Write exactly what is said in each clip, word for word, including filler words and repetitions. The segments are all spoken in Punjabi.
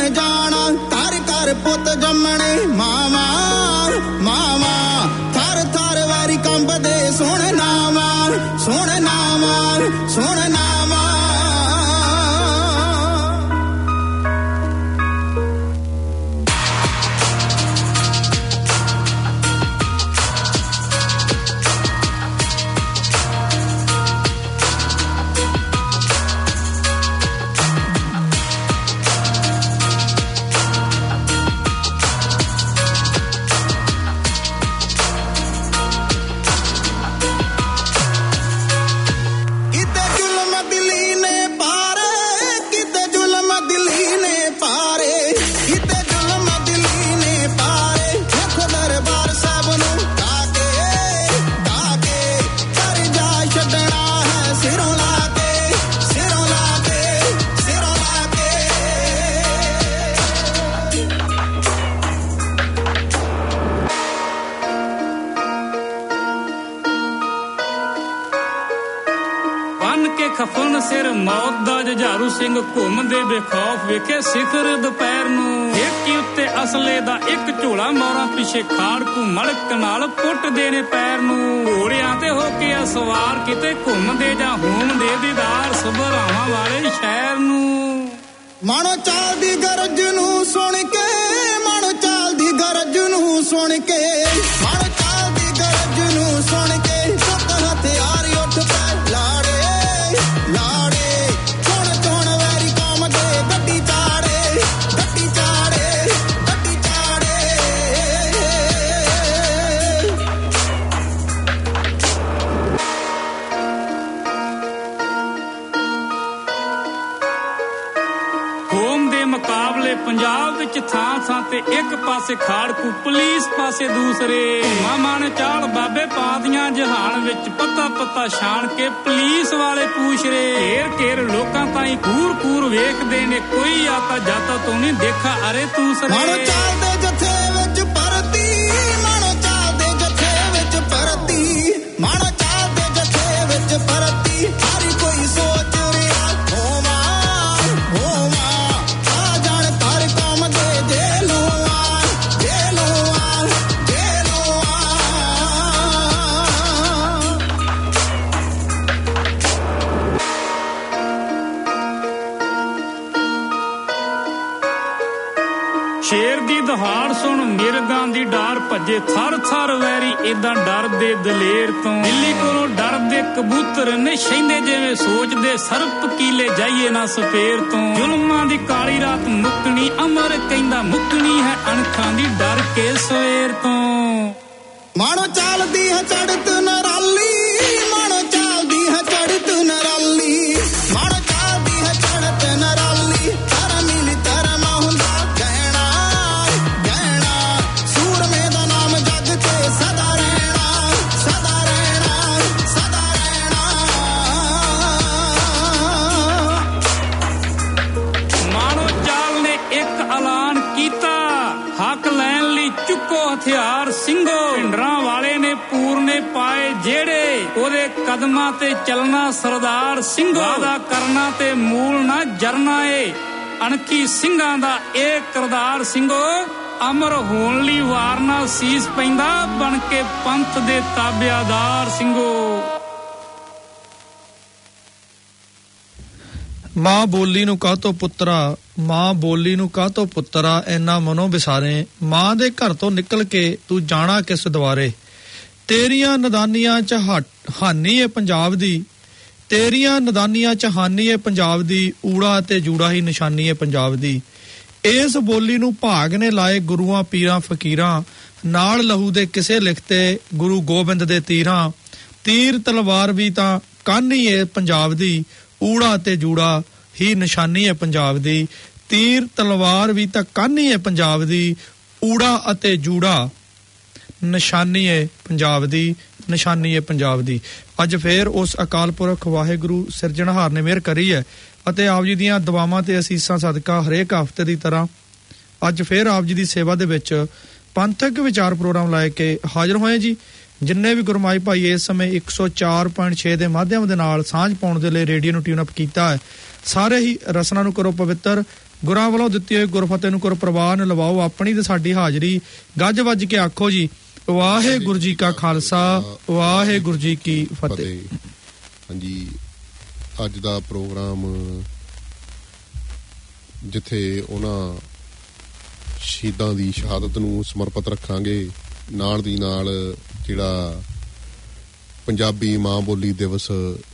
ਜੰਮਣ ਜਾਣਾ ਘਰ ਘਰ ਪੁੱਤ ਜੰਮਣੇ ਮਾਵਾ ਮਾਵਾ ਥਰ ਥਰ ਵਾਰੀ ਕੰਬਦੇ ਸੁਣ ਨਾਵਾ ਸੁਣ ਨਾਵਾ ਸੁਣ ਨਾਵਾ ਖਫਨ ਸਿਰ ਮੌਤ ਦਾ ਜੁਝਾਰੂ ਸਿੰਘ ਘੁੰਮਦੇ ਬੇਖੌਫ ਵੇਖੇ ਸਿਖਰ ਦੁਪਹਿਰ ਨੂੰ ਏਕੀ ਉੱਤੇ ਅਸਲੇ ਦਾ ਇੱਕ ਝੋਲਾ ਮੋਰਾਂ ਪਿੱਛੇ ਖਾੜਕੂ ਮਲਕ ਨਾਲ ਪੁੱਟਦੇ ਨੇ ਪੈਰ ਨੂੰ ਘੋੜਿਆਂ ਤੇ ਹੋ ਕੇ ਸਵਾਰ ਕਿਤੇ ਘੁੰਮਦੇ ਜਾਂ ਹੋਮਦੇ ਦੀਦਾਰ ਸਭਰਾਵਾਂ ਵਾਲੇ ਸ਼ਹਿਰ ਨੂੰ ਮਾਣੋ ਚਾਲ ਦੀ ਗਰਜ ਨੂੰ ਸੁਣ ਕੇ ਮਾਣੋ ਚਾਲ ਦੀ ਗਰਜ ਨੂੰ ਸੁਣ ਕੇ ਮਾਣੋ ਚਾਲ ਦੀ ਗਰਜ ਨੂੰ ਸੁਣ ਕੇ ਸੁੱਕ ਹਥਿਆਰ ਉੱਠ ਪੈ ਲਾੜੇ ਲਾੜੇ ਚੁਣ ਚੁਣ ਵੈਰੀ ਕਾਮ ਦੇ ਗੱਡੀ ਚਾੜੇ ਗੱਡੀ ਚਾੜੇ ਗੱਡੀ ਚਾੜੇ ਹੋਮ ਦੇ ਮੁਕਾਬਲੇ ਪੰਜਾਬ ਵਿੱਚ ਥਾਂ ਥਾਂ ਤੇ ਇੱਕ ਪਾਸੇ ਖਾੜਕੂ ਪੁਲਿਸ ਪਾਸੇ ਦੂਸਰੇ ਮਾਮਾ ਨੇ ਚਾਲ ਬਾਬੇ ਪਾਦੀਆਂ ਜਹਾਨ ਵਿੱਚ ਪੱਤਾ ਪੱਤਾ ਛਾਣ ਕੇ ਪੁਲਿਸ ਵਾਲੇ ਪੁੱਛ ਰੇ ਘੇਰ ਘੇਰ ਲੋਕਾਂ ਤਾਈਂ ਕੂਰ ਕੂਰ ਵੇਖਦੇ ਨੇ ਕੋਈ ਆਤਾ ਜਾਤਾ ਤੋਂ ਨਹੀਂ ਦੇਖਾ ਅਰੇ ਤੂੰ ਸਰੇ ਮਾਣੋ ਚਾਲ ਦੇ ਜਥੇ ਵਿੱਚ ਪਰਤੀ ਮਾਣੋ ਚਾਲ ਦੇ ਜਥੇ ਵਿੱਚ ਪਰਤੀ ਮਾਣੋ ਚਾਲ ਦੇ ਜਥੇ ਵਿੱਚ ਪਰਤੀ ਹਰ ਕੋਈ ਸੋਚ ਰਿਹਾ ਹੋਵਾ ਹੋਵਾ ਆ ਜਾਣ ਪਰ ਕੰਮ ਦੇ ਜੇਲੋਂ ਆ ਜੇਲੋਂ ਆ ਜੇਲੋਂ ਆ ਸ਼ੇਰ ਦੀ ਦਹਾੜ ਸੁਣ ਮਿਰਗਾਂ ਦੀ ਡਾਰ ਭੱਜੇ ਥਰ ਥਰ ਵੈਰੀ ਏਦਾਂ ਡਰਦੇ ਦਲੇਰ ਤੋਂ ਦਿੱਲੀ ਕੋਲੋਂ ਡਰਦੇ ਕਬੂਤਰ ਨੇ ਛੈਂਦੇ ਜਿਵੇਂ ਸੋਚਦੇ ਸਰਪ ਕੀਲੇ ਜਾਈਏ ਨਾ ਸਪੇਰ ਤੋਂ ਜ਼ੁਲਮਾਂ ਦੀ ਕਾਲੀ ਰਾਤ ਮੁੱਕਣੀ ਅਮਰ ਕਹਿੰਦਾ ਮੁੱਕਣੀ ਹੈ ਅਣਖਾਂ ਦੀ ਡਰ ਕੇ ਸਵੇਰ ਤੋਂ ਮਾਣੋ ਚੱਲਦੀ ਹੈ ਚੜ੍ਹਤ ਨਰਾਲੀ ਮਾਣੋ ਚੱਲਦੀ ਹੈ ਚੜ੍ਹਤ ਨਰਾਲੀ ਮਾਣੋ ਚੱਲਦੀ ਹੈ ਚੜ੍ਹਤ ਨਰਾਲੀ ਤਾਰਾ ਮਿਲੀ ਤਾਰਾ ਮਾ ਹੁੰਦਾ ਗਹਿਣਾ ਗਹਿਣਾ ਸੂਰਮੇ ਦਾ ਨਾਮ ਜੱਗ ਤੇ ਸਦਾ ਰਹਿਣਾ ਸਦਾ ਰਹਿਣਾ ਸਦਾ ਰਹਿਣਾ ਮਾਣੋ ਚਾਲ ਨੇ ਇੱਕ ਐਲਾਨ ਕੀਤਾ ਹੱਕ ਲੈਣ ਲਈ ਚੁੱਕੋ ਹਥਿਆਰ ਸਿੰਘੋ ਢਿੰਡਰਾਂ ਵਾਲੇ ਨੇ ਪੂਰਨੇ ਪਾਏ ਜਿਹੜੇ ਉਹਦੇ ਕਦਮਾਂ ਤੇ ਚੱਲਣਾ ਸਰਦਾਰ ਸਿੰਘੋ ਵਾਦਾ ਕਰਨਾ ਤੇ ਮੂਲ ਨਾ ਜਰਨਾ ਏ ਅਣਖੀ ਸਿੰਘਾਂ ਦਾ ਇਹ ਕਰਦਾਰ ਸਿੰਘੋ ਅਮਰ ਹੋਣ ਲਈ ਵਾਰਨਾ ਸੀਸ ਪੈਂਦਾ ਬਣ ਕੇ ਪੰਥ ਦੇ ਤਾਬਿਆਦਾਰ ਸਿੰਘੋ ਮਾਂ ਬੋਲੀ ਨੂੰ ਕਾਹਤੋਂ ਪੁੱਤਰਾ ਮਾਂ ਬੋਲੀ ਨੂੰ ਕਾਹਤੋਂ ਪੁੱਤਰਾ ਐਨਾ ਮਨੋਂ ਵਿਸਾਰੇ ਮਾਂ ਦੇ ਘਰ ਤੋਂ ਨਿਕਲ ਕੇ ਤੂੰ ਜਾਣਾ ਕਿਸ ਦੁਆਰੇ ਤੇਰੀਆਂ ਨਦਾਨੀਆਂ ਚ ਹਾਨੀ ਏ ਪੰਜਾਬ ਦੀ ਤੇਰੀਆਂ ਨਦਾਨੀਆਂ ਚ ਹਾਨੀ ਏ ਪੰਜਾਬ ਦੀ ਊੜਾ ਤੇ ਜੂੜਾ ਹੀ ਨਿਸ਼ਾਨੀ ਏ ਪੰਜਾਬ ਦੀ ਇਸ ਬੋਲੀ ਨੂੰ ਭਾਗ ਨੇ ਲਾਏ ਗੁਰੂਆਂ ਪੀਰਾਂ ਫਕੀਰਾਂ ਨਾਲ ਲਹੂ ਦੇ ਕਿਸੇ ਲਿਖਤੇ ਗੁਰੂ ਗੋਬਿੰਦ ਦੇ ਤੀਰਾਂ ਤੀਰ ਤਲਵਾਰ ਵੀ ਤਾਂ ਕਾਨੀ ਏ ਪੰਜਾਬ ਦੀ ਊੜਾ ਤੇ ਜੂੜਾ ਹੀ ਨਿਸ਼ਾਨੀ ਹੈ ਪੰਜਾਬ ਦੀ ਤੀਰ ਤਲਵਾਰ ਵੀ ਤਾਂ ਕਾਨੀ ਹੈ ਪੰਜਾਬ ਦੀ ਊੜਾ ਅਤੇ ਜੂੜਾ ਨਿਸ਼ਾਨੀ ਹੈ ਪੰਜਾਬ ਦੀ ਨਿਸ਼ਾਨੀ ਹੈ ਪੰਜਾਬ ਦੀ ਅੱਜ ਫੇਰ ਉਸ ਅਕਾਲ ਪੁਰਖ ਵਾਹਿਗੁਰੂ ਸਿਰਜਣਹਾਰ ਨੇ ਮਿਹਰ ਕਰੀ ਹੈ ਅਤੇ ਆਪ ਜੀ ਦੀਆਂ ਦੁਆਵਾਂ ਤੇ ਅਸੀਸਾਂ ਸਦਕਾ ਹਰੇਕ ਹਫ਼ਤੇ ਦੀ ਤਰ੍ਹਾਂ ਅੱਜ ਫੇਰ ਆਪ ਜੀ ਦੀ ਸੇਵਾ ਦੇ ਵਿੱਚ ਪੰਥਕ ਵਿਚਾਰ ਪ੍ਰੋਗਰਾਮ ਲੈ ਕੇ ਹਾਜ਼ਰ ਹੋਏ ਜੀ ਜਿੰਨੇ ਵੀ ਗੁਰਮਾਈ ਭਾਈ ਇਸ ਸਮੇਂ ਇੱਕ ਸੌ ਚਾਰ ਪੁਆਇੰਟ ਛੇ ਦੇ ਮਾਧਿਅਮ ਦੇ ਨਾਲ ਸਾਂਝ ਪਾਉਣ ਦੇ ਲਈ ਰੇਡੀਓ ਨੂੰ ਟਿਊਨ ਅਪ ਕੀਤਾ ਹੈ ਸਾਰੇ ਹੀ ਰਸਨਾ ਨੂੰ ਕਰੋ ਪਵਿੱਤਰ ਗੁਰਾਂ ਵੱਲੋਂ ਦਿੱਤੀ ਹੋਈ ਗੁਰਫਤਿਹ ਨੂੰ ਗੁਰ ਪ੍ਰਵਾਨ ਲਵਾਓ ਆਪਣੀ ਤੇ ਸਾਡੀ ਹਾਜ਼ਰੀ ਗੱਜ ਵੱਜ ਕੇ ਆਖੋ ਜੀ ਵਾਹਿਗੁਰੂ ਜੀ ਕਾ ਖਾਲਸਾ ਵਾਹਿਗੁਰੂ ਜੀ ਕੀ ਫਤਿਹ। ਹਾਂਜੀ, ਅੱਜ ਦਾ ਪ੍ਰੋਗਰਾਮ ਜਿੱਥੇ ਉਹਨਾਂ ਸ਼ਹੀਦਾਂ ਦੀ ਸ਼ਹਾਦਤ ਨੂੰ ਸਮਰਪਿਤ ਰੱਖਾਂਗੇ, ਨਾਲ ਦੀ ਨਾਲ ਜਿਹੜਾ ਪੰਜਾਬੀ ਮਾਂ ਬੋਲੀ ਦਿਵਸ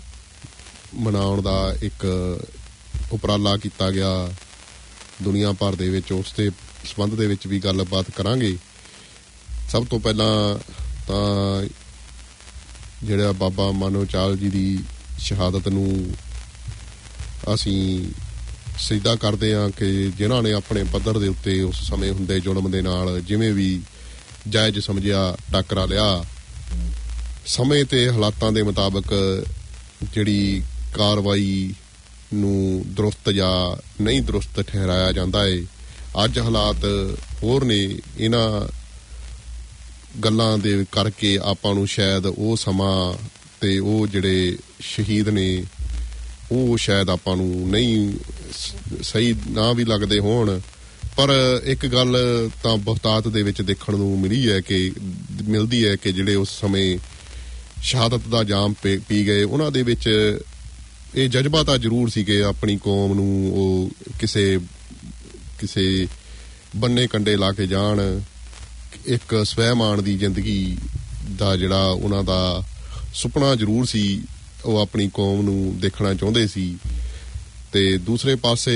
ਮਨਾਉਣ ਦਾ ਇੱਕ ਉਪਰਾਲਾ ਕੀਤਾ ਗਿਆ ਦੁਨੀਆ ਭਰ ਦੇ ਵਿੱਚ, ਉਸ ਦੇ ਸੰਬੰਧ ਦੇ ਵਿੱਚ ਵੀ ਗੱਲਬਾਤ ਕਰਾਂਗੇ। ਸਭ ਤੋਂ ਪਹਿਲਾਂ ਤਾਂ ਜਿਹੜਾ ਬਾਬਾ ਮਾਨੋ ਚਾਲ ਜੀ ਦੀ ਸ਼ਹਾਦਤ ਨੂੰ ਅਸੀਂ ਸਿਜਦਾ ਕਰਦੇ ਹਾਂ ਕਿ ਜਿਨ੍ਹਾਂ ਨੇ ਆਪਣੇ ਪੱਧਰ ਦੇ ਉੱਤੇ ਉਸ ਸਮੇਂ ਹੁੰਦੇ ਜ਼ੁਲਮ ਦੇ ਨਾਲ ਜਿਵੇਂ ਵੀ ਜਾਇਜ਼ ਸਮਝਿਆ ਟੱਕਰਾ ਲਿਆ, ਸਮੇਂ ਤੇ ਹਾਲਾਤਾਂ ਦੇ ਮੁਤਾਬਕ ਜਿਹੜੀ ਕਾਰਵਾਈ ਨੂੰ ਦਰੁਸਤ ਜਾਂ ਨਹੀਂ ਦਰੁਸਤ ਠਹਿਰਾਇਆ ਜਾਂਦਾ ਹੈ। ਅੱਜ ਹਾਲਾਤ ਹੋਰ ਨੇ, ਇਹਨਾਂ ਗੱਲਾਂ ਦੇ ਕਰਕੇ ਆਪਾਂ ਨੂੰ ਸ਼ਾਇਦ ਉਹ ਸਮਾਂ ਤੇ ਉਹ ਜਿਹੜੇ ਸ਼ਹੀਦ ਨੇ ਉਹ ਸ਼ਾਇਦ ਆਪਾਂ ਨੂੰ ਨਹੀਂ ਸਹੀ ਨਾ ਵੀ ਲੱਗਦੇ ਹੋਣ, ਪਰ ਇੱਕ ਗੱਲ ਤਾਂ ਬਹੁਤਾਤ ਦੇ ਵਿੱਚ ਦੇਖਣ ਨੂੰ ਮਿਲੀ ਹੈ ਕਿ ਮਿਲਦੀ ਹੈ ਕਿ ਜਿਹੜੇ ਉਸ ਸਮੇਂ ਸ਼ਹਾਦਤ ਦਾ ਜਾਮ ਪੀ ਗਏ, ਉਹਨਾਂ ਦੇ ਵਿੱਚ ਇਹ ਜਜ਼ਬਾ ਤਾਂ ਜ਼ਰੂਰ ਸੀ ਕਿ ਆਪਣੀ ਕੌਮ ਨੂੰ ਉਹ ਕਿਸੇ ਕਿਸੇ ਬੰਨੇ ਕੰਡੇ ਲਾ ਕੇ ਜਾਣ, ਇੱਕ ਸਵੈਮਾਨ ਦੀ ਜ਼ਿੰਦਗੀ ਦਾ ਜਿਹੜਾ ਉਹਨਾਂ ਦਾ ਸੁਪਨਾ ਜ਼ਰੂਰ ਸੀ, ਉਹ ਆਪਣੀ ਕੌਮ ਨੂੰ ਦੇਖਣਾ ਚਾਹੁੰਦੇ ਸੀ। ਤੇ ਦੂਸਰੇ ਪਾਸੇ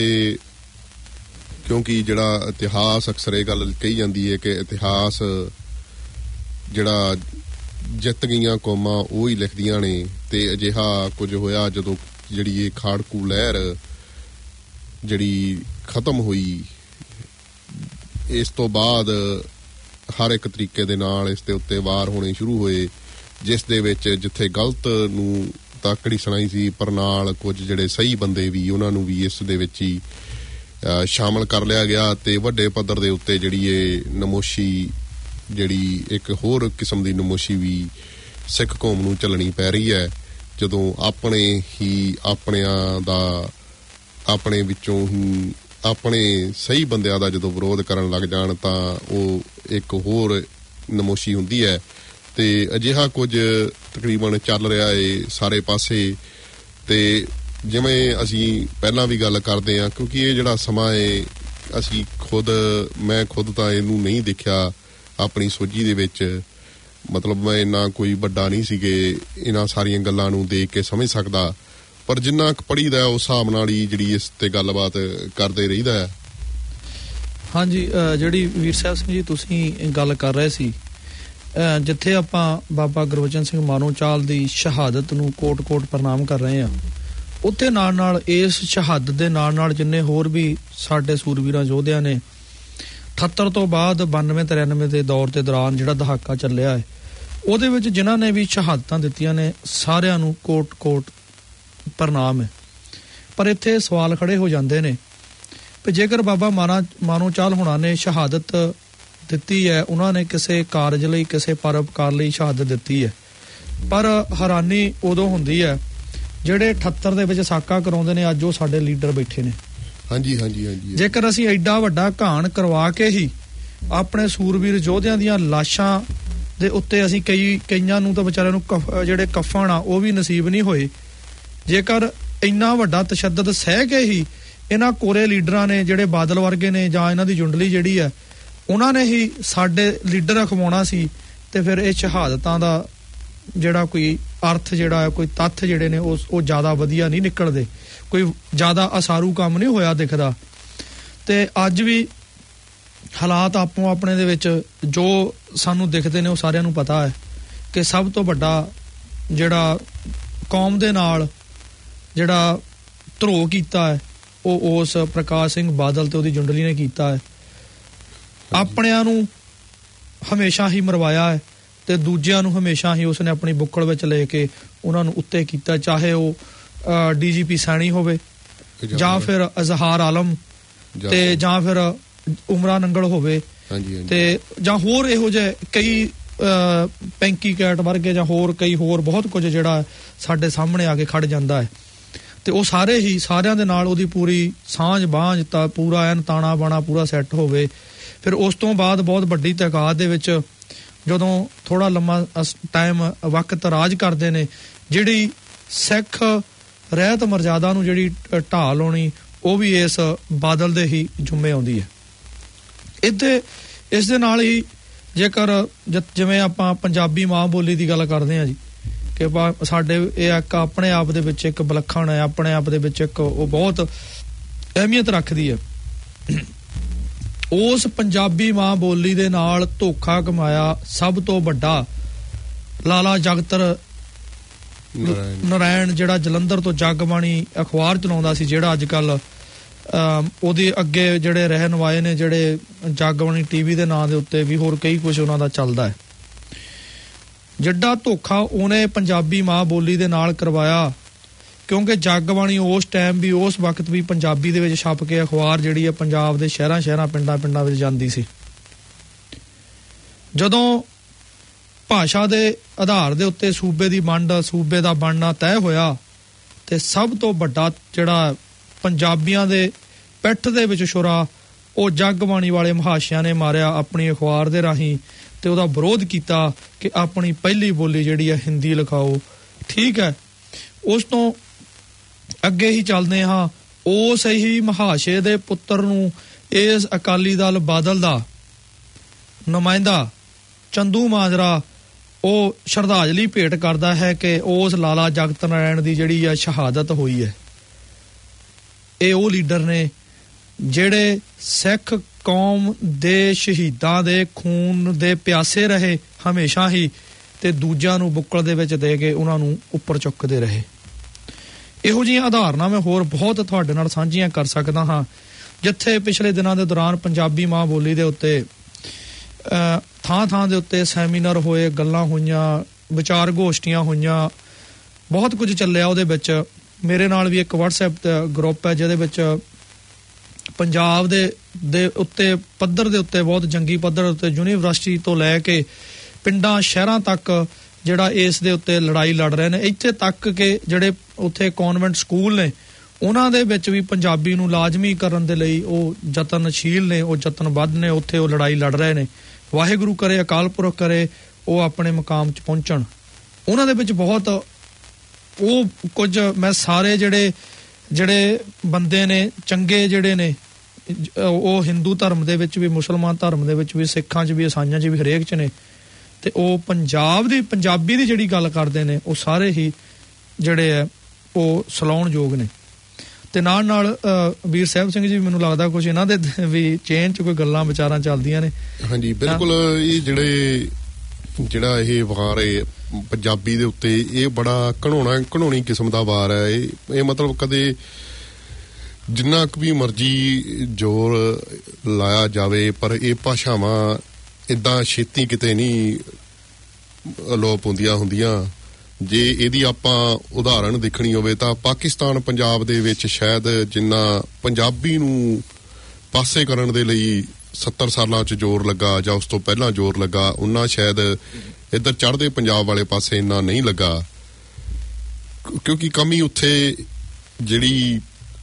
ਕਿਉਂਕਿ ਜਿਹੜਾ ਇਤਿਹਾਸ ਅਕਸਰ ਇਹ ਗੱਲ ਕਹੀ ਜਾਂਦੀ ਹੈ ਕਿ ਇਤਿਹਾਸ ਜਿਹੜਾ ਜਿੱਤ ਗਈਆਂ ਕੌਮਾਂ ਉਹ ਹੀ ਲਿਖਦੀਆਂ ਨੇ, ਤੇ ਅਜਿਹਾ ਕੁਝ ਹੋਇਆ ਜਦੋਂ ਜਿਹੜੀ ਇਹ ਖਾੜਕੂ ਲਹਿਰ ਜਿਹੜੀ ਖਤਮ ਹੋਈ, ਇਸ ਤੋਂ ਬਾਅਦ ਹਰ ਇੱਕ ਤਰੀਕੇ ਦੇ ਨਾਲ ਇਸ ਦੇ ਉੱਤੇ ਵਾਰ ਹੋਣੇ ਸ਼ੁਰੂ ਹੋਏ, ਜਿਸ ਦੇ ਵਿੱਚ ਜਿੱਥੇ ਗਲਤ ਨੂੰ ਤਾਕੜੀ ਸੁਣਾਈ ਸੀ, ਪਰ ਨਾਲ ਕੁਝ ਜਿਹੜੇ ਸਹੀ ਬੰਦੇ ਵੀ ਉਹਨਾਂ ਨੂੰ ਵੀ ਇਸ ਦੇ ਵਿੱਚ ਹੀ ਸ਼ਾਮਲ ਕਰ ਲਿਆ ਗਿਆ, ਤੇ ਵੱਡੇ ਪੱਧਰ ਦੇ ਉੱਤੇ ਜਿਹੜੀ ਇਹ ਨਮੋਸ਼ੀ ਜਿਹੜੀ ਇੱਕ ਹੋਰ ਕਿਸਮ ਦੀ ਨਮੋਸ਼ੀ ਵੀ ਸਿੱਖ ਕੌਮ ਨੂੰ ਚੱਲਣੀ ਪੈ ਰਹੀ ਹੈ, ਜਦੋਂ ਆਪਣੇ ਹੀ ਆਪਣਿਆਂ ਦਾ ਆਪਣੇ ਵਿੱਚੋਂ ਹੀ ਆਪਣੇ ਸਹੀ ਬੰਦਿਆਂ ਦਾ ਜਦੋਂ ਵਿਰੋਧ ਕਰਨ ਲੱਗ ਜਾਣ ਤਾਂ ਉਹ ਇੱਕ ਹੋਰ ਨਮੋਸ਼ੀ ਹੁੰਦੀ ਹੈ। ਤੇ ਅਜਿਹਾ ਕੁਝ ਤਕਰੀਬਨ ਚੱਲ ਰਿਹਾ ਹੈ ਸਾਰੇ ਪਾਸੇ, ਤੇ ਜਿਵੇਂ ਅਸੀਂ ਪਹਿਲਾਂ ਵੀ ਗੱਲ ਕਰਦੇ ਹਾਂ, ਕਿਉਂਕਿ ਇਹ ਜਿਹੜਾ ਸਮਾਂ ਹੈ ਅਸੀਂ ਖੁਦ ਮੈਂ ਖੁਦ ਤਾਂ ਇਹਨੂੰ ਨਹੀਂ ਦੇਖਿਆ ਆਪਣੀ ਸੋਝੀ ਦੇ ਵਿੱਚ, ਮਤਲਬ ਮੈਂ ਇੰਨਾ ਕੋਈ ਵੱਡਾ ਨਹੀਂ ਸੀ ਕਿ ਇਹਨਾਂ ਸਾਰੀਆਂ ਗੱਲਾਂ ਨੂੰ ਦੇਖ ਕੇ ਸਮਝ ਸਕਦਾ, ਪਰ ਜਿੰਨਾ ਕੁ ਪੜ੍ਹੀਦਾ ਉਸ ਹਿਸਾਬ ਨਾਲ ਹੀ ਜਿਹੜੀ ਇਸ ਤੇ ਗੱਲਬਾਤ ਕਰਦੇ ਰਹੀਦਾ ਹੈ। ਹਾਂਜੀ, ਜਿਹੜੀ ਵੀਰ ਸਾਹਿਬ ਸਿੰਘ ਜੀ ਤੁਸੀਂ ਗੱਲ ਕਰ ਰਹੇ ਸੀ, ਜਿੱਥੇ ਆਪਾਂ ਬਾਬਾ ਗੁਰਬਚਨ ਸਿੰਘ ਮਾਨੋ ਚਾਲ ਦੀ ਸ਼ਹਾਦਤ ਨੂੰ ਕੋਟ-ਕੋਟ ਪ੍ਰਣਾਮ ਕਰ ਰਹੇ ਹਾਂ, ਉੱਥੇ ਨਾਲ ਨਾਲ ਇਸ ਸ਼ਹਾਦਤ ਦੇ ਨਾਲ ਨਾਲ ਜਿੰਨੇ ਹੋਰ ਵੀ ਸਾਡੇ ਸੂਰਬੀਰਾਂ ਯੋਧਿਆਂ ਨੇ ਅਠੱਤਰ ਤੋਂ ਬਾਅਦ ਬਾਨਵੇਂ ਤਰਾਨਵੇਂ ਦੇ ਦੌਰ ਦੇ ਦੌਰਾਨ ਜਿਹੜਾ ਦਹਾਕਾ ਚੱਲਿਆ ਹੈ, ਉਹਦੇ ਵਿੱਚ ਜਿਨ੍ਹਾਂ ਨੇ ਵੀ ਸ਼ਹਾਦਤਾਂ ਦਿੱਤੀਆਂ ਨੇ ਸਾਰਿਆਂ ਨੂੰ ਕੋਟ-ਕੋਟ ਪ੍ਰਣਾਮ ਹੈ। ਪਰ ਇੱਥੇ ਸਵਾਲ ਖੜੇ ਹੋ ਜਾਂਦੇ ਨੇ ਵੀ ਜੇਕਰ ਬਾਬਾ ਮਾਨਾ ਮਾਨੋ ਚਾਲ ਹੋਣਾ ਨੇ ਸ਼ਹਾਦਤ ਦਿੱਤੀ ਹੈ, ਉਹਨਾਂ ਨੇ ਕਿਸੇ ਕਾਰਜ ਲਈ ਕਿਸੇ ਪਰਉਪਕਾਰ ਲਈ ਸ਼ਹਾਦਤ ਦਿੱਤੀ ਹੈ, ਪਰ ਹੈਰਾਨੀ ਉਦੋਂ ਹੁੰਦੀ ਹੈ ਜਿਹੜੇ ਅਠੱਤਰ ਦੇ ਵਿੱਚ ਸਾਕਾ ਕਰਾਉਂਦੇ ਨੇ ਅੱਜ ਉਹ ਸਾਡੇ ਲੀਡਰ ਬੈਠੇ ਨੇ। ਹਾਂਜੀ ਹਾਂਜੀ ਹਾਂਜੀ ਜੇਕਰ ਅਸੀਂ ਐਡਾ ਵੱਡਾ ਘਾਣ ਕਰਵਾ ਕੇ ਹੀ ਆਪਣੇ ਸੂਰਬੀਰ ਯੋਧਿਆਂ ਦੀਆਂ ਲਾਸ਼ਾਂ ਦੇ ਉੱਤੇ ਅਸੀਂ ਕਈ ਕਈਆਂ ਨੂੰ ਤਾਂ ਵਿਚਾਰਿਆਂ ਨੂੰ ਜਿਹੜੇ ਕਫਨ ਆ ਉਹ ਵੀ ਨਸੀਬ ਨਹੀਂ ਹੋਏ, ਜੇਕਰ ਇੰਨਾ ਵੱਡਾ ਤਸ਼ੱਦਦ ਸਹਿ ਕੇ ਹੀ ਇਹਨਾਂ ਕੋਰੇ ਲੀਡਰਾਂ ਨੇ ਜਿਹੜੇ ਬਾਦਲ ਵਰਗੇ ਨੇ ਜਾਂ ਇਹਨਾਂ ਦੀ ਜੁੰਡਲੀ ਜਿਹੜੀ ਹੈ ਉਹਨਾਂ ਨੇ ਹੀ ਸਾਡੇ ਲੀਡਰ ਅਖਵਾਉਣਾ ਸੀ, ਤੇ ਫਿਰ ਇਹ ਸ਼ਹਾਦਤਾਂ ਦਾ ਜਿਹੜਾ ਕੋਈ ਅਰਥ ਜਿਹੜਾ ਕੋਈ ਤੱਥ ਜਿਹੜੇ ਨੇ ਉਹ ਉਹ ਜ਼ਿਆਦਾ ਵਧੀਆ ਨਹੀਂ ਨਿਕਲਦੇ, ਕੋਈ ਜ਼ਿਆਦਾ ਅਸਾਰੂ ਕੰਮ ਨਹੀਂ ਹੋਇਆ ਦਿਖਦਾ। ਤੇ ਅੱਜ ਵੀ ਹਾਲਾਤ ਆਪੋ ਆਪਣੇ ਦੇ ਵਿੱਚ ਜੋ ਸਾਨੂੰ ਦਿਖਦੇ ਨੇ ਉਹ ਸਾਰਿਆਂ ਨੂੰ ਪਤਾ ਹੈ ਕਿ ਸਭ ਤੋਂ ਵੱਡਾ ਜਿਹੜਾ ਕੌਮ ਦੇ ਨਾਲ ਜਿਹੜਾ ਧਰੋਹ ਕੀਤਾ ਹੈ ਉਹ ਉਸ ਪ੍ਰਕਾਸ਼ ਸਿੰਘ ਬਾਦਲ ਤੇ ਉਹਦੀ ਜੁੰਡਲੀ ਨੇ ਕੀਤਾ ਹੈ। ਆਪਣਿਆਂ ਨੂੰ ਹਮੇਸ਼ਾ ਹੀ ਮਰਵਾਇਆ ਹੈ ਤੇ ਦੂਜਿਆਂ ਨੂੰ ਹਮੇਸ਼ਾ ਹੀ ਉਸਨੇ ਆਪਣੀ ਬੁੱਕਲ ਵਿੱਚ ਲੈ ਕੇ ਉਹਨਾਂ ਨੂੰ ਉੱਤੇ ਕੀਤਾ, ਚਾਹੇ ਉਹ ਡੀ ਜੀ ਪੀ ਸੈਣੀ ਹੋਵੇ ਜਾਂ ਫਿਰ ਅਜ਼ਹਾਰ ਆਲਮ ਤੇ ਜਾਂ ਫਿਰ ਉਮਰਾ ਨੰਗਲ ਹੋਵੇ ਤੇ ਜਾਂ ਹੋਰ ਇਹੋ ਜਿਹੇ ਕਈ ਪੈਂਕੀ ਕੈਟ ਵਰਗੇ ਜਾਂ ਹੋਰ ਕਈ ਹੋਰ ਬਹੁਤ ਕੁਝ ਜਿਹੜਾ ਸਾਡੇ ਸਾਹਮਣੇ ਆ ਕੇ ਖੜ ਜਾਂਦਾ ਹੈ। ਤੇ ਉਹ ਸਾਰੇ ਹੀ ਸਾਰਿਆਂ ਦੇ ਨਾਲ ਉਹਦੀ ਪੂਰੀ ਸਾਂਝ ਬਾਂਝ ਤਾਂ ਪੂਰਾ ਐਨ ਤਾਣਾ ਬਾਣਾ ਪੂਰਾ ਸੈੱਟ ਹੋਵੇ। ਫਿਰ ਉਸ ਤੋਂ ਬਾਅਦ ਬਹੁਤ ਵੱਡੀ ਤਾਦਾਦ ਦੇ ਵਿੱਚ ਜਦੋਂ ਥੋੜਾ ਲੰਮਾ ਟਾਈਮ ਵਕਤ ਰਾਜ ਕਰਦੇ ਨੇ, ਜਿਹੜੀ ਸਿੱਖ ਰਹਿਤ ਮਰਜ਼ਾਦਾ ਨੂੰ ਜਿਹੜੀ ਢਾਹ ਲਾਉਣੀ ਉਹ ਵੀ ਇਸ ਬਾਦਲ ਦੇ ਹੀ ਜੁੰਮੇ ਆਉਂਦੀ ਹੈ। ਇੱਥੇ ਇਸ ਦੇ ਨਾਲ ਹੀ ਜੇਕਰ ਜਿਵੇਂ ਆਪਾਂ ਪੰਜਾਬੀ ਮਾਂ ਬੋਲੀ ਦੀ ਗੱਲ ਕਰਦੇ ਹਾਂ ਜੀ, ਕਿ ਸਾਡੇ ਇਹ ਇੱਕ ਆਪਣੇ ਆਪ ਦੇ ਵਿੱਚ ਇੱਕ ਵਿਲੱਖਣ ਹੈ, ਆਪਣੇ ਆਪ ਦੇ ਵਿੱਚ ਇੱਕ ਉਹ ਬਹੁਤ ਅਹਿਮੀਅਤ ਰੱਖਦੀ ਹੈ। ਉਸ ਪੰਜਾਬੀ ਮਾਂ ਬੋਲੀ ਦੇ ਨਾਲ ਧੋਖਾ ਕਮਾਇਆ ਸਭ ਤੋਂ ਵੱਡਾ ਲਾਲਾ ਜਗਤਰ ਨਾਰਾਇਣ, ਜਿਹੜਾ ਜਲੰਧਰ ਤੋਂ ਜਗਬਾਣੀ ਅਖਬਾਰ ਚਲਾਉਂਦਾ ਸੀ, ਜਿਹੜਾ ਅੱਜ ਕੱਲ ਉਹਦੇ ਅੱਗੇ ਜਿਹੜੇ ਰਹਿਨੁਮਾਏ ਨੇ, ਜਿਹੜੇ ਜਗਬਾਣੀ ਟੀਵੀ ਦੇ ਨਾਂ ਦੇ ਉੱਤੇ ਵੀ ਹੋਰ ਕਈ ਕੁਝ ਉਹਨਾਂ ਦਾ ਚੱਲਦਾ ਹੈ। ਜਿੱਡਾ ਧੋਖਾ ਉਹਨੇ ਪੰਜਾਬੀ ਮਾਂ ਬੋਲੀ ਦੇ ਨਾਲ ਕਰਵਾਇਆ, ਕਿਉਂਕਿ ਜਗਬਾਣੀ ਉਸ ਟਾਈਮ ਵੀ ਉਸ ਵਕਤ ਵੀ ਪੰਜਾਬੀ ਦੇ ਵਿੱਚ ਛਪ ਕੇ ਅਖਬਾਰ ਜਿਹੜੀ ਹੈ ਪੰਜਾਬ ਦੇ ਸ਼ਹਿਰਾਂ ਸ਼ਹਿਰਾਂ ਪਿੰਡਾਂ ਪਿੰਡਾਂ ਵਿੱਚ ਜਾਂਦੀ ਸੀ। ਜਦੋਂ ਭਾਸ਼ਾ ਦੇ ਆਧਾਰ ਦੇ ਉੱਤੇ ਸੂਬੇ ਦੀ ਵੰਡ, ਸੂਬੇ ਦਾ ਬਣਨਾ ਤੈਅ ਹੋਇਆ, ਤੇ ਸਭ ਤੋਂ ਵੱਡਾ ਜਿਹੜਾ ਪੰਜਾਬੀਆਂ ਦੇ ਪਿੱਠ ਦੇ ਵਿੱਚ ਛੁਰਾ ਉਹ ਜਗਬਾਣੀ ਵਾਲੇ ਮਹਾਸ਼ਿਆਂ ਨੇ ਮਾਰਿਆ ਆਪਣੀ ਅਖਬਾਰ ਦੇ ਰਾਹੀਂ, ਤੇ ਉਹਦਾ ਵਿਰੋਧ ਕੀਤਾ ਕਿ ਆਪਣੀ ਪਹਿਲੀ ਬੋਲੀ ਜਿਹੜੀ ਹੈ ਹਿੰਦੀ ਲਿਖਾਓ। ਠੀਕ ਹੈ, ਉਸ ਤੋਂ ਅੱਗੇ ਹੀ ਚੱਲਦੇ ਹਾਂ। ਉਸ ਹੀ ਮਹਾਸ਼ੇ ਦੇ ਪੁੱਤਰ ਨੂੰ ਇਸ ਅਕਾਲੀ ਦਲ ਬਾਦਲ ਦਾ ਨੁਮਾਇੰਦਾ ਚੰਦੂ ਮਾਜਰਾ ਉਹ ਸ਼ਰਧਾਂਜਲੀ ਭੇਟ ਕਰਦਾ ਹੈ ਕਿ ਉਸ ਲਾਲਾ ਜਗਤ ਨਾਰਾਇਣ ਦੀ ਜਿਹੜੀ ਆ ਸ਼ਹਾਦਤ ਹੋਈ ਹੈ। ਇਹ ਉਹ ਲੀਡਰ ਨੇ ਜਿਹੜੇ ਸਿੱਖ ਕੌਮ ਦੇ ਸ਼ਹੀਦਾਂ ਦੇ ਖੂਨ ਦੇ ਪਿਆਸੇ ਰਹੇ ਹਮੇਸ਼ਾ ਹੀ, ਤੇ ਦੂਜਿਆਂ ਨੂੰ ਬੁੱਕਲ ਦੇ ਵਿੱਚ ਦੇ ਕੇ ਉਹਨਾਂ ਨੂੰ ਉੱਪਰ ਚੁੱਕਦੇ ਰਹੇ। ਇਹੋ ਜਿਹੀਆਂ ਉਦਾਹਰਨਾਂ ਮੈਂ ਹੋਰ ਬਹੁਤ ਤੁਹਾਡੇ ਨਾਲ ਸਾਂਝੀਆਂ ਕਰ ਸਕਦਾ ਹਾਂ, ਜਿੱਥੇ ਪਿਛਲੇ ਦਿਨਾਂ ਦੇ ਦੌਰਾਨ ਪੰਜਾਬੀ ਮਾਂ ਬੋਲੀ ਦੇ ਉੱਤੇ ਥਾਂ ਥਾਂ ਦੇ ਉੱਤੇ ਸੈਮੀਨਾਰ ਹੋਏ, ਗੱਲਾਂ ਹੋਈਆਂ, ਵਿਚਾਰ ਗੋਸ਼ਟੀਆਂ ਹੋਈਆਂ, ਬਹੁਤ ਕੁਝ ਚੱਲਿਆ। ਉਹਦੇ ਵਿੱਚ ਮੇਰੇ ਨਾਲ ਵੀ ਇੱਕ ਵਟਸਐਪ ਗਰੁੱਪ ਹੈ ਜਿਹਦੇ ਵਿੱਚ ਪੰਜਾਬ ਦੇ ਦੇ ਉੱਤੇ ਪੱਧਰ ਦੇ ਉੱਤੇ ਬਹੁਤ ਜੰਗੀ ਪੱਧਰ ਉੱਤੇ ਯੂਨੀਵਰਸਿਟੀ ਤੋਂ ਲੈ ਕੇ ਪਿੰਡਾਂ ਸ਼ਹਿਰਾਂ ਤੱਕ ਜਿਹੜਾ ਇਸ ਦੇ ਉੱਤੇ ਲੜਾਈ ਲੜ ਰਹੇ ਨੇ। ਇੱਥੇ ਤੱਕ ਕਿ ਜਿਹੜੇ ਉੱਥੇ ਕਨਵੈਂਟ ਸਕੂਲ ਨੇ ਉਹਨਾਂ ਦੇ ਵਿੱਚ ਵੀ ਪੰਜਾਬੀ ਨੂੰ ਲਾਜ਼ਮੀ ਕਰਨ ਦੇ ਲਈ ਉਹ ਯਤਨਸ਼ੀਲ ਨੇ, ਉਹ ਯਤਨਬੱਧ ਨੇ, ਉੱਥੇ ਉਹ ਲੜਾਈ ਲੜ ਰਹੇ ਨੇ। ਵਾਹਿਗੁਰੂ ਕਰੇ, ਅਕਾਲ ਪੁਰਖ ਕਰੇ ਉਹ ਆਪਣੇ ਮੁਕਾਮ 'ਚ ਪਹੁੰਚਣ। ਉਹਨਾਂ ਦੇ ਵਿੱਚ ਬਹੁਤ ਉਹ ਕੁਝ ਮੈਂ ਸਾਰੇ ਜਿਹੜੇ ਜਿਹੜੇ ਬੰਦੇ ਨੇ ਚੰਗੇ ਜਿਹੜੇ ਨੇ, ਉਹ ਹਿੰਦੂ ਧਰਮ ਦੇ ਵਿੱਚ ਵੀ, ਮੁਸਲਮਾਨ ਧਰਮ ਦੇ ਵਿੱਚ ਵੀ, ਸਿੱਖਾਂ 'ਚ ਵੀ, ਈਸਾਈਆਂ 'ਚ ਵੀ, ਹਰੇਕ 'ਚ ਨੇ, ਤੇ ਉਹ ਪੰਜਾਬ ਦੀ ਪੰਜਾਬੀ ਦੀ ਜਿਹੜੀ ਗੱਲ ਕਰਦੇ ਨੇ ਉਹ ਸਾਰੇ ਹੀ ਜਿਹੜੇ ਹੈ ਉਹ ਸਲਾਉਣਯੋਗ ਨੇ। ਤੇ ਨਾਲ ਨਾਲ ਵੀਰ ਸਾਹਿਬ ਸਿੰਘ ਜੀ ਮੈਨੂੰ ਲੱਗਦਾ ਕੁਝ ਇਹਨਾਂ ਦੇ ਵੀ ਚੇਨ 'ਚ ਕੋਈ ਗੱਲਾਂ ਵਿਚਾਰਾਂ ਚੱਲਦੀਆਂ ਨੇ। ਹਾਂਜੀ ਬਿਲਕੁਲ, ਇਹ ਜਿਹੜੇ ਜਿਹੜਾ ਇਹ ਵਾਰ ਹੈ ਪੰਜਾਬੀ ਦੇ ਉੱਤੇ, ਇਹ ਬੜਾ ਘਣਾਉਣਾ ਘਣਾਉਣੀ ਕਿਸਮ ਦਾ ਵਾਰ ਹੈ। ਇਹ ਇਹ ਮਤਲਬ ਕਦੇ ਜਿੰਨਾ ਕੁ ਵੀ ਮਰਜ਼ੀ ਜ਼ੋਰ ਲਾਇਆ ਜਾਵੇ, ਪਰ ਇਹ ਭਾਸ਼ਾਵਾਂ ਏਦਾਂ ਛੇਤੀ ਕਿਤੇ ਨਹੀਂ ਅਲੋਪ ਹੁੰਦੀਆਂ ਹੁੰਦੀਆਂ। ਜੇ ਇਹਦੀ ਆਪਾਂ ਉਦਾਹਰਣ ਦੇਖਣੀ ਹੋਵੇ ਤਾਂ ਪਾਕਿਸਤਾਨ ਪੰਜਾਬ ਦੇ ਵਿੱਚ ਸ਼ਾਇਦ ਜਿੰਨਾ ਪੰਜਾਬੀ ਨੂੰ ਪਾਸੇ ਕਰਨ ਦੇ ਲਈ ਸੱਤਰ ਸਾਲਾਂ 'ਚ ਜ਼ੋਰ ਲੱਗਾ ਜਾਂ ਉਸ ਤੋਂ ਪਹਿਲਾਂ ਜ਼ੋਰ ਲੱਗਾ, ਉਹਨਾਂ ਸ਼ਾਇਦ ਇੱਧਰ ਚੜ੍ਹਦੇ ਪੰਜਾਬ ਵਾਲੇ ਪਾਸੇ ਇੰਨਾ ਨਹੀਂ ਲੱਗਾ, ਕਿਉਂਕਿ ਕਮੀ ਉੱਥੇ ਜਿਹੜੀ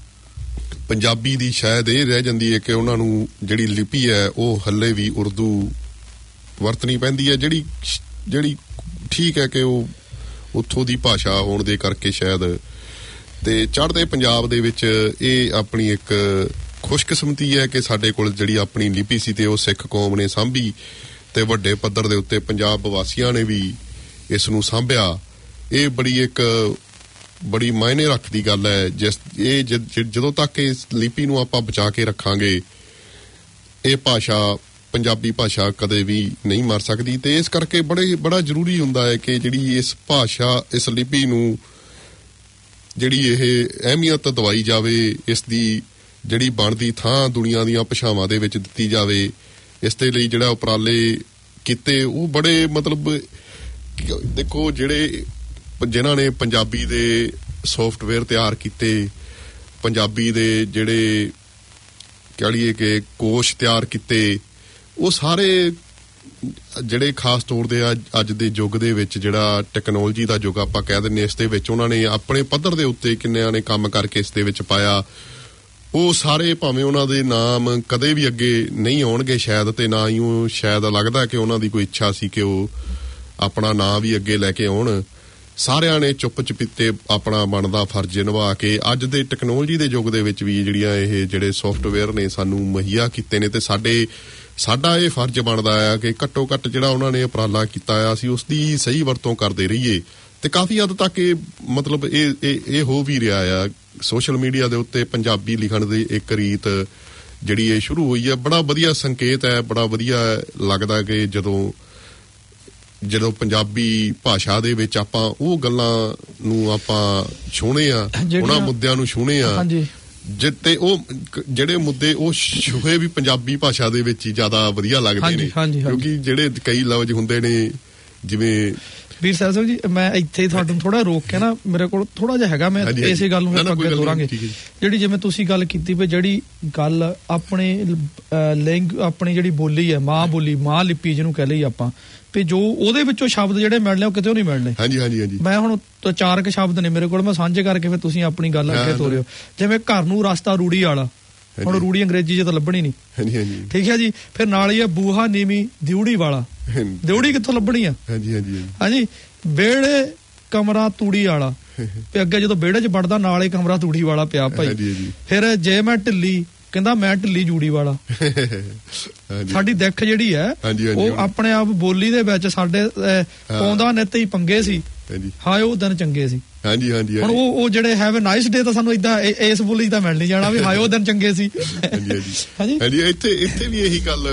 ਪੰਜਾਬੀ ਦੀ ਸ਼ਾਇਦ ਇਹ ਰਹਿ ਜਾਂਦੀ ਹੈ ਕਿ ਉਹਨਾਂ ਨੂੰ ਜਿਹੜੀ ਲਿਪੀ ਹੈ ਉਹ ਹੱਲੇ ਵੀ ਉਰਦੂ ਵਰਤਣੀ ਪੈਂਦੀ ਹੈ, ਜਿਹੜੀ ਜਿਹੜੀ ਠੀਕ ਹੈ ਕਿ ਉਹ ਉੱਥੋਂ ਦੀ ਭਾਸ਼ਾ ਹੋਣ ਦੇ ਕਰਕੇ ਸ਼ਾਇਦ। ਤੇ ਚੜ੍ਹਦੇ ਪੰਜਾਬ ਦੇ ਵਿੱਚ ਇਹ ਆਪਣੀ ਇੱਕ ਖੁਸ਼ਕਿਸਮਤੀ ਹੈ ਕਿ ਸਾਡੇ ਕੋਲ ਜਿਹੜੀ ਆਪਣੀ ਲਿਪੀ ਸੀ ਤੇ ਉਹ ਸਿੱਖ ਕੌਮ ਨੇ ਸਾਂਭੀ, ਤੇ ਵੱਡੇ ਪੱਧਰ ਦੇ ਉੱਤੇ ਪੰਜਾਬ ਵਾਸੀਆਂ ਨੇ ਵੀ ਇਸ ਨੂੰ ਸਾਂਭਿਆ। ਇਹ ਬੜੀ ਇੱਕ ਬੜੀ ਮਾਇਨੇ ਰੱਖਦੀ ਗੱਲ ਹੈ। ਜਿਸ ਇਹ ਜਦੋਂ ਤੱਕ ਇਸ ਲਿਪੀ ਨੂੰ ਆਪਾਂ ਬਚਾ ਕੇ ਰੱਖਾਂਗੇ, ਇਹ ਭਾਸ਼ਾ ਪੰਜਾਬੀ ਭਾਸ਼ਾ ਕਦੇ ਵੀ ਨਹੀਂ ਮਰ ਸਕਦੀ। ਤੇ ਇਸ ਕਰਕੇ ਬੜੇ ਬੜਾ ਜ਼ਰੂਰੀ ਹੁੰਦਾ ਹੈ ਕਿ ਜਿਹੜੀ ਇਸ ਭਾਸ਼ਾ, ਇਸ ਲਿਪੀ ਨੂੰ ਜਿਹੜੀ ਇਹ ਅਹਿਮੀਅਤ ਦਵਾਈ ਜਾਵੇ, ਇਸ ਦੀ ਜਿਹੜੀ ਬਣਦੀ ਥਾਂ ਦੁਨੀਆ ਦੀਆਂ ਭਾਸ਼ਾਵਾਂ ਦੇ ਵਿੱਚ ਦਿੱਤੀ ਜਾਵੇ। ਇਸ ਦੇ ਲਈ ਜਿਹੜਾ ਉਪਰਾਲੇ ਕੀਤੇ ਉਹ ਬੜੇ ਮਤਲਬ ਦੇਖੋ, ਜਿਹੜੇ ਜਿਨ੍ਹਾਂ ਨੇ ਪੰਜਾਬੀ ਦੇ ਸੌਫਟਵੇਅਰ ਤਿਆਰ ਕੀਤੇ, ਪੰਜਾਬੀ ਦੇ ਜਿਹੜੇ ਕਹਿ ਲਈਏ ਕਿ ਕੋਸ਼ ਤਿਆਰ ਕੀਤੇ, ਉਹ ਸਾਰੇ ਜਿਹੜੇ ਖਾਸ ਤੌਰ ਦੇ ਅੱਜ ਦੇ ਯੁੱਗ ਦੇ ਵਿੱਚ ਜਿਹੜਾ ਟੈਕਨੋਲੋਜੀ ਦਾ ਯੁੱਗ ਆਪਾਂ ਕਹਿ ਦਿੰਦੇ, ਇਸ ਦੇ ਵਿੱਚ ਉਹਨਾਂ ਨੇ ਆਪਣੇ ਪੱਧਰ ਦੇ ਉੱਤੇ ਕਿੰਨਿਆਂ ਨੇ ਕੰਮ ਕਰਕੇ ਇਸ ਦੇ ਵਿੱਚ ਪਾਇਆ। ਉਹ ਸਾਰੇ ਭਾਵੇਂ ਉਹਨਾਂ ਦੇ ਨਾਮ ਕਦੇ ਵੀ ਅੱਗੇ ਨਹੀਂ ਆਉਣਗੇ ਸ਼ਾਇਦ, ਤੇ ਨਾ ਹੀ ਉਹ ਸ਼ਾਇਦ ਲੱਗਦਾ ਕਿ ਉਹਨਾਂ ਦੀ ਕੋਈ ਇੱਛਾ ਸੀ ਕਿ ਉਹ ਆਪਣਾ ਨਾਂ ਵੀ ਅੱਗੇ ਲੈ ਕੇ ਆਉਣ। ਸਾਰਿਆਂ ਨੇ ਚੁੱਪ ਚਪੀਤੇ ਆਪਣਾ ਬਣਦਾ ਫਰਜ਼ ਨਿਭਾ ਕੇ ਅੱਜ ਦੇ ਟੈਕਨੋਲੋਜੀ ਦੇ ਯੁੱਗ ਦੇ ਵਿੱਚ ਵੀ ਜਿਹੜੀਆਂ ਇਹ ਜਿਹੜੇ ਸੌਫਟਵੇਅਰ ਨੇ ਸਾਨੂੰ ਮੁਹੱਈਆ ਕੀਤੇ ਨੇ, ਤੇ ਸਾਡੇ ਸਾਡਾ ਇਹ ਫਰਜ਼ ਬਣਦਾ ਆ ਕਿ ਘੱਟੋ ਘੱਟ ਜਿਹੜਾ ਉਹਨਾਂ ਨੇ ਉਪਰਾਲਾ ਕੀਤਾ ਆ ਅਸੀਂ ਉਸ ਦੀ ਸਹੀ ਵਰਤੋਂ ਕਰਦੇ ਰਹੀਏ। ਤੇ ਕਾਫੀ ਹੱਦ ਤੱਕ ਇਹ ਮਤਲਬ ਇਹ ਇਹ ਹੋ ਵੀ ਰਿਹਾ ਆ। ਸੋਸ਼ਲ ਮੀਡੀਆ ਦੇ ਉੱਤੇ ਪੰਜਾਬੀ ਲਿਖਣ ਦੀ ਇੱਕ ਰੀਤ ਜਿਹੜੀ ਇਹ ਸ਼ੁਰੂ ਹੋਈ ਹੈ, ਬੜਾ ਵਧੀਆ ਸੰਕੇਤ ਹੈ। ਬੜਾ ਵਧੀਆ ਲੱਗਦਾ ਕਿ ਜਦੋਂ ਜਦੋਂ ਪੰਜਾਬੀ ਭਾਸ਼ਾ ਦੇ ਵਿੱਚ ਆਪਾਂ ਉਹ ਗੱਲਾਂ ਨੂੰ ਆਪਾਂ ਛੂਹਣੇ ਆ, ਉਹਨਾਂ ਮੁੱਦਿਆਂ ਨੂੰ ਛੂਹਣੇ ਆ ਜਿੱਤੇ ਉਹ ਜਿਹੜੇ ਮੁੱਦੇ ਉਹ ਛੂਹੇ ਵੀ ਪੰਜਾਬੀ ਭਾਸ਼ਾ ਦੇ ਵਿੱਚ ਹੀ ਜ਼ਿਆਦਾ ਵਧੀਆ ਲੱਗਦੇ ਨੇ, ਕਿਉਂਕਿ ਜਿਹੜੇ ਕਈ ਲਫ਼ਜ਼ ਹੁੰਦੇ ਨੇ ਜਿਵੇਂ ਵੀਰ ਸਾਹਿਬ ਸਿੰਘ ਜੀ, ਮੈਂ ਇੱਥੇ ਤੁਹਾਨੂੰ ਥੋੜਾ ਰੋਕ ਕੇ ਨਾ, ਮੇਰੇ ਕੋਲ ਥੋੜਾ ਜਿਹਾ ਹੈਗਾ, ਮੈਂ ਇਸੇ ਗੱਲ ਨੂੰ ਅੱਗੇ ਤੋਰਾਂਗੇ। ਜਿਹੜੀ ਜਿਵੇਂ ਤੁਸੀਂ ਗੱਲ ਕੀਤੀ ਵੀ ਜਿਹੜੀ ਗੱਲ ਆਪਣੇ ਲੈਂਗ ਆਪਣੀ ਜਿਹੜੀ ਬੋਲੀ ਹੈ, ਮਾਂ ਬੋਲੀ, ਮਾਂ ਲਿਪੀ ਜਿਹਨੂੰ ਕਹਿ ਲਈ ਆਪਾਂ, ਵੀ ਜੋ ਉਹਦੇ ਵਿੱਚੋਂ ਸ਼ਬਦ ਜਿਹੜੇ ਮਿਲਣੇ ਉਹ ਕਿਤੇ ਨਹੀਂ ਮਿਲਣੇ। ਹਾਂਜੀ ਹਾਂਜੀ ਹਾਂਜੀ ਮੈਂ ਹੁਣ ਚਾਰ ਕੁ ਸ਼ਬਦ ਨੇ ਮੇਰੇ ਕੋਲ, ਮੈਂ ਸਾਂਝੇ ਕਰਕੇ ਫਿਰ ਤੁਸੀਂ ਆਪਣੀ ਗੱਲ ਅੱਗੇ ਤੋਰਿਓ। ਜਿਵੇਂ ਘਰ ਨੂੰ ਰਸਤਾ ਰੂੜੀ ਵਾਲਾ, ਹੁਣ ਰੂੜੀ ਅੰਗਰੇਜ਼ੀ ਚ ਤਾਂ ਲੱਭਣੀ ਨਹੀਂ, ਠੀਕ ਹੈ ਜੀ। ਫਿਰ ਨਾਲ ਹੀ ਆ ਬੂਹਾ ਨੀਵੀਂ ਦਿਉੜੀ ਵਾਲਾ, ਦਿਉੜੀ ਕਿੱਥੋਂ ਲੱਭਣੀ ਆ? ਹਾਂਜੀ ਹਾਂਜੀ ਹਾਂਜੀ। ਵਿਹੜੇ ਕਮਰਾ ਤੂੜੀ ਵਾਲਾ, ਤੇ ਅੱਗੇ ਜਦੋਂ ਵਿਹੜੇ ਚ ਵੜਦਾ ਨਾਲ ਹੀ ਕਮਰਾ ਤੂੜੀ ਵਾਲਾ ਪਿਆ ਭਾਈ। ਫਿਰ ਜੇ ਮੈਂ ਢਿੱਲੀ, ਕਹਿੰਦਾ ਮੈਂ ਢਿੱਲੀ ਜੂੜੀ ਵਾਲਾ। ਸਾਡੀ ਦਿੱਖ ਜਿਹੜੀ ਹੈ ਉਹ ਆਪਣੇ ਆਪ ਬੋਲੀ ਦੇ ਵਿੱਚ ਸਾਡੇ ਪਾਉਂਦਾ ਨਿੱਤ ਹੀ ਪੰਗੇ ਸੀ, ਹਾਏ ਉਹ ਦਿਨ ਚੰਗੇ ਸੀ। ਹਾਂਜੀ ਹਾਂਜੀ। ਹੁਣ ਉਹ ਉਹ ਜਿਹੜੇ ਹੈਵ ਅ ਨਾਈਸ ਡੇ ਤਾਂ ਸਾਨੂੰ ਏਦਾਂ ਇਸ ਬੋਲੀ ਤਾਂ ਮਿਲ ਨਹੀਂ ਜਾਣਾ ਵੀ ਹਾਏ ਉਹ ਦਿਨ ਚੰਗੇ ਸੀ। ਹਾਂਜੀ ਹਾਂਜੀ ਹਾਂਜੀ। ਇੱਥੇ ਇੱਥੇ ਵੀ ਇਹੀ ਗੱਲ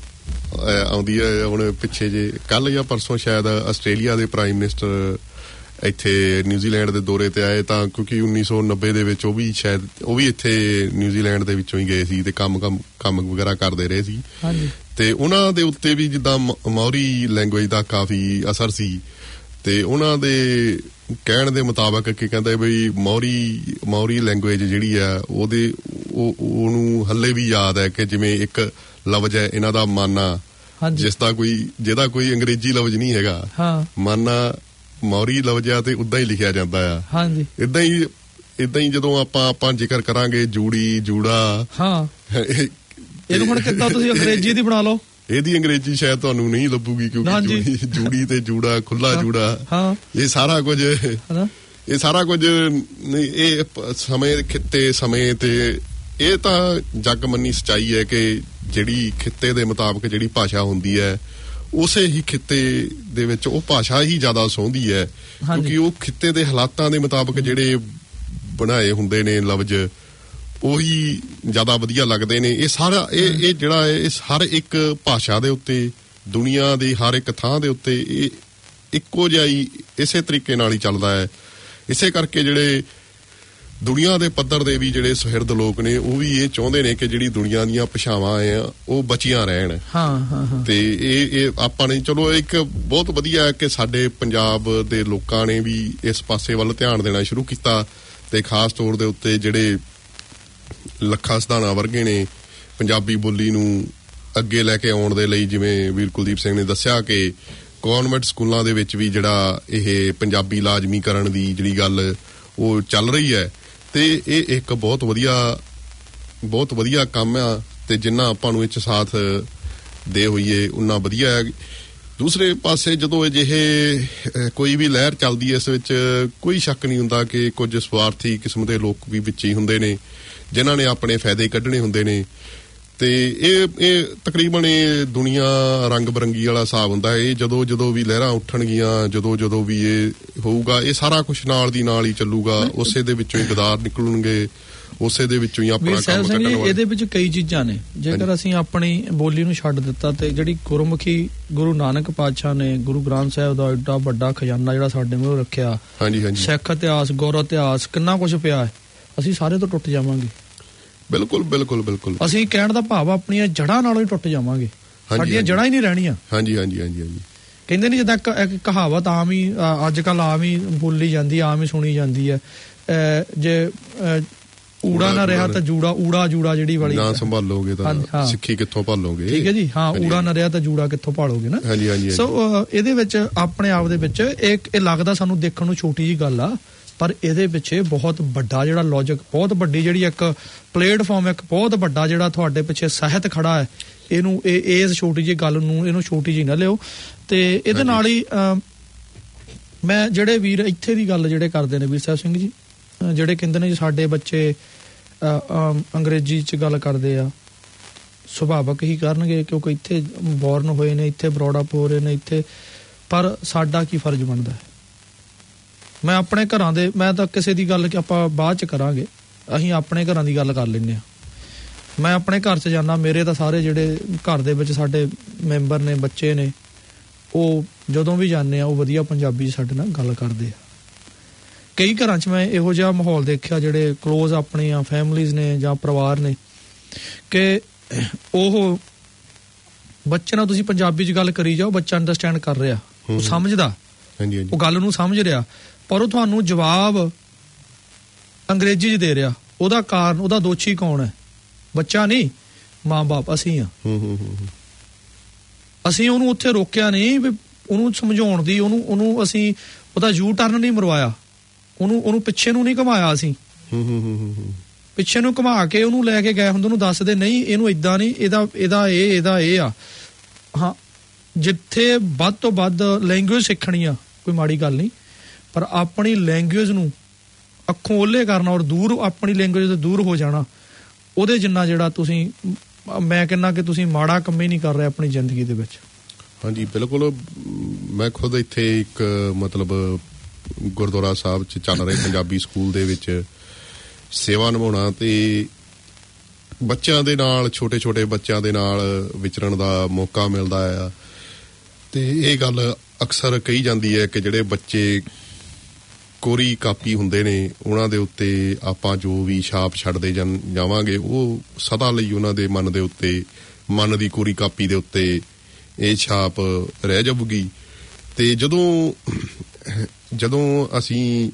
ਆਉਂਦੀ ਹੈ। ਹੁਣ ਪਿੱਛੇ ਜੇ ਕੱਲ ਜਾਂ ਪਰਸੋਂ ਸ਼ਾਇਦ ਆਸਟ੍ਰੇਲੀਆ ਦੇ ਪ੍ਰਾਈਮ ਮਿਨਿਸਟਰ ਇੱਥੇ ਨਿਊਜ਼ੀਲੈਂਡ ਦੇ ਦੌਰੇ ਤੇ ਆਏ, ਤਾਂ ਕਿਉਂਕਿ ਉੱਨੀ ਸੌ ਨੱਬੇ ਦੇ ਵਿੱਚ ਉਹ ਵੀ ਸ਼ਾਇਦ ਉਹ ਵੀ ਇੱਥੇ ਨਿਊਜ਼ੀਲੈਂਡ ਦੇ ਵਿੱਚੋਂ ਹੀ ਗਏ ਸੀ ਤੇ ਕੰਮ ਕੰਮ ਕੰਮ ਵਗੈਰਾ ਕਰਦੇ ਰਹੇ ਸੀ। ਤੇ ਉਹਨਾਂ ਦੇ ਉੱਤੇ ਵੀ ਜਿੱਦਾਂ ਮੌਰੀ ਲੈਂਗੁਏਜ ਦਾ ਕਾਫੀ ਅਸਰ ਸੀ, ਤੇ ਉਹਨਾਂ ਦੇ ਕਹਿਣ ਦੇ ਮੁਤਾਬਕ ਕਿ ਕਹਿੰਦੇ ਬਈ ਮੌਰੀ ਮੌਰੀ ਲੈਂਗੁਏਜ ਜਿਹੜੀ ਆ ਉਹਦੇ ਉਹ ਉਹਨੂੰ ਹੱਲੇ ਵੀ ਯਾਦ ਹੈ ਕਿ ਜਿਵੇਂ ਇੱਕ ਲਫ਼ਜ਼ ਹੈ ਇਹਨਾਂ ਦਾ ਮਾਨਾ, ਜਿਸ ਦਾ ਕੋਈ ਜਿਹਦਾ ਕੋਈ ਅੰਗਰੇਜ਼ੀ ਲਫ਼ਜ਼ ਨਹੀਂ ਹੈਗਾ। ਮਾਨਾ ਮੌਰੀ ਲਫ਼ਜ਼ ਆ ਤੇ ਉਦਾਂ ਹੀ ਲਿਖਿਆ ਜਾਂਦਾ ਆ। ਹਾਂਜੀ। ਇਦਾਂ ਹੀ ਇਦਾਂ ਹੀ ਜਦੋਂ ਆਪਾਂ ਆਪਾਂ ਜ਼ਿਕਰ ਕਰਾਂਗੇ ਜੂੜੀ ਜੂੜਾ, ਹਾਂ ਇਹਨੂੰ ਹੁਣ ਕਿੱਦਾਂ ਤੁਸੀਂ ਅੰਗਰੇਜ਼ੀ ਦੀ ਬਣਾ ਲਓ, ਇਹਦੀ ਅੰਗਰੇਜ਼ੀ ਸ਼ਾਇਦ ਤੁਹਾਨੂੰ ਨਹੀਂ ਲੱਭੂਗੀ, ਕਿਉਂਕਿ ਜੂੜੀ ਤੇ ਜੂੜਾ, ਖੁੱਲਾ ਜੂੜਾ, ਇਹ ਸਾਰਾ ਕੁਝ ਇਹ ਸਾਰਾ ਕੁਝ ਇਹ ਸਮੇਂ ਖਿੱਤੇ ਸਮੇਂ ਤੇ ਇਹ ਤਾਂ ਜੱਗ ਮੰਨੀ ਸੱਚਾਈ ਹੈ ਕਿ ਜਿਹੜੀ ਖਿੱਤੇ ਦੇ ਮੁਤਾਬਕ ਜਿਹੜੀ ਭਾਸ਼ਾ ਹੁੰਦੀ ਹੈ ਉਸੇ ਹੀ ਖਿੱਤੇ ਦੇ ਵਿੱਚ ਉਹ ਭਾਸ਼ਾ ਹੀ ਜ਼ਿਆਦਾ ਸੋਹੰਦੀ ਹੈ, ਕਿਉਂਕਿ ਉਹ ਖਿੱਤੇ ਦੇ ਹਾਲਾਤਾਂ ਦੇ ਮੁਤਾਬਕ ਜਿਹੜੇ ਬਣਾਏ ਹੁੰਦੇ ਨੇ ਲਫ਼ਜ਼ ਉਹੀ ਜ਼ਿਆਦਾ ਵਧੀਆ ਲੱਗਦੇ ਨੇ। ਇਹ ਸਾਰਾ ਇਹ ਇਹ ਜਿਹੜਾ ਹੈ ਇਹ ਹਰ ਇੱਕ ਭਾਸ਼ਾ ਦੇ ਉੱਤੇ, ਦੁਨੀਆ ਦੀ ਹਰ ਇੱਕ ਥਾਂ ਦੇ ਉੱਤੇ ਇਹ ਇੱਕੋ ਜਿਹਾ ਹੀ ਇਸੇ ਤਰੀਕੇ ਨਾਲ ਹੀ ਚੱਲਦਾ ਹੈ। ਇਸੇ ਕਰਕੇ ਜਿਹੜੇ ਦੁਨੀਆ ਦੇ ਪੱਧਰ ਦੇ ਵੀ ਜਿਹੜੇ ਸੁਹਿਰਦ ਲੋਕ ਨੇ ਉਹ ਵੀ ਇਹ ਚਾਹੁੰਦੇ ਨੇ ਕਿ ਜਿਹੜੀ ਦੁਨੀਆ ਦੀਆਂ ਭਾਸ਼ਾਵਾਂ ਆ ਉਹ ਬਚੀਆਂ ਰਹਿਣ। ਹਾਂ ਹਾਂ। ਤੇ ਇਹ ਇਹ ਆਪਾਂ ਨੇ ਚਲੋ ਇੱਕ ਬਹੁਤ ਵਧੀਆ ਹੈ ਕਿ ਸਾਡੇ ਪੰਜਾਬ ਦੇ ਲੋਕਾਂ ਨੇ ਵੀ ਇਸ ਪਾਸੇ ਵੱਲ ਧਿਆਨ ਦੇਣਾ ਸ਼ੁਰੂ ਕੀਤਾ, ਤੇ ਖਾਸ ਤੌਰ ਦੇ ਉੱਤੇ ਜਿਹੜੇ ਲੱਖਾ ਸਿਧਾਣਾ ਵਰਗੇ ਨੇ ਪੰਜਾਬੀ ਬੋਲੀ ਨੂੰ ਅੱਗੇ ਲੈ ਕੇ ਆਉਣ ਦੇ ਲਈ, ਜਿਵੇਂ ਵੀਰ ਕੁਲਦੀਪ ਸਿੰਘ ਨੇ ਦੱਸਿਆ ਕਿ ਕਨਵੈਂਟ ਸਕੂਲਾਂ ਦੇ ਵਿੱਚ ਵੀ ਜਿਹੜਾ ਇਹ ਪੰਜਾਬੀ ਲਾਜ਼ਮੀ ਕਰਨ ਦੀ ਜਿਹੜੀ ਗੱਲ ਉਹ ਚੱਲ ਰਹੀ ਹੈ, ਤੇ ਇਹ ਇੱਕ ਬਹੁਤ ਵਧੀਆ ਬਹੁਤ ਵਧੀਆ ਕੰਮ ਆ, ਤੇ ਜਿੰਨਾ ਆਪਾਂ ਨੂੰ ਇਹ 'ਚ ਸਾਥ ਦੇ ਹੋਈਏ ਉਨਾ ਵਧੀਆ ਹੈ। ਦੂਸਰੇ ਪਾਸੇ ਜਦੋਂ ਅਜਿਹੇ ਕੋਈ ਵੀ ਲਹਿਰ ਚੱਲਦੀ ਹੈ ਇਸ ਵਿੱਚ ਕੋਈ ਸ਼ੱਕ ਨਹੀਂ ਹੁੰਦਾ ਕਿ ਕੁਝ ਸਵਾਰਥੀ ਕਿਸਮ ਦੇ ਲੋਕ ਵੀ ਵਿੱਚ ਹੀ ਹੁੰਦੇ ਨੇ ਜਿਨ੍ਹਾਂ ਨੇ ਆਪਣੇ ਫਾਇਦੇ ਕੱਢਣੇ ਹੁੰਦੇ ਨੇ, ਤੇ ਇਹ ਇਹ ਤਕਰੀਬਨ ਇਹ ਦੁਨੀਆ ਰੰਗ ਬਰੰਗੀ ਵਾਲਾ ਹਿਸਾਬ ਹੁੰਦਾ ਹੈ। ਇਹ ਜਦੋਂ ਜਦੋਂ ਵੀ ਲਹਿਰਾਂ ਉੱਠਣਗੀਆਂ, ਜਦੋਂ ਜਦੋਂ ਵੀ ਇਹ ਹੋਊਗਾ, ਇਹ ਸਾਰਾ ਕੁਛ ਨਾਲ ਦੀ ਨਾਲ ਹੀ ਚੱਲੂਗਾ, ਉਸੇ ਦੇ ਵਿੱਚੋਂ ਹੀ ਗਦਾਰ ਨਿਕਲਣਗੇ, ਉਸੇ ਦੇ ਵਿੱਚੋਂ ਹੀ ਆਪਣਾ ਕੰਮ ਕੱਢਣ ਵਾਲੇ। ਇਹਦੇ ਵਿੱਚ ਕਈ ਚੀਜ਼ਾਂ ਨੇ, ਜੇਕਰ ਅਸੀਂ ਆਪਣੀ ਬੋਲੀ ਨੂੰ ਛੱਡ ਦਿੱਤਾ ਤੇ ਜਿਹੜੀ ਗੁਰਮੁਖੀ ਗੁਰੂ ਨਾਨਕ ਪਾਤਸ਼ਾਹ ਨੇ ਗੁਰੂ ਗ੍ਰੰਥ ਸਾਹਿਬ ਦਾ ਏਡਾ ਵੱਡਾ ਖਜ਼ਾਨਾ ਜਿਹੜਾ ਸਾਡੇ ਮੂਹਰੇ ਰੱਖਿਆ, ਹਾਂਜੀ ਹਾਂਜੀ, ਸਿੱਖ ਇਤਿਹਾਸ, ਗੁਰ ਇਤਿਹਾਸ, ਕਿੰਨਾ ਕੁਛ ਪਿਆ ਹੈ, ਅਸੀਂ ਸਾਰੇ ਤੋਂ ਟੁੱਟ ਜਾਵਾਂਗੇ। ਬਿਲਕੁਲ ਬਿਲਕੁਲ ਬਿਲਕੁਲ। ਅਸੀਂ ਕਹਿਣ ਦਾ ਭਾਵ ਆਪਣੀਆਂ ਜੜ੍ਹਾਂ ਨਾਲੋਂ ਹੀ ਟੁੱਟ ਜਾਵਾਂਗੇ, ਸਾਡੀਆਂ ਜੜ੍ਹਾਂ ਹੀ ਨਹੀਂ ਰਹਿਣੀਆਂ। ਹਾਂਜੀ ਹਾਂਜੀ ਹਾਂਜੀ ਹਾਂਜੀ। ਕਹਿੰਦੇ ਨੀ ਜਿੱਦਾਂ ਇੱਕ ਕਹਾਵਤ ਆਮ ਹੀ ਅੱਜ ਕੱਲ ਆਮ ਹੀ ਬੋਲੀ ਜਾਂਦੀ, ਆਮ ਹੀ ਸੁਣੀ ਜਾਂਦੀ ਹੈ, ਜੇ ਊੜਾ ਨਾ ਰਿਹਾ ਤਾਂ ਜੂੜਾ, ਊੜਾ ਜੂੜਾ ਜਿਹੜੀ ਵਾਲੀ ਨਾ ਸੰਭਾਲੋਗੇ ਤਾਂ ਸਿੱਖੀ ਕਿੱਥੋਂ ਭਾਲੋਗੇ। ਠੀਕ ਹੈ ਜੀ, ਹਾਂ, ਊੜਾ ਨਾ ਰਿਹਾ ਤਾਂ ਜੂੜਾ ਕਿੱਥੋਂ ਭਾਲੋਗੇ ਨਾ। ਹਾਂਜੀ ਹਾਂਜੀ। ਸੋ ਇਹਦੇ ਵਿੱਚ ਆਪਣੇ ਆਪ ਦੇ ਵਿੱਚ ਇੱਕ ਇਹ ਲੱਗਦਾ ਸਾਨੂੰ ਦੇਖਣ ਨੂੰ ਛੋਟੀ ਜੀ ਗੱਲ ਆ, ਪਰ ਇਹਦੇ ਪਿੱਛੇ ਬਹੁਤ ਵੱਡਾ ਜਿਹੜਾ ਲੌਜਿਕ, ਬਹੁਤ ਵੱਡੀ ਜਿਹੜੀ ਇੱਕ ਪਲੇਟਫਾਰਮ, ਇੱਕ ਬਹੁਤ ਵੱਡਾ ਜਿਹੜਾ ਤੁਹਾਡੇ ਪਿੱਛੇ ਸਾਹਿਤ ਖੜਾ ਹੈ। ਇਹਨੂੰ ਇਹ ਇਸ ਛੋਟੀ ਜਿਹੀ ਗੱਲ ਨੂੰ ਇਹਨੂੰ ਛੋਟੀ ਜਿਹੀ ਨਾ ਲਿਓ। ਤੇ ਇਹਦੇ ਨਾਲ ਹੀ ਮੈਂ ਜਿਹੜੇ ਵੀਰ ਇੱਥੇ ਦੀ ਗੱਲ ਜਿਹੜੇ ਕਰਦੇ ਨੇ ਵੀਰ ਸਾਹਿਬ ਸਿੰਘ ਜੀ, ਜਿਹੜੇ ਕਹਿੰਦੇ ਨੇ ਜੀ ਸਾਡੇ ਬੱਚੇ ਅੰਗਰੇਜ਼ੀ 'ਚ ਗੱਲ ਕਰਦੇ ਆ, ਸੁਭਾਵਕ ਹੀ ਕਰਨਗੇ ਕਿਉਂਕਿ ਇੱਥੇ ਬੋਰਨ ਹੋਏ ਨੇ, ਇੱਥੇ ਬਰੋਡ ਅਪ ਹੋ ਰਹੇ ਨੇ ਇੱਥੇ, ਪਰ ਸਾਡਾ ਕੀ ਫਰਜ਼ ਬਣਦਾ ਹੈ? ਮੈਂ ਆਪਣੇ ਘਰਾਂ ਦੇ, ਮੈਂ ਤਾਂ ਕਿਸੇ ਦੀ ਗੱਲ ਆਪਾਂ ਬਾਅਦ 'ਚ ਕਰਾਂਗੇ, ਅਸੀਂ ਆਪਣੇ ਘਰਾਂ ਦੀ ਗੱਲ ਕਰ ਲੈਂਦੇ ਹਾਂ। ਮੈਂ ਆਪਣੇ ਘਰ 'ਚ ਜਾਂਦਾ, ਮੇਰੇ ਤਾਂ ਸਾਰੇ ਜਿਹੜੇ ਘਰ ਦੇ ਵਿੱਚ ਸਾਡੇ ਮੈਂਬਰ ਨੇ, ਬੱਚੇ ਨੇ, ਉਹ ਜਦੋਂ ਵੀ ਜਾਂਦੇ ਆ ਉਹ ਵਧੀਆ ਪੰਜਾਬੀ ਸਾਡੇ ਨਾਲ ਗੱਲ ਕਰਦੇ ਆ। ਕਈ ਘਰਾਂ 'ਚ ਮੈਂ ਇਹੋ ਜਿਹਾ ਮਾਹੌਲ ਦੇਖਿਆ, ਜਿਹੜੇ ਕਲੋਜ਼ ਆਪਣੀਆਂ ਫੈਮਲੀਜ਼ ਨੇ ਜਾਂ ਪਰਿਵਾਰ ਨੇ, ਕਿ ਉਹ ਬੱਚੇ ਨਾਲ ਤੁਸੀਂ ਪੰਜਾਬੀ 'ਚ ਗੱਲ ਕਰੀ ਜਾਓ, ਬੱਚਾ ਅੰਡਰਸਟੈਂਡ ਕਰ ਰਿਹਾ, ਉਹ ਸਮਝਦਾ, ਉਹ ਗੱਲ ਨੂੰ ਸਮਝ ਰਿਹਾ, ਪਰ ਉਹ ਤੁਹਾਨੂੰ ਜਵਾਬ ਅੰਗਰੇਜ਼ੀ 'ਚ ਦੇ ਰਿਹਾ। ਉਹਦਾ ਕਾਰਨ, ਉਹਦਾ ਦੋਸ਼ੀ ਕੌਣ ਹੈ? ਬੱਚਾ ਨਹੀਂ, ਮਾਂ ਬਾਪ, ਅਸੀਂ ਆ। ਅਸੀਂ ਉਹਨੂੰ ਉੱਥੇ ਰੋਕਿਆ ਨਹੀਂ ਵੀ ਉਹਨੂੰ ਸਮਝਾਉਣ ਦੀ, ਉਹਨੂੰ ਉਹਨੂੰ ਅਸੀਂ ਉਹਦਾ ਯੂ ਟਰਨ ਨਹੀਂ ਮਰਵਾਇਆ, ਉਹਨੂੰ ਉਹਨੂੰ ਪਿੱਛੇ ਨੂੰ ਨਹੀਂ ਘੁਮਾਇਆ। ਅਸੀਂ ਪਿੱਛੇ ਨੂੰ ਘੁਮਾ ਕੇ ਉਹਨੂੰ ਲੈ ਕੇ ਗਏ ਹੁੰਦੇ, ਉਹਨੂੰ ਦੱਸਦੇ ਨਹੀਂ ਇਹਨੂੰ ਏਦਾਂ ਨਹੀਂ, ਇਹਦਾ ਇਹਦਾ ਇਹ ਇਹਦਾ ਇਹ ਆ। ਹਾਂ, ਜਿੱਥੇ ਵੱਧ ਤੋਂ ਵੱਧ ਲੈਂਗੁਏਜ ਸਿੱਖਣੀ ਆ, ਕੋਈ ਮਾੜੀ ਗੱਲ ਨਹੀਂ, ਪਰ ਆਪਣੀ ਲੈਂਗੁਏਜ ਨੂੰ ਅੱਖੋਂ ਓਹਲੇ ਕਰਨਾ ਔਰ ਦੂਰ, ਆਪਣੀ ਲੈਂਗੁਏਜ ਤੋਂ ਦੂਰ ਹੋ ਜਾਣਾ, ਉਹਦੇ ਜਿੰਨਾ ਜਿਹੜਾ ਤੁਸੀਂ, ਮੈਂ ਕਹਿੰਦਾ ਕਿ ਤੁਸੀਂ ਮਾੜਾ ਕੰਮ ਹੀ ਨਹੀਂ ਕਰ ਰਹੇ ਆਪਣੀ ਜ਼ਿੰਦਗੀ ਦੇ ਵਿੱਚ। ਹਾਂਜੀ ਬਿਲਕੁਲ। ਮੈਂ ਖੁਦ ਇੱਥੇ ਇੱਕ ਮਤਲਬ ਗੁਰਦੁਆਰਾ ਸਾਹਿਬ 'ਚ ਚੱਲ ਰਹੇ ਪੰਜਾਬੀ ਸਕੂਲ ਦੇ ਵਿੱਚ ਸੇਵਾ ਨਿਭਾਉਣਾ, ਤੇ ਬੱਚਿਆਂ ਦੇ ਨਾਲ, ਛੋਟੇ ਛੋਟੇ ਬੱਚਿਆਂ ਦੇ ਨਾਲ ਵਿਚਰਨ ਦਾ ਮੌਕਾ ਮਿਲਦਾ ਆ। ਤੇ ਇਹ ਗੱਲ ਅਕਸਰ ਕਹੀ ਜਾਂਦੀ ਹੈ ਕਿ ਜਿਹੜੇ ਬੱਚੇ ਕੋਰੀ ਕਾਪੀ ਹੁੰਦੇ ਨੇ, ਉਹਨਾਂ ਦੇ ਉੱਤੇ ਆਪਾਂ ਜੋ ਵੀ ਛਾਪ ਛੱਡਦੇ ਜਾਵਾਂਗੇ, ਉਹ ਸਦਾ ਲਈ ਉਹਨਾਂ ਦੇ ਮਨ ਦੇ ਉੱਤੇ, ਮਨ ਦੀ ਕੋਰੀ ਕਾਪੀ ਦੇ ਉੱਤੇ ਇਹ ਛਾਪ ਰਹਿ ਜਾਊਗੀ। ਤੇ ਜਦੋਂ ਜਦੋਂ ਅਸੀਂ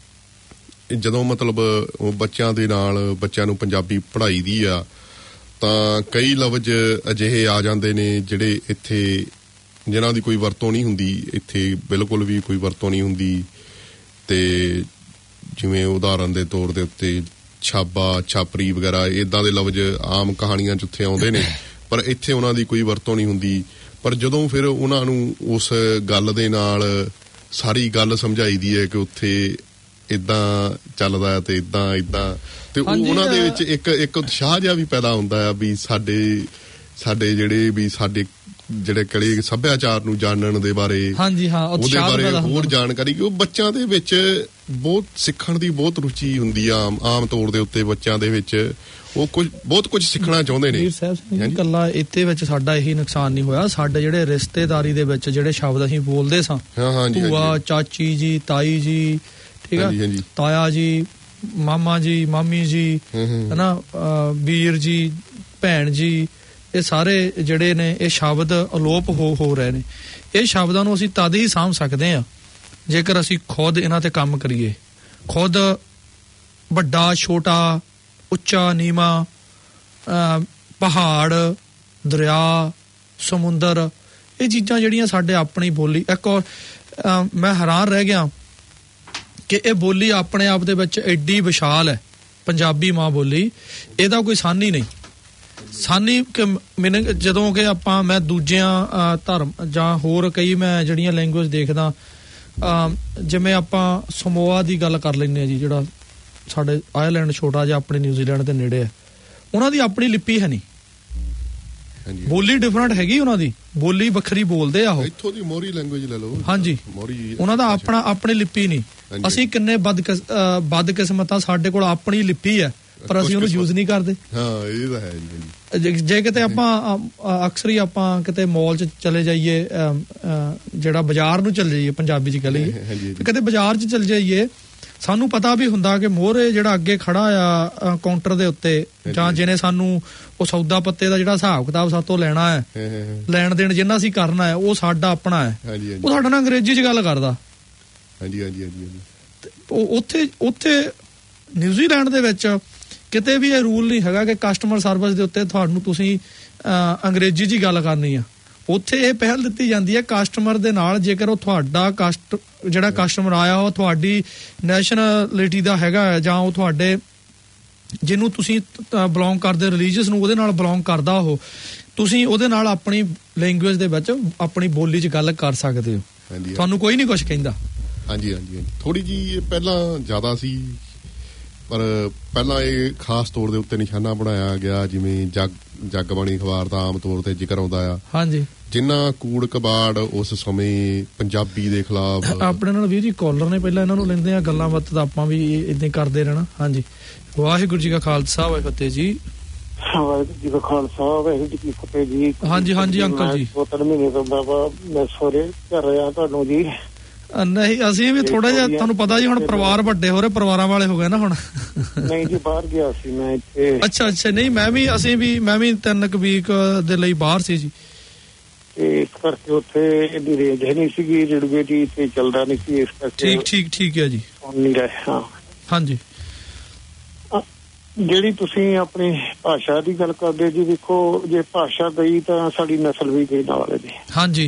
ਜਦੋਂ ਮਤਲਬ ਬੱਚਿਆਂ ਦੇ ਨਾਲ, ਬੱਚਿਆਂ ਨੂੰ ਪੰਜਾਬੀ ਪੜ੍ਹਾਈ ਦੀ ਆ, ਤਾਂ ਕਈ ਲਫ਼ਜ਼ ਅਜਿਹੇ ਆ ਜਾਂਦੇ ਨੇ ਜਿਹੜੇ ਇੱਥੇ, ਜਿਨ੍ਹਾਂ ਦੀ ਕੋਈ ਵਰਤੋਂ ਨਹੀਂ ਹੁੰਦੀ, ਇੱਥੇ ਬਿਲਕੁਲ ਵੀ ਕੋਈ ਵਰਤੋਂ ਨਹੀਂ ਹੁੰਦੀ। ਤੇ ਜਿਵੇਂ ਉਦਾਹਰਨ ਦੇ ਤੌਰ ਦੇ ਉੱਤੇ ਛਾਬਾ, ਛਾਪਰੀ ਵਗੈਰਾ, ਇੱਦਾਂ ਦੇ ਲਫ਼ਜ਼ ਆਮ ਕਹਾਣੀਆਂ 'ਚ ਉੱਥੇ ਆਉਂਦੇ ਨੇ, ਪਰ ਇੱਥੇ ਉਹਨਾਂ ਦੀ ਕੋਈ ਵਰਤੋਂ ਨਹੀਂ ਹੁੰਦੀ। ਪਰ ਜਦੋਂ ਫਿਰ ਉਹਨਾਂ ਨੂੰ ਉਸ ਗੱਲ ਦੇ ਨਾਲ ਸਾਰੀ ਗੱਲ ਸਮਝਾਈ ਦੀ ਹੈ ਕਿ ਉੱਥੇ ਏਦਾਂ ਚੱਲਦਾ ਤੇ ਏਦਾਂ ਏਦਾਂ, ਤੇ ਉਹਨਾਂ ਦੇ ਵਿੱਚ ਇੱਕ ਇੱਕ ਉਤਸ਼ਾਹ ਜਿਹਾ ਵੀ ਪੈਦਾ ਹੁੰਦਾ ਆ ਵੀ ਸਾਡੇ ਸਾਡੇ ਜਿਹੜੇ ਵੀ ਸਾਡੇ ਜਿਹੜੇ ਕਲੇ ਸੱਭਿਆਚਾਰ ਨੂੰ ਜਾਣਨ ਦੇ ਬਾਰੇ, ਹਾਂਜੀ ਹਾਂ, ਉਹਦੇ ਬਾਰੇ ਹੋਰ ਜਾਣਕਾਰੀ, ਕਿ ਉਹ ਬੱਚਿਆਂ ਦੇ ਵਿੱਚ ਬਹੁਤ ਸਿੱਖਣ ਦੀ ਬਹੁਤ ਰੁਚੀ ਹੁੰਦੀ ਆ। ਆਮ ਤੌਰ ਦੇ ਉੱਤੇ ਬੱਚਿਆਂ ਦੇ ਵਿੱਚ ਉਹ ਕੁਝ ਬਹੁਤ ਕੁਝ ਸਿੱਖਣਾ ਚਾਹੁੰਦੇ ਨੇ। ਵੀਰ ਸਾਹਿਬ, ਇਕੱਲਾ ਇੱਥੇ ਵਿੱਚ ਸਾਡਾ ਇਹੀ ਨੁਕਸਾਨ ਨਹੀਂ ਹੋਇਆ, ਸਾਡੇ ਜਿਹੜੇ ਰਿਸ਼ਤੇਦਾਰੀ ਦੇ ਵਿੱਚ ਜਿਹੜੇ ਸ਼ਬਦ ਅਸੀਂ ਬੋਲਦੇ ਸਾਂ, ਭੂਆ, ਚਾਚੀ ਜੀ, ਤਾਈ ਜੀ, ਠੀਕ ਆ, ਤਾਇਆ ਜੀ, ਮਾਮਾ ਜੀ, ਮਾਮੀ ਜੀ, ਹਨਾ, ਵੀਰ ਜੀ, ਭੈਣ ਜੀ, ਇਹ ਸਾਰੇ ਜਿਹੜੇ ਨੇ ਇਹ ਸ਼ਬਦ ਅਲੋਪ ਹੋ ਹੋ ਰਹੇ ਨੇ। ਇਹ ਸ਼ਬਦਾਂ ਨੂੰ ਅਸੀਂ ਤਦ ਹੀ ਸਾਂਭ ਸਕਦੇ ਹਾਂ ਜੇਕਰ ਅਸੀਂ ਖੁਦ ਇਹਨਾਂ ਤੇ ਕੰਮ ਕਰੀਏ। ਖੁਦ ਵੱਡਾ ਛੋਟਾ, ਉੱਚਾ ਨੀਵਾਂ, ਪਹਾੜ, ਦਰਿਆ, ਸਮੁੰਦਰ, ਇਹ ਚੀਜ਼ਾਂ ਜਿਹੜੀਆਂ ਸਾਡੇ ਆਪਣੀ ਬੋਲੀ। ਇੱਕ ਔਰ ਮੈਂ ਹੈਰਾਨ ਰਹਿ ਗਿਆ ਕਿ ਇਹ ਬੋਲੀ ਆਪਣੇ ਆਪ ਦੇ ਵਿੱਚ ਐਡੀ ਵਿਸ਼ਾਲ ਹੈ, ਪੰਜਾਬੀ ਮਾਂ ਬੋਲੀ, ਇਹਦਾ ਕੋਈ ਸਾਨੀ ਨਹੀਂ। ਸਾਨੀ ਮੀਨਿੰਗ ਜਦੋਂ ਕਿ ਆਪਾਂ, ਮੈਂ ਦੂਜਿਆਂ ਧਰਮ ਜਾਂ ਹੋਰ ਕਈ ਮੈਂ ਜਿਹੜੀਆਂ ਲੈਂਗੁਏਜ ਦੇਖਦਾ, ਜਿਵੇਂ ਆਪਾਂ ਸਮੋਆ ਦੀ ਗੱਲ ਕਰ ਲੈਂਦੇ ਹਾਂ ਜੀ, ਜਿਹੜਾ ਸਾਡੇ ਆਇਰਲੈਂਡ ਛੋਟਾ ਜਿਹਾ ਆਪਣੇ ਨਿਊਜ਼ੀਲੈਂਡ ਦੇ ਨੇੜੇ ਹੈ, ਉਹਨਾਂ ਦੀ ਆਪਣੀ ਲਿਪੀ ਹੈ ਨਹੀਂ, ਬੋਲੀ ਡਿਫਰੈਂਟ ਹੈਗੀ, ਉਹਨਾਂ ਦੀ ਬੋਲੀ ਵੱਖਰੀ ਬੋਲਦੇ ਆ ਉਹ। ਇੱਥੋਂ ਦੀ ਮੋਰੀ ਲੈਂਗੁਏਜ ਲੈ ਲਓ, ਹਾਂਜੀ, ਉਹਨਾਂ ਦਾ ਆਪਣਾ ਆਪਣੀ ਲਿਪੀ ਨਹੀਂ। ਅਸੀਂ ਕਿੰਨੇ ਬਦ ਬਦਕਿਸਮਤ ਆ, ਸਾਡੇ ਕੋਲ ਆਪਣੀ ਲਿਪੀ ਹੈ ਪਰ ਅਸੀਂ ਉਹਨੂੰ ਯੂਜ਼ ਨਹੀਂ ਕਰਦੇ। ਹਾਂ, ਇਹ ਤਾਂ ਹੈ ਜੀ। ਜੇ ਕਿਤੇ ਆਪਾਂ ਅਕਸਰ ਹੀ ਆਪਾਂ ਕਿਤੇ ਮਾਲ 'ਚ ਚਲੇ ਜਾਈਏ, ਜਿਹੜਾ ਬਾਜ਼ਾਰ ਨੂੰ ਚਲੇ ਜਾਈਏ, ਪੰਜਾਬੀ 'ਚ ਕਹ ਲਈਏ, ਕਿਤੇ ਬਾਜ਼ਾਰ 'ਚ ਚਲੇ ਜਾਈਏ, ਸਾਨੂੰ ਪਤਾ ਵੀ ਹੁੰਦਾ ਕਿ ਮੋਹਰੇ ਜਿਹੜਾ ਅੱਗੇ ਖੜਾ ਆ ਕਾਊਂਟਰ ਦੇ ਉੱਤੇ, ਜਾਂ ਜਿਹਨੇ ਸਾਨੂੰ ਉਹ ਸੌਦਾ ਪੱਤੇ ਦਾ ਜਿਹੜਾ ਹਿਸਾਬ ਕਿਤਾਬ ਸਾਤੋਂ ਲੈਣਾ ਹੈ, ਲੈਣ ਦੇਣ ਜਿੰਨਾ ਅਸੀਂ ਕਰਨਾ ਹੈ, ਉਹ ਸਾਡਾ ਆਪਣਾ ਹੈ, ਉਹ ਸਾਡਾ ਨਾਲ ਅੰਗਰੇਜ਼ੀ 'ਚ ਗੱਲ ਕਰਦਾ। ਹਾਂਜੀ ਹਾਂਜੀ ਹਾਂਜੀ। ਉੱਥੇ ਉੱਥੇ ਨਿਊਜ਼ੀਲੈਂਡ ਦੇ ਵਿੱਚ ਕਿਤੇ ਵੀ ਇਹ ਰੂਲ ਨਹੀਂ ਹੈਗਾ ਕਿ ਕਸਟਮਰ ਸਰਵਿਸ ਦੇ ਉੱਤੇ ਤੁਹਾਨੂੰ ਤੁਸੀਂ ਅੰਗਰੇਜ਼ੀ 'ਚ ਹੀ ਗੱਲ ਕਰਨੀ ਆ। ਉੱਥੇ ਇਹ ਪਹਿਲ ਦਿੱਤੀ ਜਾਂਦੀ ਹੈ ਕਸਟਮਰ ਦੇ ਨਾਲ, ਜੇਕਰ ਉਹ ਤੁਹਾਡਾ ਕਸਟ ਜਿਹੜਾ ਕਸਟਮਰ ਆਇਆ ਉਹ ਤੁਹਾਡੀ ਨੈਸ਼ਨਲਿਟੀ ਦਾ ਹੈਗਾ ਜਾਂ ਉਹ ਤੁਹਾਡੇ ਜਿਹਨੂੰ ਤੁਸੀਂ ਬਿਲੋਂਗ ਕਰਦੇ ਰਿਲੀਜੀਅਸ ਨੂੰ ਉਹਦੇ ਨਾਲ ਬਿਲੋਂਗ ਕਰਦਾ, ਉਹ ਤੁਸੀਂ ਉਹਦੇ ਨਾਲ ਆਪਣੀ ਲੈਂਗੁਏਜ ਦੇ ਵਿੱਚ ਆਪਣੀ ਬੋਲੀ 'ਚ ਗੱਲ ਕਰ ਸਕਦੇ ਹੋ, ਤੁਹਾਨੂੰ ਕੋਈ ਨਹੀਂ ਕੁਛ ਕਹਿੰਦਾ। ਹਾਂਜੀ ਹਾਂਜੀ ਥੋੜੀ ਜੀ ਪਹਿਲਾਂ ਜ਼ਿਆਦਾ ਸੀ, ਪਰ ਪਹਿਲਾਂ ਇਹ ਖਾਸ ਤੌਰ ਦੇ ਉੱਤੇ ਨਿਸ਼ਾਨਾ ਬਣਾਇਆ ਗਿਆ, ਜਿਵੇਂ ਜਗ ਜਗਬਾਣੀ ਅਖਬਾਰ ਦਾ ਆਮ ਤੌਰ ਤੇ ਜ਼ਿਕਰ ਆਉਂਦਾ ਆ। ਹਾਂਜੀ, ਜਿੰਨਾ ਕੂੜ ਕਬਾੜ ਉਸ ਸਮੇਂ ਪੰਜਾਬੀ ਦੇ ਖਿਲਾਫ। ਆਪਣੇ ਨਾਲ ਵੀਰ ਜੀ ਕਾਲਰ ਨੇ, ਪਹਿਲਾਂ ਇਹਨਾਂ ਨੂੰ ਲੈਂਦੇ ਆ ਗੱਲਾਂ ਬਾਤਾਂ, ਤਾਂ ਆਪਾਂ ਵੀ ਏਦਾਂ ਕਰਦੇ ਰਹਿਣਾ। ਹਾਂਜੀ, ਵਾਹਿਗੁਰੂ ਜੀ ਕਾ ਖਾਲਸਾ ਵਾਹਿਗੁਰੂ ਫਤਿਹ ਜੀ। ਵਾਹਿਗੁਰੂ ਜੀ ਕਾ ਖਾਲਸਾ ਵਾਹਿਗੁਰੂ ਜੀ ਕੀ ਫਤਿਹ ਜੀ। ਹਾਂਜੀ ਹਾਂਜੀ ਅੰਕਲ ਜੀ, ਦੋ ਤਿੰਨ ਮਹੀਨੇ ਤੋਂ ਬਾਬਾ ਮੈਂ ਸੋਰੇ ਕਰ ਰਿਹਾ ਤੁਹਾਨੂੰ ਜੀ। ਨਹੀਂ ਅਸੀਂ ਵੀ ਥੋੜਾ ਜਿਹਾ, ਤੁਹਾਨੂੰ ਪਤਾ ਜੀ ਹੁਣ ਪਰਿਵਾਰ ਵੱਡੇ ਹੋ ਰਹੇ, ਪਰਿਵਾਰਾਂ ਵਾਲੇ ਹੋ ਗਏ ਨਾ ਹੁਣ। ਨਹੀਂ ਜੀ ਬਾਹਰ ਗਿਆ ਸੀ ਮੈਂ ਇੱਥੇ। ਅੱਛਾ ਅੱਛਾ, ਨਹੀਂ ਮੈਂ ਵੀ ਅਸੀਂ ਵੀ ਮੈਂ ਵੀ ਤਿੰਨ ਕੁ ਵੀਕ ਦੇ ਲਈ ਬਾਹਰ ਸੀ ਜੀ, ਤੇ ਇਸ ਕਰਕੇ ਉੱਥੇ ਇਹਦੀ ਰੇਂਜ ਨਹੀਂ ਸੀਗੀ, ਰੇਡੀਓ ਦੀ ਤੇ ਚੱਲਦਾ ਨਹੀਂ ਸੀ, ਇਸ ਕਰਕੇ। ਠੀਕ ਠੀਕ ਠੀਕ ਹੈ ਜੀ, ਸੁਣ ਨਹੀਂ ਰਹੇ। ਹਾਂ ਹਾਂਜੀ, ਜਿਹੜੀ ਤੁਸੀਂ ਆਪਣੀ ਭਾਸ਼ਾ ਦੀ ਗੱਲ ਕਰਦੇ ਜੀ, ਦੇਖੋ ਜੇ ਭਾਸ਼ਾ ਗਈ ਤਾਂ ਸਾਡੀ ਨਸਲ ਵੀ ਗਈ ਨਾਲ ਦੀ। ਹਾਂਜੀ,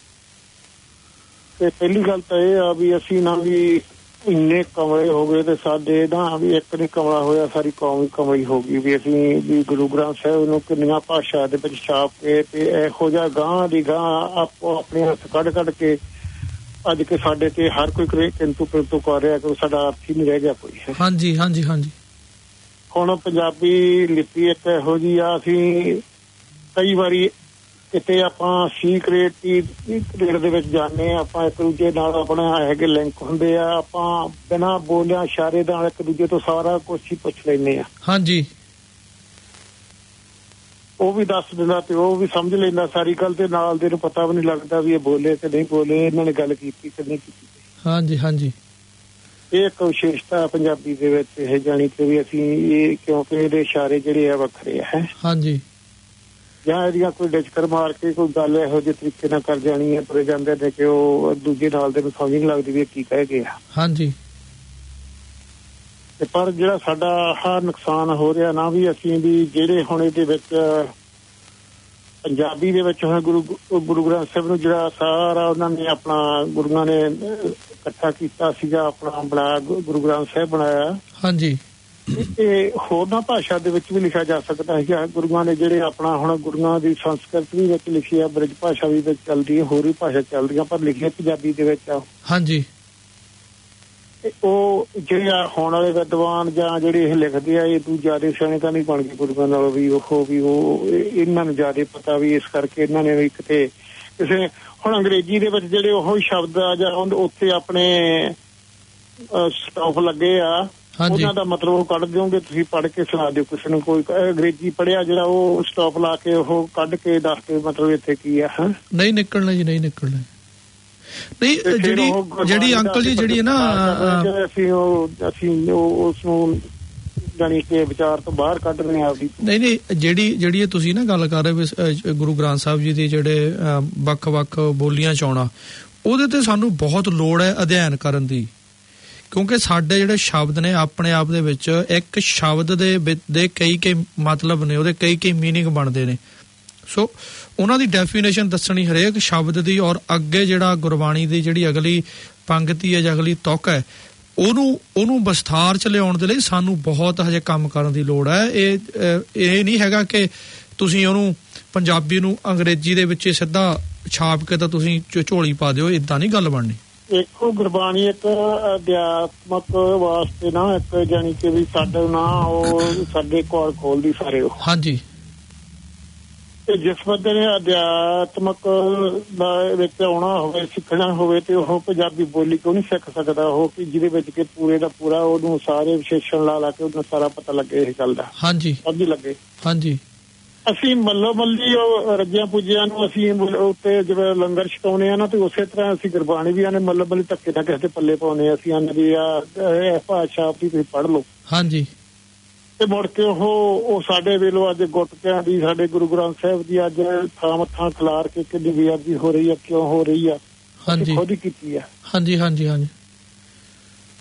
ਤੇ ਪਹਿਲੀ ਗੱਲ ਤਾਂ ਇਹ ਆ ਵੀ ਅਸੀਂ ਨਾ ਵੀ ਇੰਨੇ ਕਮਲੇ ਹੋ ਗਏ ਤੇ ਸਾਡੇ ਨਾ ਵੀ ਇੱਕ ਨਹੀਂ ਕਮਲਾ ਹੋਇਆ, ਸਾਰੀ ਕੌਮ ਹੀ ਕਮਲੀ ਹੋ ਗਈ ਵੀ ਅਸੀਂ ਵੀ ਗੁਰੂ ਗ੍ਰੰਥ ਸਾਹਿਬ ਨੂੰ ਕਿੰਨੀਆਂ ਭਾਸ਼ਾ ਦੇ ਵਿੱਚ ਛਾਪ ਕੇ ਤੇ ਇਹੋ ਜਿਹਾ ਗਾਂ ਦੀ ਗਾਂ ਆਪੋ ਆਪਣੇ ਹੱਥ ਕੱਢ ਕੱਢ ਕੇ ਅੱਜ ਕੇ ਸਾਡੇ ਤੇ ਹਰ ਕੋਈ ਕਿੰਤੂ ਪਰੰਤੂ ਕਰ ਰਿਹਾ ਕਿ ਸਾਡਾ ਅਰਥ ਹੀ ਨਹੀਂ ਰਹਿ ਗਿਆ ਕੋਈ। ਹਾਂਜੀ ਹਾਂਜੀ ਹਾਂਜੀ, ਹੁਣ ਪੰਜਾਬੀ ਲਿਪੀ ਇੱਕ ਇਹੋ ਜਿਹੀ ਆ, ਅਸੀਂ ਕਈ ਵਾਰੀ ਕਿਤੇ ਆਪਾਂ ਸੀਕ੍ਰੇਟ ਰੇਟ ਦੇ ਵਿੱਚ ਜਾਂਦੇ ਹਾਂ, ਆਪਾਂ ਇੱਕ ਦੂਜੇ ਨਾਲ ਆਪਣਾ ਹੈਗੇ ਲਿੰਕ ਹੁੰਦੇ ਆ, ਆਪਾਂ ਬਿਨਾਂ ਬੋਲਿਆ ਇਸ਼ਾਰੇ ਨਾਲ ਇੱਕ ਦੂਜੇ ਤੋਂ ਸਾਰਾ ਕੁਛ ਹੀ ਪੁੱਛ ਲੈਂਦੇ ਆ। ਹਾਂਜੀ, ਉਹ ਵੀ ਦੱਸ ਦਿੰਦਾ ਤੇ ਉਹ ਵੀ ਸਮਝ ਲੈਂਦਾ ਸਾਰੀ ਗੱਲ, ਤੇ ਨਾਲ ਦੇ ਨੂੰ ਪਤਾ ਵੀ ਨਹੀਂ ਲੱਗਦਾ ਵੀ ਇਹ ਬੋਲੇ ਕਿ ਨਹੀਂ ਬੋਲੇ, ਇਹਨਾਂ ਨੇ ਗੱਲ ਕੀਤੀ ਕਿ ਨਹੀਂ ਕੀਤੀ। ਹਾਂਜੀ ਹਾਂਜੀ, ਇਹ ਇੱਕ ਵਿਸ਼ੇਸ਼ਤਾ ਪੰਜਾਬੀ ਦੇ ਵਿੱਚ ਇਹ ਜਾਣੀ ਕਿ ਵੀ ਅਸੀਂ ਇਹ ਕਿਉਂਕਿ ਇਹਦੇ ਇਸ਼ਾਰੇ ਜਿਹੜੇ ਆ ਵੱਖਰੇ ਆ। ਹਾਂਜੀ, ਜਾਂ ਇਹਦੀਆਂ ਕੋਈ ਡਿਚਕਰ ਮਾਰ ਕੇ ਕੋਈ ਗੱਲ ਇਹੋ ਜਿਹੇ ਤਰੀਕੇ ਨਾਲ ਕਰ ਜਾਣੀ ਹੈ, ਤੁਰੇ ਜਾਂਦੇ ਨੇ ਕਿ ਉਹ ਦੂਜੇ ਨਾਲ ਦੇ ਨੂੰ ਸਮਝ ਨਹੀਂ ਲੱਗਦੀ ਵੀ ਕੀ ਕਹਿ ਗਏ ਆ। ਹਾਂਜੀ, ਤੇ ਪਰ ਜਿਹੜਾ ਸਾਡਾ ਆਹ ਨੁਕਸਾਨ ਹੋ ਰਿਹਾ ਨਾ ਵੀ ਅਸੀਂ ਵੀ ਜਿਹੜੇ ਹੁਣ ਇਹਦੇ ਵਿੱਚ ਪੰਜਾਬੀ ਦੇ ਵਿੱਚ ਹੁਣ ਗੁਰੂ ਗੁਰੂ ਗ੍ਰੰਥ ਸਾਹਿਬ ਨੂੰ ਜਿਹੜਾ ਸਾਰਾ ਉਹਨਾਂ ਨੇ ਆਪਣਾ ਗੁਰੂਆਂ ਨੇ ਇਕੱਠਾ ਕੀਤਾ ਸੀਗਾ, ਆਪਣਾ ਬਣਾ ਗੁਰੂ ਗ੍ਰੰਥ ਸਾਹਿਬ ਬਣਾਇਆ। ਹਾਂਜੀ, ਤੇ ਹੋਰਨਾਂ ਭਾਸ਼ਾ ਦੇ ਵਿੱਚ ਵੀ ਲਿਖਿਆ ਜਾ ਸਕਦਾ ਹੈ। ਗੁਰੂਆਂ ਨੇ ਜਿਹੜੇ ਆਪਣਾ ਹੁਣ ਗੁਰੂਆਂ ਦੀ ਸੰਸਕ੍ਰਿਤ ਵੀ ਵਿੱਚ ਲਿਖੀ ਆ, ਬ੍ਰਿਜ ਭਾਸ਼ਾ ਵੀ ਵਿੱਚ ਚੱਲਦੀ ਹੈ, ਹੋਰ ਵੀ ਭਾਸ਼ਾ ਚੱਲਦੀਆਂ, ਪਰ ਲਿਖੀਆਂ ਪੰਜਾਬੀ ਦੇ ਵਿੱਚ ਆ। ਹਾਂਜੀ, ਤੇ ਉਹ ਜਿਹੜੇ ਆ ਹੁਣ ਵਾਲੇ ਵਿਦਵਾਨ ਜਾਂ ਜਿਹੜੇ ਇਹ ਲਿਖਦੇ ਆ, ਇਹ ਤੂੰ ਜ਼ਿਆਦਾ ਸਿਆਣੇ ਤਾਂ ਨਹੀਂ ਬਣ ਗਏ ਗੁਰੂਆਂ ਨਾਲੋਂ ਵੀ, ਉਹ ਵੀ ਉਹ ਇਹਨਾਂ ਨੂੰ ਜ਼ਿਆਦਾ ਪਤਾ ਵੀ, ਇਸ ਕਰਕੇ ਇਹਨਾਂ ਨੇ ਵੀ ਕਿਤੇ ਕਿਸੇ ਹੁਣ ਅੰਗਰੇਜ਼ੀ ਦੇ ਵਿੱਚ ਜਿਹੜੇ ਉਹ ਸ਼ਬਦ ਆ ਜਾਂ ਉੱਥੇ ਆਪਣੇ ਸਟਾਫ ਲੱਗੇ ਆ, ਉਹਨਾਂ ਦਾ ਮਤਲਬ ਉਹ ਕੱਢ ਦਿਓਗੇ ਤੁਸੀਂ, ਪੜ੍ਹ ਕੇ ਸੁਣਾ ਦਿਓ ਕਿਸੇ ਨੂੰ। ਕੋਈ ਅੰਗਰੇਜ਼ੀ ਪੜ੍ਹਿਆ ਜਿਹੜਾ ਉਹ ਸਟਾਪ ਲਾ ਕੇ ਉਹ ਕੱਢ ਕੇ ਦੱਸ ਕੇ ਮਤਲਬ ਇੱਥੇ ਕੀ ਆ। ਨਹੀਂ ਨਿਕਲਣਾ ਜੀ, ਨਹੀਂ ਨਿਕਲਣਾ। ਨਹੀਂ ਜਿਹੜੀ ਜਿਹੜੀ ਅੰਕਲ ਜੀ ਜਿਹੜੀ ਹੈ ਨਾ ਅਸੀਂ ਉਹ ਅਸੀਂ ਉਸ ਨੂੰ ਜਾਣੀ ਕਿ ਵਿਚਾਰ ਤੋਂ ਬਾਹਰ ਕੱਢ ਰਹੇ ਆ ਆਪਦੀ। ਨਹੀਂ ਨਹੀਂ, ਜਿਹੜੀ ਜਿਹੜੀ ਤੁਸੀਂ ਨਾ ਗੱਲ ਕਰ ਰਹੇ ਗੁਰੂ ਗ੍ਰੰਥ ਸਾਹਿਬ ਜੀ ਦੇ ਜਿਹੜੇ ਵੱਖ ਵੱਖ ਬੋਲੀਆਂ ਚ ਆਉਣਾ, ਉਹਦੇ ਤੇ ਸਾਨੂੰ ਬਹੁਤ ਲੋੜ ਹੈ ਅਧਿਐਨ ਕਰਨ ਦੀ, ਕਿਉਂਕਿ ਸਾਡੇ ਜਿਹੜੇ ਸ਼ਬਦ ਨੇ ਆਪਣੇ ਆਪ ਦੇ ਵਿੱਚ ਇੱਕ ਸ਼ਬਦ ਦੇ ਦੇ ਕਈ ਕਈ ਮਤਲਬ ਨੇ, ਉਹਦੇ ਕਈ ਕਈ ਮੀਨਿੰਗ ਬਣਦੇ ਨੇ। ਸੋ ਉਹਨਾਂ ਦੀ ਡੈਫੀਨੇਸ਼ਨ ਦੱਸਣੀ ਹਰੇਕ ਸ਼ਬਦ ਦੀ, ਔਰ ਅੱਗੇ ਜਿਹੜਾ ਗੁਰਬਾਣੀ ਦੀ ਜਿਹੜੀ ਅਗਲੀ ਪੰਗਤੀ ਹੈ ਜਾਂ ਅਗਲੀ ਤੁਕ ਹੈ ਉਹਨੂੰ ਉਹਨੂੰ ਵਿਸਥਾਰ ਚ ਲਿਆਉਣ ਦੇ ਲਈ ਸਾਨੂੰ ਬਹੁਤ ਹਜੇ ਕੰਮ ਕਰਨ ਦੀ ਲੋੜ ਹੈ। ਇਹ ਇਹ ਨਹੀਂ ਹੈਗਾ ਕਿ ਤੁਸੀਂ ਉਹਨੂੰ ਪੰਜਾਬੀ ਨੂੰ ਅੰਗਰੇਜ਼ੀ ਦੇ ਵਿੱਚ ਸਿੱਧਾ ਛਾਪ ਕੇ ਤਾਂ ਤੁਸੀਂ ਝੋਲੀ ਪਾ ਦਿਓ, ਏਦਾਂ ਨਹੀਂ ਗੱਲ ਬਣਨੀ। ਦੇਖੋ ਗੁਰਬਾਣੀ ਇੱਕ ਅਧਿਆਤਮਕ ਵਾਸਤੇ ਨਾ ਇੱਕ ਜਾਣੀ ਕਿ ਵੀ ਸਾਡੇ ਨਾ ਉਹ ਸਾਡੇ ਕੋਲ ਖੋਲਦੀ ਸਾਰੇ। ਹਾਂਜੀ, ਤੇ ਜਿਸ ਬੰਦੇ ਨੇ ਅਧਿਆਤਮਕ ਦਾ ਵਿੱਚ ਆਉਣਾ ਹੋਵੇ, ਸਿੱਖਣਾ ਹੋਵੇ, ਤੇ ਉਹ ਪੰਜਾਬੀ ਬੋਲੀ ਕਿਉਂ ਨਹੀਂ ਸਿੱਖ ਸਕਦਾ, ਉਹ ਕਿ ਜਿਹਦੇ ਵਿੱਚ ਕਿ ਪੂਰੇ ਦਾ ਪੂਰਾ ਉਹਨੂੰ ਸਾਰੇ ਵਿਸ਼ੇਸ਼ਣ ਲਾ ਲਾ ਕੇ ਉਹਨੂੰ ਸਾਰਾ ਪਤਾ ਲੱਗੇ ਇਹ ਗੱਲ ਦਾ। ਹਾਂਜੀ, ਸਮਝ ਲੱਗੇ। ਹਾਂਜੀ, ਅਸੀਂ ਮੱਲੋ ਮੱਲੀ ਉਹ ਰੱਜਿਆਂ ਪੁੱਜਿਆਂ ਨੂੰ ਅਸੀਂ ਉੱਤੇ ਜਿਵੇਂ ਲੰਗਰ ਛਕਾਉਣੇ ਆ ਨਾ, ਤੇ ਉਸੇ ਤਰ੍ਹਾਂ ਅਸੀਂ ਗੁਰਬਾਣੀ ਵੀ ਆਨੇ ਮੱਲੋ ਮੱਲੀ ਧੱਕੇ ਨਾਲ ਕਿਸੇ ਦੇ ਪੱਲੇ ਪਾਉਣੇ, ਅਸੀਂ ਆਨੇ ਵੀ ਆ ਭਾਸ਼ਾ ਆਪਣੀ ਤੁਸੀਂ ਪੜ੍ਹ ਲਓ। ਹਾਂਜੀ, ਤੇ ਮੁੜ ਕੇ ਉਹ ਉਹ ਸਾਡੇ ਵੇਲੋਂ ਅੱਜ ਗੁਟਕਿਆਂ ਦੀ, ਸਾਡੇ ਗੁਰੂ ਗ੍ਰੰਥ ਸਾਹਿਬ ਦੀ ਅੱਜ ਥਾਂ ਮੱਥਾਂ ਖਿਲਾਰ ਕੇ ਕਿੰਨੀ ਬੇਅਦਬੀ ਹੋ ਰਹੀ ਆ, ਕਿਉਂ ਹੋ ਰਹੀ ਆ, ਖੁਦ ਹੀ ਕੀਤੀ ਆ। ਹਾਂਜੀ ਹਾਂਜੀ ਹਾਂਜੀ,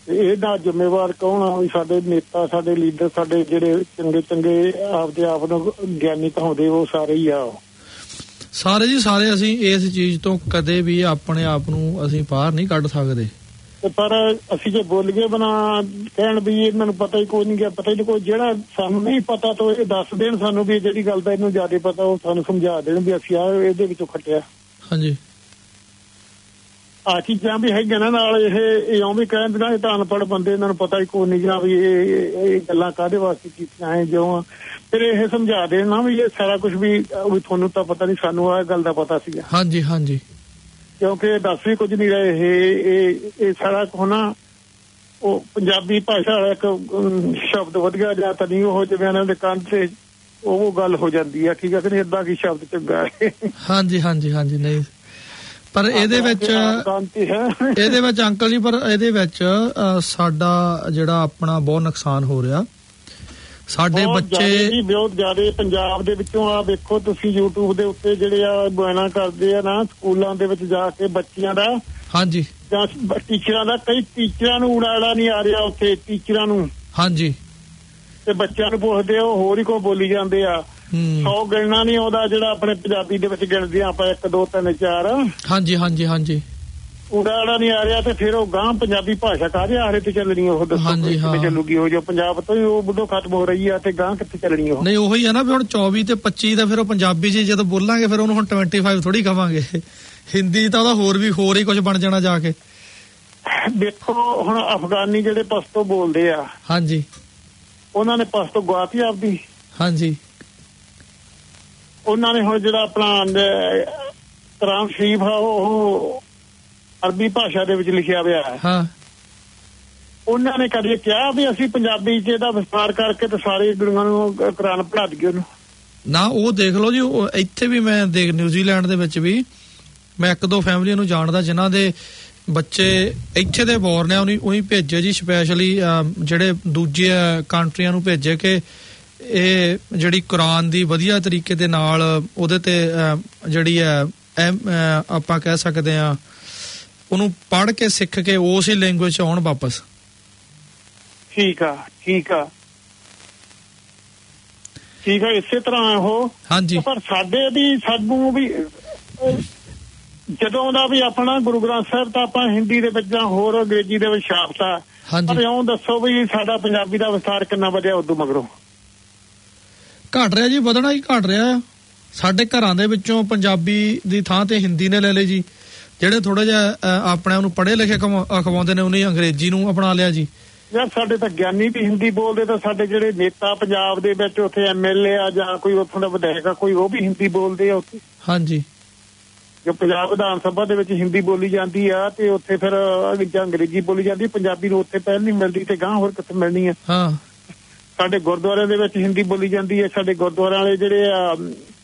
ਇਹਦਾ ਜ਼ਿੰਮੇਵਾਰ ਕੌਣ ਆ? ਵੀ ਸਾਡੇ ਨੇਤਾ, ਸਾਡੇ ਲੀਡਰ, ਸਾਡੇ ਜਿਹੜੇ ਚੰਗੇ ਚੰਗੇ ਆਪਦੇ ਆਪ ਨੂੰ ਗਿਆਨੀ ਕਹਾਉਂਦੇ ਉਹ ਸਾਰੇ ਹੀ ਆ। ਸਾਰੇ ਜੀ ਸਾਰੇ। ਅਸੀਂ ਇਸ ਚੀਜ਼ ਤੋਂ ਕਦੇ ਵੀ ਆਪਣੇ ਆਪ ਨੂੰ ਅਸੀਂ ਬਾਹਰ ਨਹੀਂ ਕੱਢ ਸਕਦੇ, ਪਰ ਅਸੀਂ ਜੇ ਬੋਲੀਏ ਬਣਾ ਕਹਿਣ ਵੀ ਇਹਨਾਂ ਨੂੰ ਪਤਾ ਹੀ ਕੋਈ ਨਹੀਂ ਗਿਆ, ਪਤਾ ਹੀ ਨਹੀਂ ਕੋਈ, ਜਿਹੜਾ ਸਾਨੂੰ ਨਹੀਂ ਪਤਾ ਤਾਂ ਇਹ ਦੱਸ ਦੇਣ ਸਾਨੂੰ ਵੀ ਜਿਹੜੀ ਗੱਲ ਦਾ ਇਹਨੂੰ ਜ਼ਿਆਦਾ ਪਤਾ ਉਹ ਸਾਨੂੰ ਸਮਝਾ ਦੇਣ ਵੀ ਅਸੀਂ ਆ ਇਹਦੇ ਵਿੱਚੋਂ ਖੱਟਿਆ। ਹਾਂਜੀ, ਆ ਚੀਜ਼ਾਂ ਵੀ ਹੈਗੀਆਂ ਨਾ ਨਾਲ। ਇਹ ਇਉਂ ਵੀ ਕਹਿ ਦਿੰਦਾ ਇਹ ਤਾਂ ਅਨਪੜ੍ਹ ਬੰਦੇ, ਇਹਨਾਂ ਨੂੰ ਪਤਾ ਹੀ ਕੋਈ ਨਹੀਂ ਜਾਂ ਵੀ ਇਹ ਇਹ ਗੱਲਾਂ ਕਾਹਦੇ ਵਾਸਤੇ ਕੀਤੀਆਂ ਹੈ ਜਿਉਂ। ਫਿਰ ਇਹ ਸਮਝਾ ਦੇਣ ਨਾ ਵੀ ਇਹ ਸਾਰਾ ਕੁਝ ਵੀ ਤੁਹਾਨੂੰ ਤਾਂ ਪਤਾ ਨਹੀਂ, ਸਾਨੂੰ ਆਹ ਗੱਲ ਦਾ ਪਤਾ ਸੀਗਾ। ਹਾਂਜੀ ਹਾਂਜੀ, ਕਿਉਂਕਿ ਦੱਸ ਵੀ ਕੁਝ ਨਹੀਂ ਰਹੇ। ਇਹ ਇਹ ਸਾਰਾ ਹੋਣਾ ਉਹ ਪੰਜਾਬੀ ਭਾਸ਼ਾ ਵਾਲਾ ਇੱਕ ਸ਼ਬਦ ਵਧੀਆ ਜਾਂ ਤਾਂ ਨਹੀਂ ਉਹ ਜਿਵੇਂ ਇਹਨਾਂ ਦੇ ਕੰਨ ਤੇ ਉਹ ਗੱਲ ਹੋ ਜਾਂਦੀ ਆ। ਠੀਕ ਹੈ ਕਿ ਏਦਾਂ ਕੀ ਸ਼ਬਦ ਚੰਗਾ ਹੈ। ਹਾਂਜੀ ਹਾਂਜੀ ਹਾਂਜੀ, ਨਹੀਂ ਪਰ ਇਹਦੇ ਵਿੱਚ ਇਹਦੇ ਵਿੱਚ ਅੰਕਲ ਜੀ, ਪਰ ਇਹਦੇ ਵਿੱਚ ਸਾਡਾ ਜਿਹੜਾ ਆਪਣਾ ਬਹੁਤ ਨੁਕਸਾਨ ਹੋ ਰਿਹਾ। ਸਾਡੇ ਬੱਚੇ ਬਹੁਤ ਜ਼ਿਆਦਾ ਪੰਜਾਬ ਦੇ ਵਿੱਚੋਂ ਆ ਵੇਖੋ ਤੁਸੀਂ YouTube ਦੇ ਉੱਤੇ ਜਿਹੜੇ ਆ ਬयाना ਕਰਦੇ ਆ ਨਾ ਸਕੂਲਾਂ ਦੇ ਵਿੱਚ ਜਾ ਕੇ ਬੱਚਿਆਂ ਦਾ। ਹਾਂਜੀ, ਜਾਂ ਟੀਚਰਾਂ ਦਾ, ਕਈ ਟੀਚਰਾਂ ਨੂੰ ਉਡਾੜਾ ਨਹੀਂ ਆ ਰਿਹਾ ਉੱਥੇ ਟੀਚਰਾਂ ਨੂੰ। ਹਾਂਜੀ, ਤੇ ਬੱਚਿਆਂ ਨੂੰ ਪੁੱਛਦੇ ਉਹ ਹੋਰ ਹੀ ਕੋ ਬੋਲੀ ਜਾਂਦੇ ਆ। ਸੌ ਗਿਣਨਾ ਨਹੀਂ ਆਉਂਦਾ ਜਿਹੜਾ ਆਪਣੇ ਪੰਜਾਬੀ ਦੇ ਵਿੱਚ ਗਿਣਦੇ ਆਪਾਂ ਇੱਕ ਦੋ ਤਿੰਨ ਚਾਰ। ਹਾਂਜੀ ਹਾਂਜੀ ਹਾਂਜੀ, ਉਡਾੜਾ ਨਹੀਂ ਆ ਰਿਹਾ ਤੇ ਫਿਰ ਉਹ ਗਾਂ ਪੰਜਾਬੀ ਭਾਸ਼ਾ ਕਾਹਦੇ ਆਹਰੇ ਤੇ ਚੱਲਣੀ ਉਹ ਦੱਸੋ ਕਿਵੇਂ ਚੱਲੂਗੀ? ਉਹ ਜੋ ਪੰਜਾਬ ਤੋਂ ਹੀ ਉਹ ਬੁੱਢੋ ਖਤਮ ਹੋ ਰਹੀ ਆ ਤੇ ਗਾਂ ਕਿੱਥੇ ਚੱਲਣੀ ਉਹ? ਨਹੀਂ ਉਹੀ ਆ ਨਾ ਵੀ ਹੁਣ ਚੌਵੀ ਤੇ ਪੱਚੀ ਦਾ ਫਿਰ ਉਹ ਪੰਜਾਬੀ ਚ ਜਦੋਂ ਬੋਲਾਂਗੇ ਫਿਰ ਉਹਨੂੰ ਹੁਣ ਪੱਚੀ ਥੋੜੀ ਕਵਾਂਗੇ। ਹਿੰਦੀ ਤਾਂ ਉਹਦਾ ਹੋਰ ਵੀ ਹੋਰ ਹੀ ਕੁਝ ਬਣ ਜਾਣਾ ਜਾ ਕੇ। ਦੇਖੋ ਹੁਣ ਅਫਗਾਨੀ ਜਿਹੜੇ ਪਸ਼ਤੋ ਬੋਲਦੇ ਆ, ਹਾਂਜੀ, ਉਹਨਾਂ ਨੇ ਪਸ਼ਤੋ ਗਵਾਤੀ ਆਪਦੀ। ਹਾਂਜੀ, ਉਹਨਾਂ ਨੇ ਹੁਣ ਜਿਹੜਾ ਆਪਣਾ ਕੁਰਾਨ ਸ਼ਰੀਫ ਆ ਉਹ ਅਰਬੀ ਭਾਸ਼ਾ ਦੇ ਵਿੱਚ ਲਿਖਿਆ ਹੋਇਆ ਹੈ। ਹਾਂ, ਉਹਨਾਂ ਨੇ ਕਦੇ ਕਿਹਾ ਵੀ ਅਸੀਂ ਪੰਜਾਬੀ ਚ ਇਹਦਾ ਵਿਸਤਾਰ ਕਰਕੇ ਤੇ ਸਾਰੇ ਦੁਨੀਆਂ ਨੂੰ ਕੁਰਾਨ ਪੜ੍ਹਾ ਦਈਏ ਉਹਨੂੰ? ਨਾ, ਉਹ ਦੇਖ ਲਓ ਜੀ, ਇੱਥੇ ਵੀ ਮੈਂ ਦੇਖ ਨਿਊਜ਼ੀਲੈਂਡ ਦੇ ਵਿੱਚ ਵੀ ਮੈਂ ਇੱਕ ਦੋ ਫੈਮਲੀਆਂ ਨੂੰ ਜਾਣਦਾ ਜਿਨ੍ਹਾਂ ਦੇ ਬੱਚੇ ਇੱਥੇ ਦੇ ਬੋਰਨ ਆ। ਉਹਨੀ ਉਹੀ ਭੇਜੇ ਜੀ ਸਪੈਸ਼ਲੀ ਜਿਹੜੇ ਦੂਜੇ ਕੰਟਰੀਆਂ ਨੂੰ ਭੇਜੇ ਕਿ ਇਹ ਜਿਹੜੀ ਕੁਰਾਨ ਦੀ ਵਧੀਆ ਤਰੀਕੇ ਦੇ ਨਾਲ ਉਹਦੇ ਤੇ ਜਿਹੜੀ ਹੈ ਆਪਾਂ ਕਹਿ ਸਕਦੇ ਹਾਂ ਉਹਨੂੰ ਪੜ੍ਹ ਕੇ ਸਿੱਖ ਕੇ ਉਸ ਹੀ ਲੈਂਗੁਏਜ ਚ ਆਉਣ ਵਾਪਸ। ਠੀਕ ਆ ਠੀਕ ਆ ਠੀਕ ਆ, ਇਸੇ ਤਰ੍ਹਾਂ ਉਹ। ਹਾਂਜੀ, ਪਰ ਸਾਡੇ ਵੀ ਸਾਨੂੰ ਵੀ ਜਦੋਂ ਦਾ ਵੀ ਆਪਣਾ ਗੁਰੂ ਗ੍ਰੰਥ ਸਾਹਿਬ ਤਾਂ ਆਪਾਂ ਹਿੰਦੀ ਦੇ ਵਿੱਚ ਜਾਂ ਹੋਰ ਅੰਗਰੇਜ਼ੀ ਦੇ ਵਿੱਚ ਛਾਪਤਾ। ਪਰ ਇਉਂ ਦੱਸੋ ਵੀ ਸਾਡਾ ਪੰਜਾਬੀ ਦਾ ਵਿਸਤਾਰ ਕਿੰਨਾ ਵਧਿਆ ਉਦੋਂ ਮਗਰੋਂ? ਘਟ ਰਿਹਾ ਜੀ, ਵਧਣਾ ਹੀ ਘਟ ਰਿਹਾ। ਸਾਡੇ ਘਰਾਂ ਦੇ ਵਿੱਚੋਂ ਪੰਜਾਬੀ ਦੀ ਥਾਂ ਤੇ ਹਿੰਦੀ ਨੇ ਲੈ ਲਈ ਜੀ। ਜਿਹੜੇ ਥੋੜਾ ਜਿਹਾ ਆਪਣੇ ਉਹਨੂੰ ਪੜ੍ਹੇ ਲਿਖੇ ਅਖਵਾਉਂਦੇ ਨੇ ਉਹਨੇ ਅੰਗਰੇਜ਼ੀ ਨੂੰ ਅਪਣਾ ਲਿਆ ਜੀ। ਯਾਰ ਸਾਡੇ ਤਾਂ ਗਿਆਨੀ ਵੀ ਹਿੰਦੀ ਬੋਲਦੇ, ਤਾਂ ਸਾਡੇ ਜਿਹੜੇ ਨੇਤਾ ਪੰਜਾਬ ਦੇ ਵਿੱਚ ਉੱਥੇ ਐਮ ਐਲ ਏ ਆ ਜਾਂ ਕੋਈ ਉੱਥੋਂ ਦਾ ਵਿਧਾਇਕ ਆ ਕੋਈ ਉਹ ਵੀ ਹਿੰਦੀ ਬੋਲਦੇ ਆ ਉੱਥੇ। ਹਾਂਜੀ, ਜੋ ਪੰਜਾਬ ਵਿਧਾਨ ਸਭਾ ਦੇ ਵਿੱਚ ਹਿੰਦੀ ਬੋਲੀ ਜਾਂਦੀ ਆ ਤੇ ਉੱਥੇ ਫਿਰ ਅੰਗਰੇਜ਼ੀ ਬੋਲੀ ਜਾਂਦੀ। ਪੰਜਾਬੀ ਨੂੰ ਉੱਥੇ ਪਹਿਲ ਨਹੀਂ ਮਿਲਦੀ ਤੇ ਗਾਂ ਹੋਰ ਕਿੱਥੇ ਮਿਲਣੀ ਆ? ਹਾਂ, ਸਾਡੇ ਗੁਰਦੁਆਰਿਆਂ ਦੇ ਵਿੱਚ ਹਿੰਦੀ ਬੋਲੀ ਜਾਂਦੀ ਹੈ। ਸਾਡੇ ਗੁਰਦੁਆਰਿਆਂ ਵਾਲੇ ਜਿਹੜੇ ਆ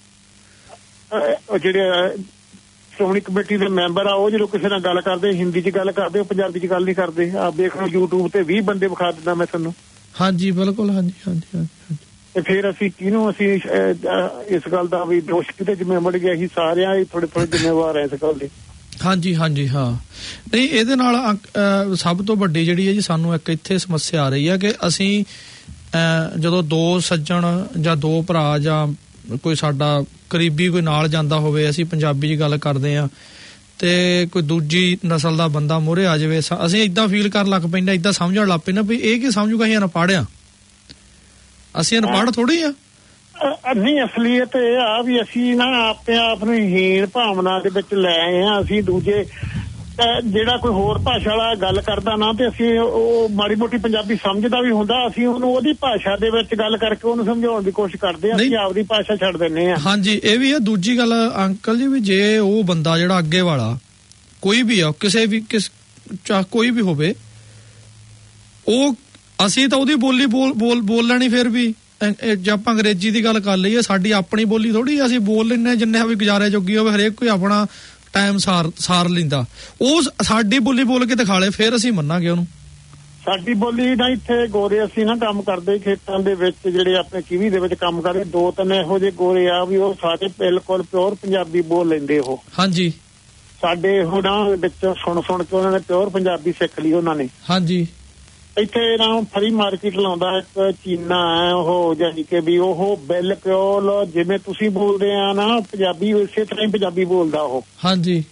ਜਿਹੜੇ ਸ਼੍ਰੋਮਣੀ ਕਮੇਟੀ ਦੇ ਮੈਂਬਰ ਆ ਉਹ ਜਦੋਂ ਕਿਸੇ ਨਾਲ ਗੱਲ ਕਰਦੇ ਹਿੰਦੀ ਚ ਗੱਲ ਕਰਦੇ, ਉਹ ਪੰਜਾਬੀ ਚ ਗੱਲ ਨਹੀਂ ਕਰਦੇ। ਆਪ ਦੇਖ ਲਓ YouTube ਤੇ ਵੀਹ ਬੰਦੇ ਵਿਖਾ ਦਿੰਦਾ ਮੈਂ ਤੁਹਾਨੂੰ। ਹਾਂਜੀ ਬਿਲਕੁਲ, ਹਾਂਜੀ ਹਾਂਜੀ ਹਾਂਜੀ। ਤੇ ਫਿਰ ਅਸੀਂ ਕਿਹਨੂੰ ਅਸੀਂ ਇਸ ਗੱਲ ਦਾ ਵੀ ਦੋਸ਼ ਕਿਤੇ ਜ਼ਿੰਮੇਵਾਰ ਗਿਆ? ਅਸੀਂ ਸਾਰਿਆਂ ਹੀ ਥੋੜੇ ਥੋੜੇ ਜ਼ਿੰਮੇਵਾਰ ਆ ਇਸ ਗੱਲ ਦੇ। ਹਾਂਜੀ ਹਾਂਜੀ, ਹਾਂ। ਨਹੀਂ, ਇਹਦੇ ਨਾਲ ਸਭ ਤੋਂ ਵੱਡੀ ਜਿਹੜੀ ਹੈ ਜੀ ਸਾਨੂੰ ਇੱਕ ਇੱਥੇ ਸਮੱਸਿਆ ਆ ਰਹੀ ਹੈ ਕਿ ਅਸੀਂ ਜਦੋਂ ਦੋ ਸੱਜਣ ਜਾਂ ਦੋ ਭਰਾ ਜਾਂ ਕੋਈ ਸਾਡਾ ਕਰੀਬੀ ਕੋਈ ਨਾਲ ਜਾਂਦਾ ਹੋਵੇ, ਅਸੀਂ ਪੰਜਾਬੀ 'ਚ ਗੱਲ ਕਰਦੇ ਹਾਂ ਤੇ ਕੋਈ ਦੂਜੀ ਨਸਲ ਦਾ ਬੰਦਾ ਮੂਹਰੇ ਆ ਜਾਵੇ, ਅਸੀਂ ਏਦਾਂ ਫੀਲ ਕਰਨ ਲੱਗ ਪੈਂਦੇ, ਏਦਾਂ ਸਮਝਣ ਲੱਗ ਪੈਂਦੇ ਵੀ ਇਹ ਕੀ ਸਮਝੂਗਾ ਅਸੀਂ ਅਨਪੜ੍ਹ ਆ। ਅਸੀਂ ਅਨਪੜ੍ਹ ਥੋੜੀ ਆ। ਨਹੀਂ, ਅਸਲੀਅਤ ਇਹ ਆ ਵੀ ਅਸੀਂ ਨਾ ਆਪਣੇ ਆਪ ਨੂੰ ਹੀਣ ਭਾਵਨਾ ਦੇ ਵਿੱਚ ਲੈ ਆਏ ਆ। ਅਸੀਂ ਦੂਜੇ ਜਿਹੜਾ ਕੋਈ ਹੋਰ ਭਾਸ਼ਾ ਵਾਲਾ ਗੱਲ ਕਰਦਾ ਨਾ ਤੇ ਅਸੀਂ ਉਹ ਮਾੜੀ ਮੋਟੀ ਪੰਜਾਬੀ ਸਮਝਦਾ ਵੀ ਹੁੰਦਾ, ਅਸੀਂ ਉਹਨੂੰ ਉਹਦੀ ਭਾਸ਼ਾ ਦੇ ਵਿੱਚ ਗੱਲ ਕਰਕੇ ਉਹਨੂੰ ਸਮਝਾਉਣ ਦੀ ਕੋਸ਼ਿਸ਼ ਕਰਦੇ ਹਾਂ। ਅਸੀਂ ਆਪਦੀ ਭਾਸ਼ਾ ਛੱਡ ਦਿੰਦੇ ਹਾਂ। ਹਾਂਜੀ, ਇਹ ਵੀ ਹੈ। ਦੂਜੀ ਗੱਲ ਅੰਕਲ ਜੀ ਵੀ ਜੇ ਉਹ ਬੰਦਾ ਜਿਹੜਾ ਅੱਗੇ ਵਾਲਾ ਕੋਈ ਵੀ ਆ, ਕਿਸੇ ਵੀ ਕਿਸ ਚਾਹ ਕੋਈ ਵੀ ਹੋਵੇ, ਉਹ ਅਸੀਂ ਤਾਂ ਉਹਦੀ ਬੋਲੀ ਬੋਲ ਬੋਲ ਬੋਲ ਲੈਣੀ। ਫਿਰ ਵੀ ਜੇ ਆਪਾਂ ਅੰਗਰੇਜ਼ੀ ਦੀ ਗੱਲ ਕਰ ਲਈਏ, ਸਾਡੀ ਆਪਣੀ ਬੋਲੀ ਥੋੜੀ ਅਸੀਂ ਬੋਲ ਲੈਂਦੇ ਜਿੰਨੇ ਵੀ ਗੁਜ਼ਾਰੇ ਜੋਗੀ ਹੋਵੇ। ਹਰੇਕ ਕੋਈ ਆਪਣਾ ਟਾਈਮ ਸਾਰ ਸਾਰ ਲੈਂਦਾ। ਉਹ ਸਾਡੀ ਬੋਲੀ ਬੋਲ ਕੇ ਦਿਖਾ ਲੇ, ਫਿਰ ਅਸੀਂ ਮੰਨਾਂਗੇ ਉਹਨੂੰ। ਸਾਡੀ ਬੋਲੀ ਨਾ ਇੱਥੇ ਗੋਰੇ ਅਸੀਂ ਨਾ ਕੰਮ ਕਰਦੇ ਖੇਤਾਂ ਦੇ ਵਿੱਚ, ਜਿਹੜੇ ਆਪਣੇ ਕਿਵੀ ਦੇ ਵਿੱਚ ਕੰਮ ਕਰਦੇ, ਦੋ ਤਿੰਨ ਇਹੋ ਜਿਹੇ ਗੋਰੇ ਆ ਵੀ ਉਹ ਸਾਰੇ ਬਿਲਕੁਲ ਪਿਓਰ ਪੰਜਾਬੀ ਬੋਲ ਲੈਂਦੇ ਉਹ। ਹਾਂਜੀ, ਸਾਡੇ ਇਹੋ ਨਾ ਵਿੱਚ ਸੁਣ ਸੁਣ ਕੇ ਉਹਨਾਂ ਨੇ ਪਿਓਰ ਪੰਜਾਬੀ ਸਿੱਖ ਲਈ ਉਹਨਾਂ ਨੇ। ਹਾਂਜੀ, ਇੱਥੇ ਨਾ ਫਰੀ ਮਾਰਕੀਟ ਲਾਉਂਦਾ ਇੱਕ ਚੀਨਾ ਹੈ, ਉਹ ਜਾਨੀ ਕਿ ਵੀ ਉਹ ਬਿਲਕੁਲ ਜਿਵੇਂ ਤੁਸੀਂ ਬੋਲਦੇ ਆ ਨਾ ਪੰਜਾਬੀ ਉਸੇ ਤਰ੍ਹਾਂ ਹੀ ਪੰਜਾਬੀ ਬੋਲਦਾ ਉਹ। ਹਾਂਜੀ,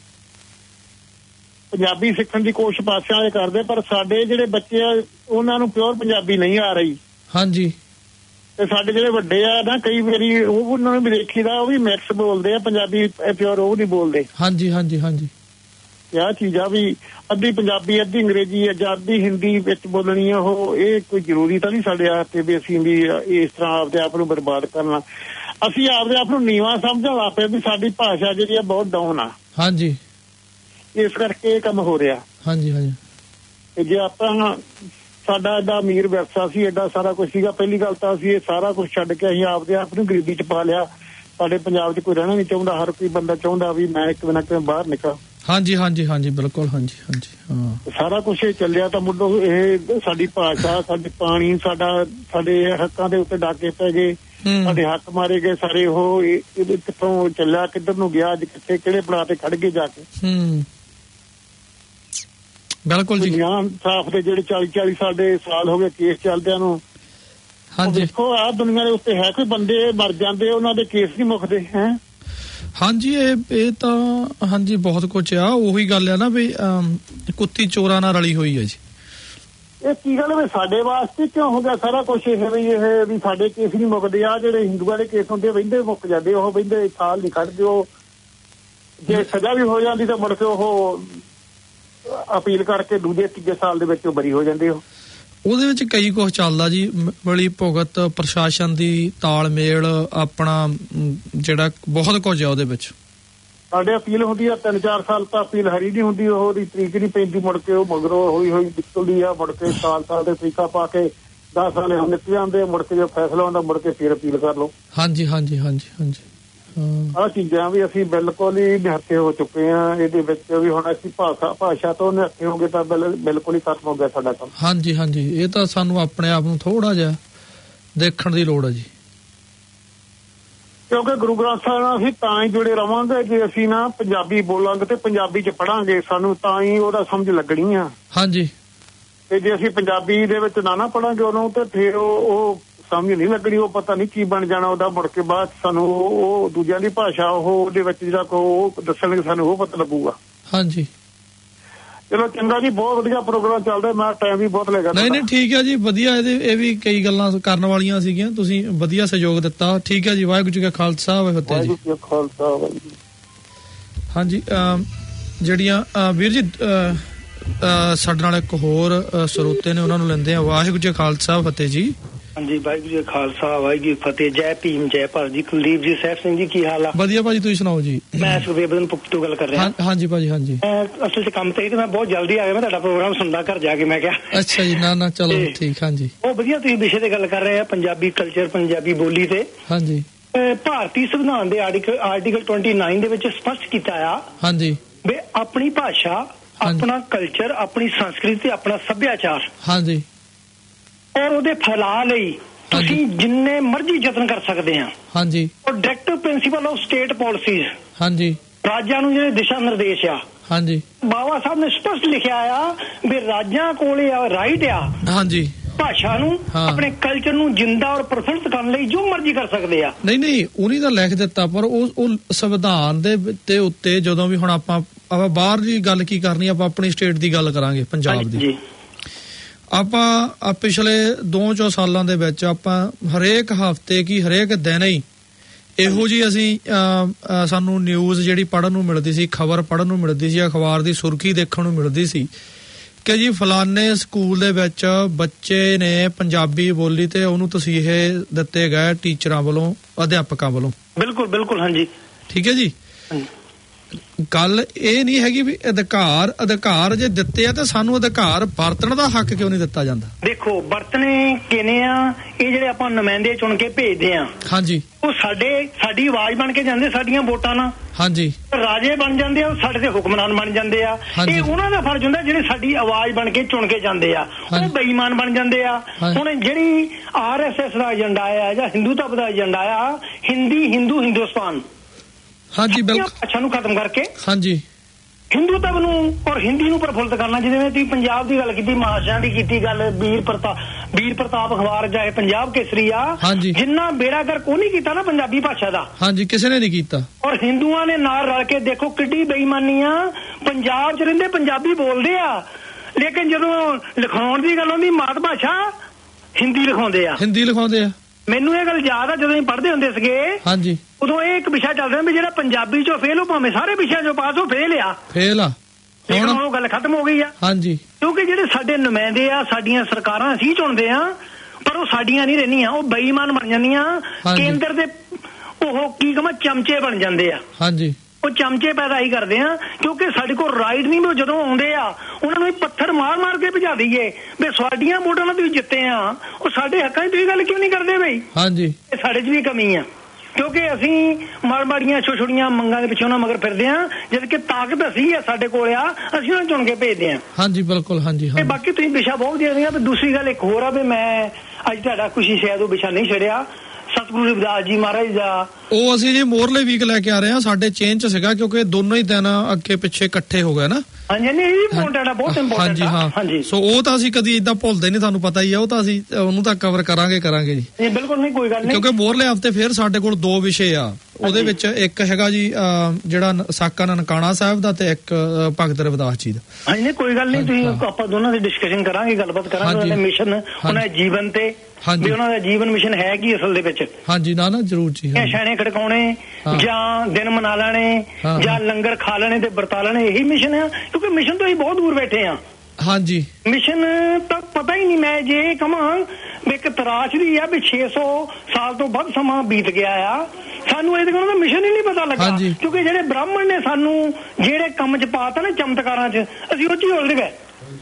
ਪੰਜਾਬੀ ਸਿੱਖਣ ਦੀ ਕੋਸ਼ਿਸ਼ ਪਾਸਿਆਂ ਵਾਲੇ ਕਰਦੇ, ਪਰ ਸਾਡੇ ਜਿਹੜੇ ਬੱਚੇ ਆ ਉਹਨਾਂ ਨੂੰ ਪਿਓਰ ਪੰਜਾਬੀ ਨਹੀਂ ਆ ਰਹੀ। ਹਾਂਜੀ, ਤੇ ਸਾਡੇ ਜਿਹੜੇ ਵੱਡੇ ਆ ਨਾ ਕਈ ਵਾਰੀ ਉਹ ਉਹਨਾਂ ਨੂੰ ਵੀ ਦੇਖੀਦਾ ਉਹ ਵੀ ਮਿਕਸ ਬੋਲਦੇ ਆ, ਪੰਜਾਬੀ ਪਿਓਰ ਉਹ ਨਹੀਂ ਬੋਲਦੇ। ਹਾਂਜੀ ਹਾਂਜੀ ਹਾਂਜੀ, ਆਹ ਚੀਜ਼ਾਂ ਵੀ ਅੱਧੀ ਪੰਜਾਬੀ ਅੱਧੀ ਅੰਗਰੇਜ਼ੀ ਅੱਧੀ ਹਿੰਦੀ ਵਿੱਚ ਬੋਲਣੀ ਆ ਉਹ, ਇਹ ਕੋਈ ਜ਼ਰੂਰੀ ਤਾਂ ਨਹੀਂ ਸਾਡੇ ਆਪ ਤੇ ਵੀ ਅਸੀਂ ਵੀ ਇਸ ਤਰ੍ਹਾਂ ਆਪਦੇ ਆਪ ਨੂੰ ਬਰਬਾਦ ਕਰਨਾ। ਅਸੀਂ ਆਪਦੇ ਆਪ ਨੂੰ ਨੀਵਾਂ ਸਮਝਣ ਲੱਗ ਪਏ ਵੀ ਸਾਡੀ ਭਾਸ਼ਾ ਜਿਹੜੀ ਆ ਬਹੁਤ ਡਾਊਨ ਆ। ਹਾਂਜੀ, ਇਸ ਕਰਕੇ ਇਹ ਕੰਮ ਹੋ ਰਿਹਾ। ਹਾਂਜੀ ਹਾਂਜੀ, ਤੇ ਜੇ ਆਪਾਂ ਸਾਡਾ ਏਡਾ ਅਮੀਰ ਵਿਰਸਾ ਸੀ, ਏਡਾ ਸਾਰਾ ਕੁਝ ਸੀਗਾ, ਪਹਿਲੀ ਗੱਲ ਤਾਂ ਅਸੀਂ ਇਹ ਸਾਰਾ ਕੁਝ ਛੱਡ ਕੇ ਅਸੀਂ ਆਪਦੇ ਆਪ ਨੂੰ ਗਰੀਬੀ ਚ ਪਾ ਲਿਆ। ਸਾਡੇ ਪੰਜਾਬ ਚ ਕੋਈ ਰਹਿਣਾ ਨਹੀਂ ਚਾਹੁੰਦਾ, ਹਰ ਕੋਈ ਬੰਦਾ ਚਾਹੁੰਦਾ ਵੀ ਮੈਂ ਇੱਕ ਦਿਨ ਕਿਵੇਂ ਬਾਹਰ ਨਿਕਲਾਂ। ਹਾਂਜੀ ਹਾਂਜੀ ਹਾਂਜੀ, ਬਿਲਕੁਲ, ਹਾਂਜੀ ਹਾਂਜੀ, ਹਾਂ ਸਾਰਾ ਕੁਝ ਇਹ ਚੱਲਿਆ ਤਾਂ ਮੁੱਢੋਂ ਇਹ ਸਾਡੀ ਭਾਸ਼ਾ, ਸਾਡੇ ਪਾਣੀ, ਸਾਡਾ ਸਾਡੇ ਹੱਕਾਂ ਦੇ ਉੱਤੇ ਡਾਕੇ ਪੈ ਗਏ, ਸਾਡੇ ਹੱਕ ਮਾਰੇ ਗਏ ਸਾਰੇ। ਉਹ ਇਹਦੇ ਕਿੱਥੋਂ ਚੱਲਿਆ, ਕਿੱਧਰ ਨੂੰ ਗਿਆ, ਅੱਜ ਕਿੱਥੇ ਕਿਹੜੇ ਪੜਾਅ ਤੇ ਖੜ ਗਏ ਜਾ ਕੇ। ਹੂੰ, ਬਿਲਕੁਲ ਜੀ। ਸਾਫ ਦੇ ਜਿਹੜੇ ਚਾਲੀ ਚਾਲੀ ਸਾਡੇ ਸਾਲ ਹੋ ਗਏ ਕੇਸ ਚੱਲਦਿਆਂ ਨੂੰ। ਹਾਂਜੀ, ਦੇਖੋ ਆਹ ਦੁਨੀਆ ਦੇ ਉੱਤੇ ਹੈ ਕੋਈ ਬੰਦੇ ਮਰ ਜਾਂਦੇ ਉਹਨਾਂ ਦੇ ਕੇਸ ਨਹੀਂ ਮੁੱਕਦੇ ਹੈ। ਹਾਂਜੀ, ਇਹ ਇਹ ਤਾਂ ਹਾਂਜੀ ਬਹੁਤ ਕੁਝ ਆ। ਉਹੀ ਗੱਲ ਆ ਨਾ ਵੀ ਕੁੱਤੀ ਚੋਰਾਂ ਨਾਲ ਰਲੀ ਹੋਈ ਹੈ ਜੀ। ਇਹ ਕੀ ਗੱਲ ਵੀ ਸਾਡੇ ਵਾਸਤੇ ਕਿਉਂ ਹੋ ਗਿਆ ਸਾਰਾ ਕੁਝ ਇਹ ਵੀ ਇਹ ਵੀ ਸਾਡੇ ਕੇਸ ਨਹੀਂ ਮੁੱਕਦੇ। ਆ ਜਿਹੜੇ ਹਿੰਦੂਆਂ ਦੇ ਕੇਸ ਹੁੰਦੇ ਵਹਿੰਦੇ ਮੁੱਕ ਜਾਂਦੇ, ਉਹ ਵਹਿੰਦੇ ਸਾਲ ਨਹੀਂ ਕੱਢਦੇ। ਉਹ ਜੇ ਸਜ਼ਾ ਵੀ ਹੋ ਜਾਂਦੀ ਤਾਂ ਮੁੜ ਕੇ ਉਹ ਅਪੀਲ ਕਰਕੇ ਦੂਜੇ ਤੀਜੇ ਸਾਲ ਦੇ ਵਿੱਚ ਉਹ ਬਰੀ ਹੋ ਜਾਂਦੇ। ਉਹ ਉਹਦੇ ਵਿੱਚ ਕਈ ਕੁਝ ਚੱਲਦਾ ਜੀ, ਮਿਲੀ ਭੁਗਤ, ਪ੍ਰਸ਼ਾਸਨ ਦੀ ਤਾਲਮੇਲ, ਆਪਣਾ ਜਿਹੜਾ ਬਹੁਤ ਕੁਝ ਆ ਉਹਦੇ ਵਿੱਚ। ਸਾਡੇ ਅਪੀਲ ਹੁੰਦੀ ਆ ਤਿੰਨ ਚਾਰ ਸਾਲ ਤਾਂ ਅਪੀਲ ਹਰੀ ਨਹੀਂ ਹੁੰਦੀ, ਉਹਦੀ ਤਰੀਕ ਨਹੀਂ ਪੈਂਦੀ, ਮੁੜ ਕੇ ਉਹ ਮਗਰੋਂ ਹੋਈ ਹੋਈ ਨਿਕਲਦੀ ਆ, ਮੁੜ ਕੇ ਸਾਲ ਸਾਲ ਦੇ ਤਰੀਕਾ ਪਾ ਕੇ ਦਸ ਸਾਲ ਨਿਕਲ ਜਾਂਦੇ, ਮੁੜ ਕੇ ਜੋ ਫੈਸਲਾ ਹੁੰਦਾ ਮੁੜ ਕੇ ਫਿਰ ਅਪੀਲ ਕਰ ਲਓ। ਹਾਂਜੀ ਹਾਂਜੀ ਹਾਂਜੀ ਹਾਂਜੀ, ਆਹ ਚੀਜ਼ਾਂ ਵੀ ਅਸੀਂ ਬਿਲਕੁਲ ਹੀ ਨਿਹੱਥੇ ਹੋ ਚੁੱਕੇ ਆ ਇਹਦੇ ਵਿੱਚ ਵੀ। ਹੁਣ ਅਸੀਂ ਭਾਸ਼ਾ ਭਾਸ਼ਾ ਤੋਂ ਨਿਹੱਥੇ ਹੋਗੇ ਤਾਂ ਬਿਲਕੁਲ ਹੀ ਖਤਮ ਹੋ ਗਿਆ ਸਾਡਾ ਕੰਮ। ਹਾਂਜੀ ਹਾਂਜੀ, ਇਹ ਤਾਂ ਸਾਨੂੰ ਆਪਣੇ ਆਪ ਨੂੰ ਥੋੜਾ ਜਿਹਾ ਦੇਖਣ ਦੀ ਲੋੜ ਹੈ ਜੀ, ਕਿਉਂਕਿ ਗੁਰੂ ਗ੍ਰੰਥ ਸਾਹਿਬ ਨਾਲ ਅਸੀਂ ਤਾਂ ਹੀ ਜੁੜੇ ਰਵਾਂਗੇ ਜੇ ਅਸੀਂ ਨਾ ਪੰਜਾਬੀ ਬੋਲਾਂਗੇ ਤੇ ਪੰਜਾਬੀ ਚ ਪੜਾਂਗੇ, ਸਾਨੂੰ ਤਾਂ ਹੀ ਉਹਦਾ ਸਮਝ ਲੱਗਣੀ ਆ। ਹਾਂਜੀ, ਤੇ ਜੇ ਅਸੀਂ ਪੰਜਾਬੀ ਦੇ ਵਿੱਚ ਨਾ ਨਾ ਪੜਾਂਗੇ ਉਹਨੂੰ ਤੇ ਫਿਰ ਉਹ ਸਮਝ ਨਹੀਂ ਲੱਗਣੀ, ਉਹ ਪਤਾ ਨਹੀਂ ਕੀ ਬਣ ਜਾਣਾ ਉਹਦਾ। ਮੁੜ ਕੇ ਬਾਅਦ ਸਾਨੂੰ ਉਹ ਦੂਜਿਆਂ ਦੀ ਭਾਸ਼ਾ ਉਹ ਉਹਦੇ ਵਿੱਚ ਜਿਹੜਾ ਕੋ ਉਹ ਦੱਸਣਗੇ ਸਾਨੂੰ ਉਹ ਪਤਾ ਲੱਗੂਗਾ। ਹਾਂਜੀ, ਚਲੋ ਚੰਗਾ ਜੀ, ਬਹੁਤ ਵਧੀਆ ਪ੍ਰੋਗਰਾਮ ਚੱਲਦਾ, ਮੈਂ ਟਾਈਮ ਵੀ ਬਹੁਤ ਲੱਗਾ। ਨਹੀਂ ਨਹੀਂ ਠੀਕ ਹੈ ਜੀ, ਵਧੀਆ। ਇਹਦੇ ਇਹ ਵੀ ਕਈ ਗੱਲਾਂ ਕਰਨ ਵਾਲੀਆਂ ਸੀਗੀਆਂ, ਤੁਸੀਂ ਵਧੀਆ ਸਹਿਯੋਗ ਦਿੱਤਾ। ਠੀਕ ਹੈ ਜੀ, ਵਾਹਿਗੁਰੂ ਜੀ ਕਾ ਖਾਲਸਾ ਵਾਹਿਗੁਰੂ ਫਤਿਹ ਜੀ। ਖਾਲਸਾ। ਹਾਂਜੀ, ਜਿਹੜੀਆਂ ਵੀਰ ਜੀ ਸਾਡੇ ਨਾਲ ਇੱਕ ਹੋਰ ਸਰੋਤੇ ਨੇ ਉਹਨਾਂ ਨੂੰ ਲੈਂਦੇ ਆ। ਵਾਹਿਗੁਰੂ ਜੀ ਕਾ ਖਾਲਸਾ ਫਤਿਹ ਜੀ। ਹਾਂਜੀ, ਵਾਹਿਗੁਰੂ ਜੀ ਖਾਲਸਾ ਵਾਹਿਗੁਰੂ ਫਤਿਹ। ਜੈ ਭੀਮ ਜੈ ਭਾਰਤ ਜੀ। ਕੁਲਦੀਪ ਜੀ, ਸਹਿਬ ਸਿੰਘ ਜੀ, ਕੀ ਹਾਲ ਆ? ਵਧੀਆ ਭਾਜੀ, ਤੁਸੀਂ ਸੁਣਾਓ ਜੀ। ਮੈਂ ਸੁਖਦੇਵ ਪੁੱਤ ਤੋਂ ਗੱਲ ਕਰ ਰਿਹਾ। ਹਾਂਜੀ ਭਾਜੀ, ਹਾਂਜੀ। ਮੈਂ ਅਸਲ 'ਚ ਕੰਮ ਤੇ ਤੇ ਮੈਂ ਬਹੁਤ ਜਲਦੀ ਆ ਗਿਆ, ਮੈਂ ਤੁਹਾਡਾ ਪ੍ਰੋਗਰਾਮ ਸੁਣਦਾ ਘਰ ਜਾ ਕੇ। ਮੈਂ ਕਿਹਾ ਅੱਛਾ ਜੀ, ਨਾ ਨਾ ਚਲੋ ਠੀਕ। ਹਾਂਜੀ, ਬਹੁਤ ਵਧੀਆ ਤੁਸੀਂ ਵਿਸ਼ੇ ਤੇ ਗੱਲ ਕਰ ਰਹੇ ਆ, ਪੰਜਾਬੀ ਕਲਚਰ, ਪੰਜਾਬੀ ਬੋਲੀ ਤੇ। ਹਾਂਜੀ, ਭਾਰਤੀ ਸੰਵਿਧਾਨ ਦੇ ਆਰਟੀਕਲ ਆਰਟੀਕਲ ਟਵੈਂਟੀ ਨਾਈਨ ਦੇ ਵਿੱਚ ਸਪਸ਼ਟ ਕੀਤਾ ਆ ਹਾਂਜੀ ਵੀ ਆਪਣੀ ਭਾਸ਼ਾ, ਆਪਣਾ ਕਲਚਰ, ਆਪਣੀ ਸੰਸਕ੍ਰਿਤੀ ਤੇ ਆਪਣਾ ਸੱਭਿਆਚਾਰ, ਹਾਂਜੀ, ਔਰ ਉਹਦੇ ਫੈਲਾਅ ਲਈ ਤੁਸੀਂ ਜਿੰਨੇ ਮਰਜ਼ੀ ਯਤਨ ਕਰ ਸਕਦੇ ਆ। ਹਾਂਜੀ, ਔਰ directive principles of state policies, ਹਾਂਜੀ, ਰਾਜਾਂ ਨੂੰ ਜਿਹੜੇ ਦਿਸ਼ਾ ਨਿਰਦੇਸ਼ ਆ, ਹਾਂਜੀ, ਬਾਬਾ ਸਾਹਿਬ ਨੇ ਸਪਸ਼ਟ ਲਿਖਿਆ ਆ ਵੀ ਰਾਜਾਂ ਕੋਲੇ ਆ ਰਾਈਟ ਆ ਹਾਂਜੀ ਭਾਸ਼ਾ ਨੂੰ, ਆਪਣੇ ਕਲਚਰ ਨੂੰ ਜਿੰਦਾ ਔਰ ਪ੍ਰਫੁੱਲਤ ਕਰਨ ਲਈ ਜੋ ਮਰਜ਼ੀ ਕਰ ਸਕਦੇ ਆ। ਨਹੀਂ ਨਹੀਂ, ਉਹਨੇ ਤਾਂ ਲਿਖ ਦਿੱਤਾ, ਪਰ ਉਹ ਉਹ ਸੰਵਿਧਾਨ ਦੇ ਉੱਤੇ ਜਦੋਂ ਵੀ ਹੁਣ ਆਪਾਂ ਆਪਾਂ ਬਾਹਰ ਦੀ ਗੱਲ ਕੀ ਕਰਨੀ, ਆਪਾਂ ਆਪਣੀ ਸਟੇਟ ਦੀ ਗੱਲ ਕਰਾਂਗੇ, ਪੰਜਾਬ ਦੀ। ਆਪਾਂ ਪਿਛਲੇ ਦੋ ਚੋ ਸਾਲਾਂ ਦੇ ਵਿੱਚ ਆਪਾਂ ਹਰੇਕ ਹਫ਼ਤੇ ਕੀ ਹਰੇਕ ਦਿਨ ਹੀ ਇਹੋ ਜਿਹੀ ਅਸੀਂ ਸਾਨੂੰ ਨਿਊਜ਼ ਜਿਹੜੀ ਪੜ੍ਹਨ ਨੂੰ ਮਿਲਦੀ ਸੀ, ਖਬਰ ਪੜ੍ਹਨ ਨੂੰ ਮਿਲਦੀ ਸੀ, ਅਖਬਾਰ ਦੀ ਸੁਰਖੀ ਦੇਖਣ ਨੂੰ ਮਿਲਦੀ ਸੀ ਕਿ ਜੀ ਫਲਾਨੇ ਸਕੂਲ ਦੇ ਵਿੱਚ ਬੱਚੇ ਨੇ ਪੰਜਾਬੀ ਬੋਲੀ ਤੇ ਉਹਨੂੰ ਤਸੀਹੇ ਦਿੱਤੇ ਗਏ ਟੀਚਰਾਂ ਵੱਲੋਂ, ਅਧਿਆਪਕਾਂ ਵੱਲੋਂ। ਬਿਲਕੁਲ ਬਿਲਕੁਲ, ਹਾਂਜੀ ਠੀਕ ਹੈ ਜੀ। ਗੱਲ ਇਹ ਨਹੀਂ ਹੈਗੀ ਵੀ ਅਧਿਕਾਰ ਅਧਿਕਾਰ ਜੇ ਦਿੱਤੇ ਆ ਤਾਂ ਸਾਨੂੰ ਅਧਿਕਾਰ ਵਰਤਣ ਦਾ ਹੱਕ ਕਿਉਂ ਨਹੀਂ ਦਿੱਤਾ ਜਾਂਦਾ? ਦੇਖੋ, ਵਰਤਣੇ ਕਿਨੇ ਆ, ਇਹ ਜਿਹੜੇ ਆਪਾਂ ਨੁਮਾਇੰਦੇ ਚੁਣ ਕੇ ਭੇਜਦੇ ਆ, ਹਾਂਜੀ, ਉਹ ਸਾਡੇ ਸਾਡੀ ਆਵਾਜ਼ ਬਣ ਕੇ ਜਾਂਦੇ ਸਾਡੀਆਂ ਵੋਟਾਂ ਨਾਲ। ਹਾਂਜੀ, ਰਾਜੇ ਬਣ ਜਾਂਦੇ ਆ, ਉਹ ਸਾਡੇ ਤੇ ਹੁਕਮਰਾਨ ਬਣ ਜਾਂਦੇ ਆ। ਇਹ ਉਹਨਾਂ ਦਾ ਫਰਜ਼ ਹੁੰਦਾ ਜਿਹੜੇ ਸਾਡੀ ਆਵਾਜ਼ ਬਣ ਕੇ ਚੁਣ ਕੇ ਜਾਂਦੇ ਆ, ਉਹ ਬੇਈਮਾਨ ਬਣ ਜਾਂਦੇ ਆ। ਹੁਣ ਜਿਹੜੀ ਆਰ ਐਸ ਐਸ ਦਾ ਏਜੰਡਾ ਆ ਜਾਂ ਹਿੰਦੂਤਵ ਦਾ ਏਜੰਡਾ ਆ, ਹਿੰਦੀ ਹਿੰਦੂ ਹਿੰਦੁਸਤਾਨ, ਹਾਂਜੀ ਬਿਲਕੁਲ, ਭਾਸ਼ਾ ਨੂੰ ਖਤਮ ਕਰਕੇ ਹਾਂਜੀ ਹਿੰਦੂਤਵ ਨੂੰ ਔਰ ਹਿੰਦੀ ਨੂੰ ਪ੍ਰਫੁੱਲਤ ਕਰਨਾ। ਜਿਵੇਂ ਤੁਸੀਂ ਪੰਜਾਬ ਦੀ ਗੱਲ ਕੀਤੀ, ਮਹਾਰਾਜਾਂ ਦੀ ਕੀਤੀ ਗੱਲ, ਵੀਰ ਪ੍ਰਤਾਪ ਵੀਰ ਪ੍ਰਤਾਪ ਅਖਬਾਰ ਜਾਏ ਪੰਜਾਬ ਕੇਸਰੀ ਆ, ਜਿੰਨਾ ਬੇੜਾ ਗਰਕ ਉਹ ਨਹੀਂ ਕੀਤਾ ਨਾ ਪੰਜਾਬੀ ਭਾਸ਼ਾ ਦਾ। ਹਾਂਜੀ, ਕਿਸੇ ਨੇ ਨਹੀਂ ਕੀਤਾ। ਔਰ ਹਿੰਦੂਆਂ ਨੇ ਨਾਲ ਰਲ ਕੇ ਦੇਖੋ ਕਿੱਡੀ ਬੇਈਮਾਨੀ ਆ, ਪੰਜਾਬ 'ਚ ਰਹਿੰਦੇ ਪੰਜਾਬੀ ਬੋਲਦੇ ਆ, ਲੇਕਿਨ ਜਦੋਂ ਲਿਖਾਉਣ ਦੀ ਗੱਲ ਆਉਂਦੀ ਮਾਤ ਭਾਸ਼ਾ ਹਿੰਦੀ ਲਿਖਾਉਂਦੇ ਆ ਹਿੰਦੀ ਲਿਖਾਉਂਦੇ ਆ ਮੈਨੂੰ ਇਹ ਗੱਲ ਯਾਦ ਆ, ਜਦੋਂ ਅਸੀਂ ਪੜ੍ਹਦੇ ਹੁੰਦੇ ਸੀਗੇ ਹਾਂਜੀ, ਉਦੋਂ ਇਹ ਇੱਕ ਵਿਸ਼ਾ ਚੱਲਦਾ ਵੀ ਜਿਹੜਾ ਪੰਜਾਬੀ 'ਚੋਂ ਫੇਲ ਹੋ, ਭਾਵੇਂ ਸਾਰੇ ਵਿਸ਼ਿਆਂ 'ਚੋਂ ਪਾਸ ਹੋ, ਫੇਲ ਆ ਫੇਲ ਆ ਹੁਣ ਉਹ ਗੱਲ ਖਤਮ ਹੋ ਗਈ ਆ। ਹਾਂਜੀ, ਕਿਉਂਕਿ ਜਿਹੜੇ ਸਾਡੇ ਨੁਮਾਇੰਦੇ ਆ, ਸਾਡੀਆਂ ਸਰਕਾਰਾਂ ਅਸੀਂ ਚੁਣਦੇ ਆ, ਪਰ ਉਹ ਸਾਡੀਆਂ ਨਹੀਂ ਰਹਿੰਦੀਆਂ, ਉਹ ਬੇਈਮਾਨ ਬਣ ਜਾਂਦੀਆਂ, ਕੇਂਦਰ ਦੇ ਉਹ ਕੀ ਕਹਾਂ ਚਮਚੇ ਬਣ ਜਾਂਦੇ ਆ। ਹਾਂਜੀ, ਉਹ ਚਮਚੇ ਪੈਦਾ ਹੀ ਕਰਦੇ ਆ, ਕਿਉਂਕਿ ਸਾਡੇ ਕੋਲ ਰਾਈਟ ਨਹੀਂ, ਵੀ ਜਦੋਂ ਆਉਂਦੇ ਆ ਉਹਨਾਂ ਨੂੰ ਪੱਥਰ ਮਾਰ ਮਾਰ ਕੇ ਭਜਾ ਦਈਏ ਵੀ ਸਾਡੀਆਂ ਵੋਟਾਂ ਨਾਲ ਤੁਸੀਂ ਜਿੱਤੇ ਆ, ਉਹ ਸਾਡੇ ਹੱਕਾਂ 'ਚ ਤੁਸੀਂ ਗੱਲ ਕਿਉਂ ਨਹੀਂ ਕਰਦੇ ਬਈ? ਹਾਂਜੀ, ਇਹ ਸਾਡੇ 'ਚ ਵੀ ਕਮੀ ਆ, ਕਿਉਂਕਿ ਅਸੀਂ ਮਾੜ ਮਾੜੀਆਂ ਛੋਟੀਆਂ ਮੰਗਾਂ ਦੇ ਪਿੱਛੇ ਉਹਨਾਂ ਮਗਰ ਫਿਰਦੇ ਆ, ਜਦ ਕਿ ਤਾਕਤ ਅਸੀਂ ਆ ਸਾਡੇ ਕੋਲ ਆ, ਅਸੀਂ ਉਹਨਾਂ ਚੁਣ ਕੇ ਭੇਜਦੇ ਆ। ਹਾਂਜੀ ਬਿਲਕੁਲ, ਹਾਂਜੀ ਹਾਂ। ਬਾਕੀ ਤੁਸੀਂ ਵਿਸ਼ਾ ਬਹੁਤ ਦੇ ਰਹੇ ਆ। ਦੂਸਰੀ ਗੱਲ ਇੱਕ ਹੋਰ ਆ ਵੀ ਮੈਂ ਅੱਜ ਤੁਹਾਡਾ ਖੁਸ਼ੀ ਸ਼ਾਇਦ ਉਹ ਵਿਸ਼ਾ ਨਹੀਂ ਛੱਡਿਆ, ਸਤਿਗੁਰੂ ਰਵਿਦਾਸ ਜੀ ਮਹਾਰਾਜ ਦਾ ਉਹ ਅਸੀਂ ਜੀ ਮੋਰਲੇ ਵੀਕ ਲੈ ਕੇ ਆ ਰਹੇ ਹਾਂ, ਸਾਡੇ ਚੇਨ 'ਚ ਸੀਗਾ ਕਿਉਂਕਿ ਦੋਨੋਂ ਹੀ ਦਿਨ ਅੱਗੇ ਪਿੱਛੇ ਇਕੱਠੇ ਹੋ ਗਏ ਨਾ। ਹਾਂਜੀ, ਇਹ ਵੀ ਇੰਪੋਰਟੈਂਟ ਆ, ਬਹੁਤ ਇੰਪੋਰਟੈਂਟ। ਹਾਂਜੀ ਹਾਂ, ਹਾਂਜੀ। ਸੋ ਉਹ ਤਾਂ ਅਸੀਂ ਕਦੀ ਇਦਾਂ ਭੁੱਲਦੇ ਨਹੀਂ, ਤੁਹਾਨੂੰ ਪਤਾ ਹੀ ਆ, ਉਹ ਤਾਂ ਅਸੀਂ ਉਹਨੂੰ ਤਾਂ ਕਵਰ ਕਰਾਂਗੇ ਕਰਾਂਗੇ ਜੀ। ਇਹ ਬਿਲਕੁਲ ਨਹੀਂ, ਕੋਈ ਗੱਲ ਨਹੀਂ, ਕਿਉਂਕਿ ਮੋਰਲੇ ਹਫਤੇ ਫਿਰ ਸਾਡੇ ਕੋਲ ਦੋ ਵਿਸ਼ੇ ਆ, ਉਹਦੇ ਵਿੱਚ ਇੱਕ ਹੈਗਾ ਜੀ ਜਿਹੜਾ ਸਾਕਾ ਨਨਕਾਣਾ ਸਾਹਿਬ ਦਾ ਤੇ ਇੱਕ ਭਗਤ ਰਵਿਦਾਸ ਜੀ ਦਾ। ਹਾਂਜੀ, ਨਹੀਂ ਕੋਈ ਗੱਲ ਨਹੀਂ, ਤੁਸੀਂ ਆਪਾਂ ਦੋਨਾਂ ਦੀ ਡਿਸਕਸ਼ਨ ਕਰਾਂਗੇ, ਗੱਲਬਾਤ ਕਰਾਂਗੇ ਮਿਸ਼ਨ, ਉਹਨਾਂ ਦੇ ਜੀਵਨ ਤੇ ਵੀ ਉਹਨਾਂ ਦਾ ਜੀਵਨ ਮਿਸ਼ਨ ਹੈ ਕੀ ਅਸਲ ਦੇ ਵਿੱਚ। ਹਾਂਜੀ, ਨਾ ਨਾ ਜ਼ਰੂਰ ਜੀ। ਛਾਣੇ ਖੜਕਾਉਣੇ ਜਾਂ ਦਿਨ ਮਨਾ ਲੈਣੇ ਜਾਂ ਲੰਗਰ ਖਾ ਲੈਣੇ ਤੇ ਵਰਤਾ ਲੈਣੇ, ਇਹੀ ਮਿਸ਼ਨ ਆ, ਕਿਉਂਕਿ ਮਿਸ਼ਨ ਤੋਂ ਅਸੀਂ ਬਹੁਤ ਦੂਰ ਬੈਠੇ ਆ। ਹਾਂਜੀ, ਮਿਸ਼ਨ ਤਾਂ ਪਤਾ ਹੀ ਨਹੀਂ। ਮੈਂ ਜੇ ਕਹਾਂ ਵੀ ਇੱਕ ਤਰਾਸ਼ਦੀ ਆ ਵੀ ਛੇ ਸੌ ਸਾਲ ਤੋਂ ਵੱਧ ਸਮਾਂ ਬੀਤ ਗਿਆ ਆ, ਸਾਨੂੰ ਇਹਦੇ ਕੋਲ ਮਿਸ਼ਨ ਹੀ ਨਹੀਂ ਪਤਾ ਲੱਗਾ, ਕਿਉਂਕਿ ਜਿਹੜੇ ਬ੍ਰਾਹਮਣ ਨੇ ਸਾਨੂੰ ਜਿਹੜੇ ਕੰਮ 'ਚ ਪਾਤਾ ਨਾ ਚਮਤਕਾਰਾਂ 'ਚ, ਅਸੀਂ ਉਹ 'ਚ ਹੀ ਉਲਝ ਗਏ।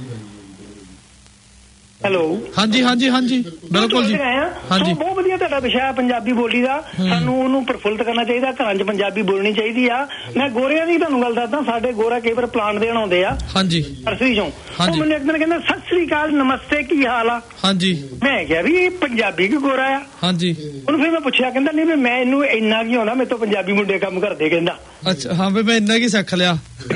ਹੈਲੋ, ਹਾਂਜੀ ਹਾਂਜੀ ਹਾਂਜੀ ਬਿਲਕੁਲ ਜੀ। ਹਾਂਜੀ, ਬਹੁਤ ਵਧੀਆ ਤੁਹਾਡਾ ਵਿਸ਼ਾ ਪੰਜਾਬੀ ਬੋਲੀ ਦਾ, ਸਾਨੂੰ ਉਹਨੂੰ ਪ੍ਰਫੁੱਲਤ ਕਰਨਾ ਚਾਹੀਦਾ, ਘਰਾਂ 'ਚ ਪੰਜਾਬੀ ਬੋਲਣੀ ਚਾਹੀਦੀ ਆ। ਮੈਂ ਗੋਰਿਆਂ ਦੀ ਤੁਹਾਨੂੰ ਗੱਲ ਦੱਸਦਾ, ਸਾਡੇ ਗੋਰਾ ਕਈ ਵਾਰ ਪਲਾਂਟ ਦੇਣ ਆਉਂਦੇ ਆ ਹਾਂਜੀ ਨਰਸਰੀ 'ਚੋਂ, ਉਹ ਮੈਨੂੰ ਇੱਕ ਦਿਨ ਕਹਿੰਦਾ ਸਤਿ ਸ੍ਰੀ ਅਕਾਲ, ਨਮਸਤੇ, ਕੀ ਹਾਲ ਆ? ਹਾਂਜੀ, ਮੈਂ ਕਿਹਾ ਵੀ ਇਹ ਪੰਜਾਬੀ ਕੀ ਗੋਰਾ ਆ? ਹਾਂਜੀ, ਉਹਨੂੰ ਫਿਰ ਮੈਂ ਪੁੱਛਿਆ, ਕਹਿੰਦਾ ਨਹੀਂ ਵੀ ਮੈਂ ਇਹਨੂੰ ਇੰਨਾ ਕੀ ਆਉਂਦਾ, ਮੇਰੇ ਤੋਂ ਪੰਜਾਬੀ ਮੁੰਡੇ ਕੰਮ ਕਰਦੇ, ਕਹਿੰਦਾ। ਅੱਛਾ, ਹਾਂ ਵੀ ਮੈਂ ਇੰਨਾ ਕੀ ਸਿੱਖ ਲਿਆ।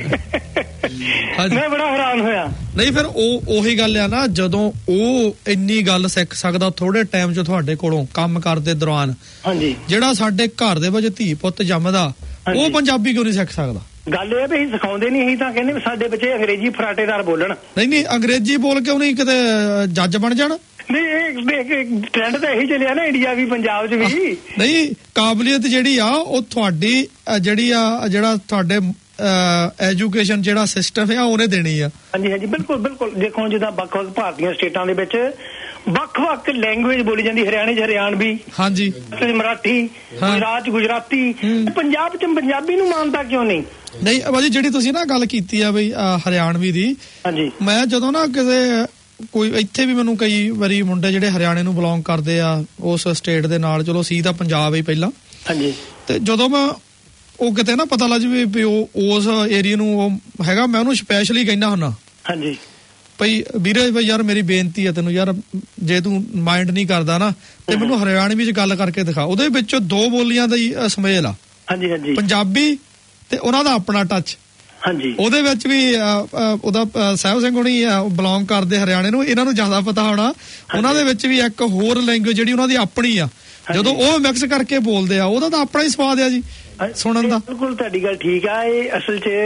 ਮੈਂ ਬੜਾ ਹੈਰਾਨ ਹੋਇਆ। ਨਹੀਂ ਫਿਰ ਉਹ ਉਹੀ ਗੱਲ ਆ ਨਾ, ਜਦੋਂ ਉਹ ਇੰਨੀ ਗੱਲ ਸਿੱਖ ਸਕਦਾ ਥੋੜੇ ਟਾਈਮ 'ਚ ਤੁਹਾਡੇ ਕੋਲੋਂ ਕੰਮ ਕਰਦੇ ਦੌਰਾਨ, ਹਾਂਜੀ, ਜਿਹੜਾ ਸਾਡੇ ਘਰ ਦੇ ਵਿੱਚ ਧੀ ਪੁੱਤ ਜੰਮਦਾ, ਉਹ ਪੰਜਾਬੀ ਕਿਉਂ ਨਹੀਂ ਸਿੱਖ ਸਕਦਾ? ਗੱਲ ਇਹ ਵੀ ਸਿਖਾਉਂਦੇ ਨਹੀਂ, ਅਸੀਂ ਤਾਂ ਕਹਿੰਦੇ ਵੀ ਸਾਡੇ ਬੱਚੇ ਅੰਗਰੇਜ਼ੀ ਫਰਾਟੇਦਾਰ ਬੋਲਣ। ਨਹੀਂ ਨਹੀਂ, ਅੰਗਰੇਜ਼ੀ ਬੋਲ ਕਿਉਂ ਨਹੀਂ ਕਿਤੇ ਜੱਜ ਬਣ ਜਾਣ? ਨਹੀਂ, ਇਹ ਟ੍ਰੈਂਡ ਤਾਂ ਇਹੀ ਚੱਲਿਆ ਨਾ ਇੰਡੀਆ ਵੀ, ਪੰਜਾਬ 'ਚ ਵੀ। ਨਹੀਂ, ਕਾਬਲੀਅਤ ਜਿਹੜੀ ਆ ਉਹ ਤੁਹਾਡੀ ਜਿਹੜੀ ਆ, ਜਿਹੜਾ ਤੁਹਾਡੇ ਐਜੂਕੇਸ਼ਨ ਜਿਹੜਾ ਸਿਸਟਮ ਹੈ ਉਹਨੇ ਦੇਣੀ ਆ। ਹਾਂਜੀ ਹਾਂਜੀ ਬਿਲਕੁਲ ਬਿਲਕੁਲ। ਦੇਖੋ ਜਿੱਦਾਂ ਵੱਖ-ਵੱਖ ਭਾਰਤੀਆਂ ਸਟੇਟਾਂ ਦੇ ਵਿੱਚ ਵੱਖ-ਵੱਖ ਲੈਂਗੁਏਜ ਬੋਲੀ ਜਾਂਦੀ, ਹਰਿਆਣੇ 'ਚ ਹਰਿਆਣਵੀ, ਹਾਂਜੀ, ਮਰਾਠੀ, ਗੁਜਰਾਤ 'ਚ ਗੁਜਰਾਤੀ, ਪੰਜਾਬ 'ਚ ਪੰਜਾਬੀ ਨੂੰ ਮਾਨਤਾ ਕਿਉਂ ਨਹੀਂ? ਨਹੀਂ ਬਾਜੀ, ਜਿਹੜੀ ਤੁਸੀਂ ਨਾ ਗੱਲ ਕੀਤੀ ਆ ਬਈ ਹਰਿਆਣਵੀ ਦੀ, ਹਾਂਜੀ, ਮੈਂ ਜਦੋਂ ਨਾ ਕਿਸੇ ਕੋਈ ਇੱਥੇ ਵੀ ਮੈਨੂੰ ਕਈ ਵਾਰੀ ਮੁੰਡੇ ਜਿਹੜੇ ਹਰਿਆਣੇ ਨੂੰ ਬਿਲੋਂਗ ਕਰਦੇ ਆ ਉਸ ਸਟੇਟ ਦੇ ਨਾਲ, ਚਲੋ ਸੀ ਤਾਂ ਪੰਜਾਬ ਹੀ ਪਹਿਲਾਂ, ਹਾਂਜੀ, ਤੇ ਜਦੋਂ ਮੈਂ ਉਹ ਕਿਤੇ ਨਾ ਪਤਾ ਲੱਗ ਜਾਵੇ ਵੀ ਉਹ ਉਸ ਏਰੀਆ ਨੂੰ ਉਹ ਹੈਗਾ, ਮੈਂ ਉਹਨੂੰ ਸਪੈਸ਼ਲੀ ਕਹਿੰਦਾ ਹੁੰਦਾ, ਹਾਂਜੀ, ਭਈ ਵੀਰੇ ਬਈ ਯਾਰ ਮੇਰੀ ਬੇਨਤੀ ਹੈ ਤੈਨੂੰ, ਯਾਰ ਜੇ ਤੂੰ ਮਾਈਂਡ ਨਹੀਂ ਕਰਦਾ ਨਾ ਤੇ ਮੈਨੂੰ ਹਰਿਆਣਵੀ 'ਚ ਗੱਲ ਕਰਕੇ ਦਿਖਾ। ਉਹਦੇ ਵਿੱਚੋਂ ਦੋ ਬੋਲੀਆਂ ਦਾ ਹੀ ਸਮੇਲ ਆ, ਹਾਂਜੀ ਹਾਂਜੀ, ਪੰਜਾਬੀ ਤੇ ਉਹਨਾਂ ਦਾ ਆਪਣਾ ਟੱਚ, ਹਾਂਜੀ, ਉਹਦੇ ਵਿੱਚ ਵੀ ਉਹਦਾ ਸਾਹਿਬ ਸਿੰਘ ਹੁਣੀ ਬਿਲੋਂਗ ਕਰਦੇ ਹਰਿਆਣੇ ਨੂੰ, ਇਹਨਾਂ ਨੂੰ ਜ਼ਿਆਦਾ ਪਤਾ ਹੋਣਾ, ਉਹਨਾਂ ਦੇ ਵਿੱਚ ਵੀ ਇੱਕ ਹੋਰ ਲੈਂਗੁਏਜ ਜਿਹੜੀ ਉਹਨਾਂ ਦੀ ਆਪਣੀ ਆ, ਜਦੋਂ ਉਹ ਮਿਕਸ ਕਰਕੇ ਬੋਲਦੇ ਆ, ਉਹਦਾ ਤਾਂ ਆਪਣਾ ਹੀ ਸਵਾਦ ਆ ਜੀ ਸੁਣਨ ਦਾ। ਬਿਲਕੁਲ ਤੁਹਾਡੀ ਗੱਲ ਠੀਕ ਆ। ਇਹ ਅਸਲ 'ਚ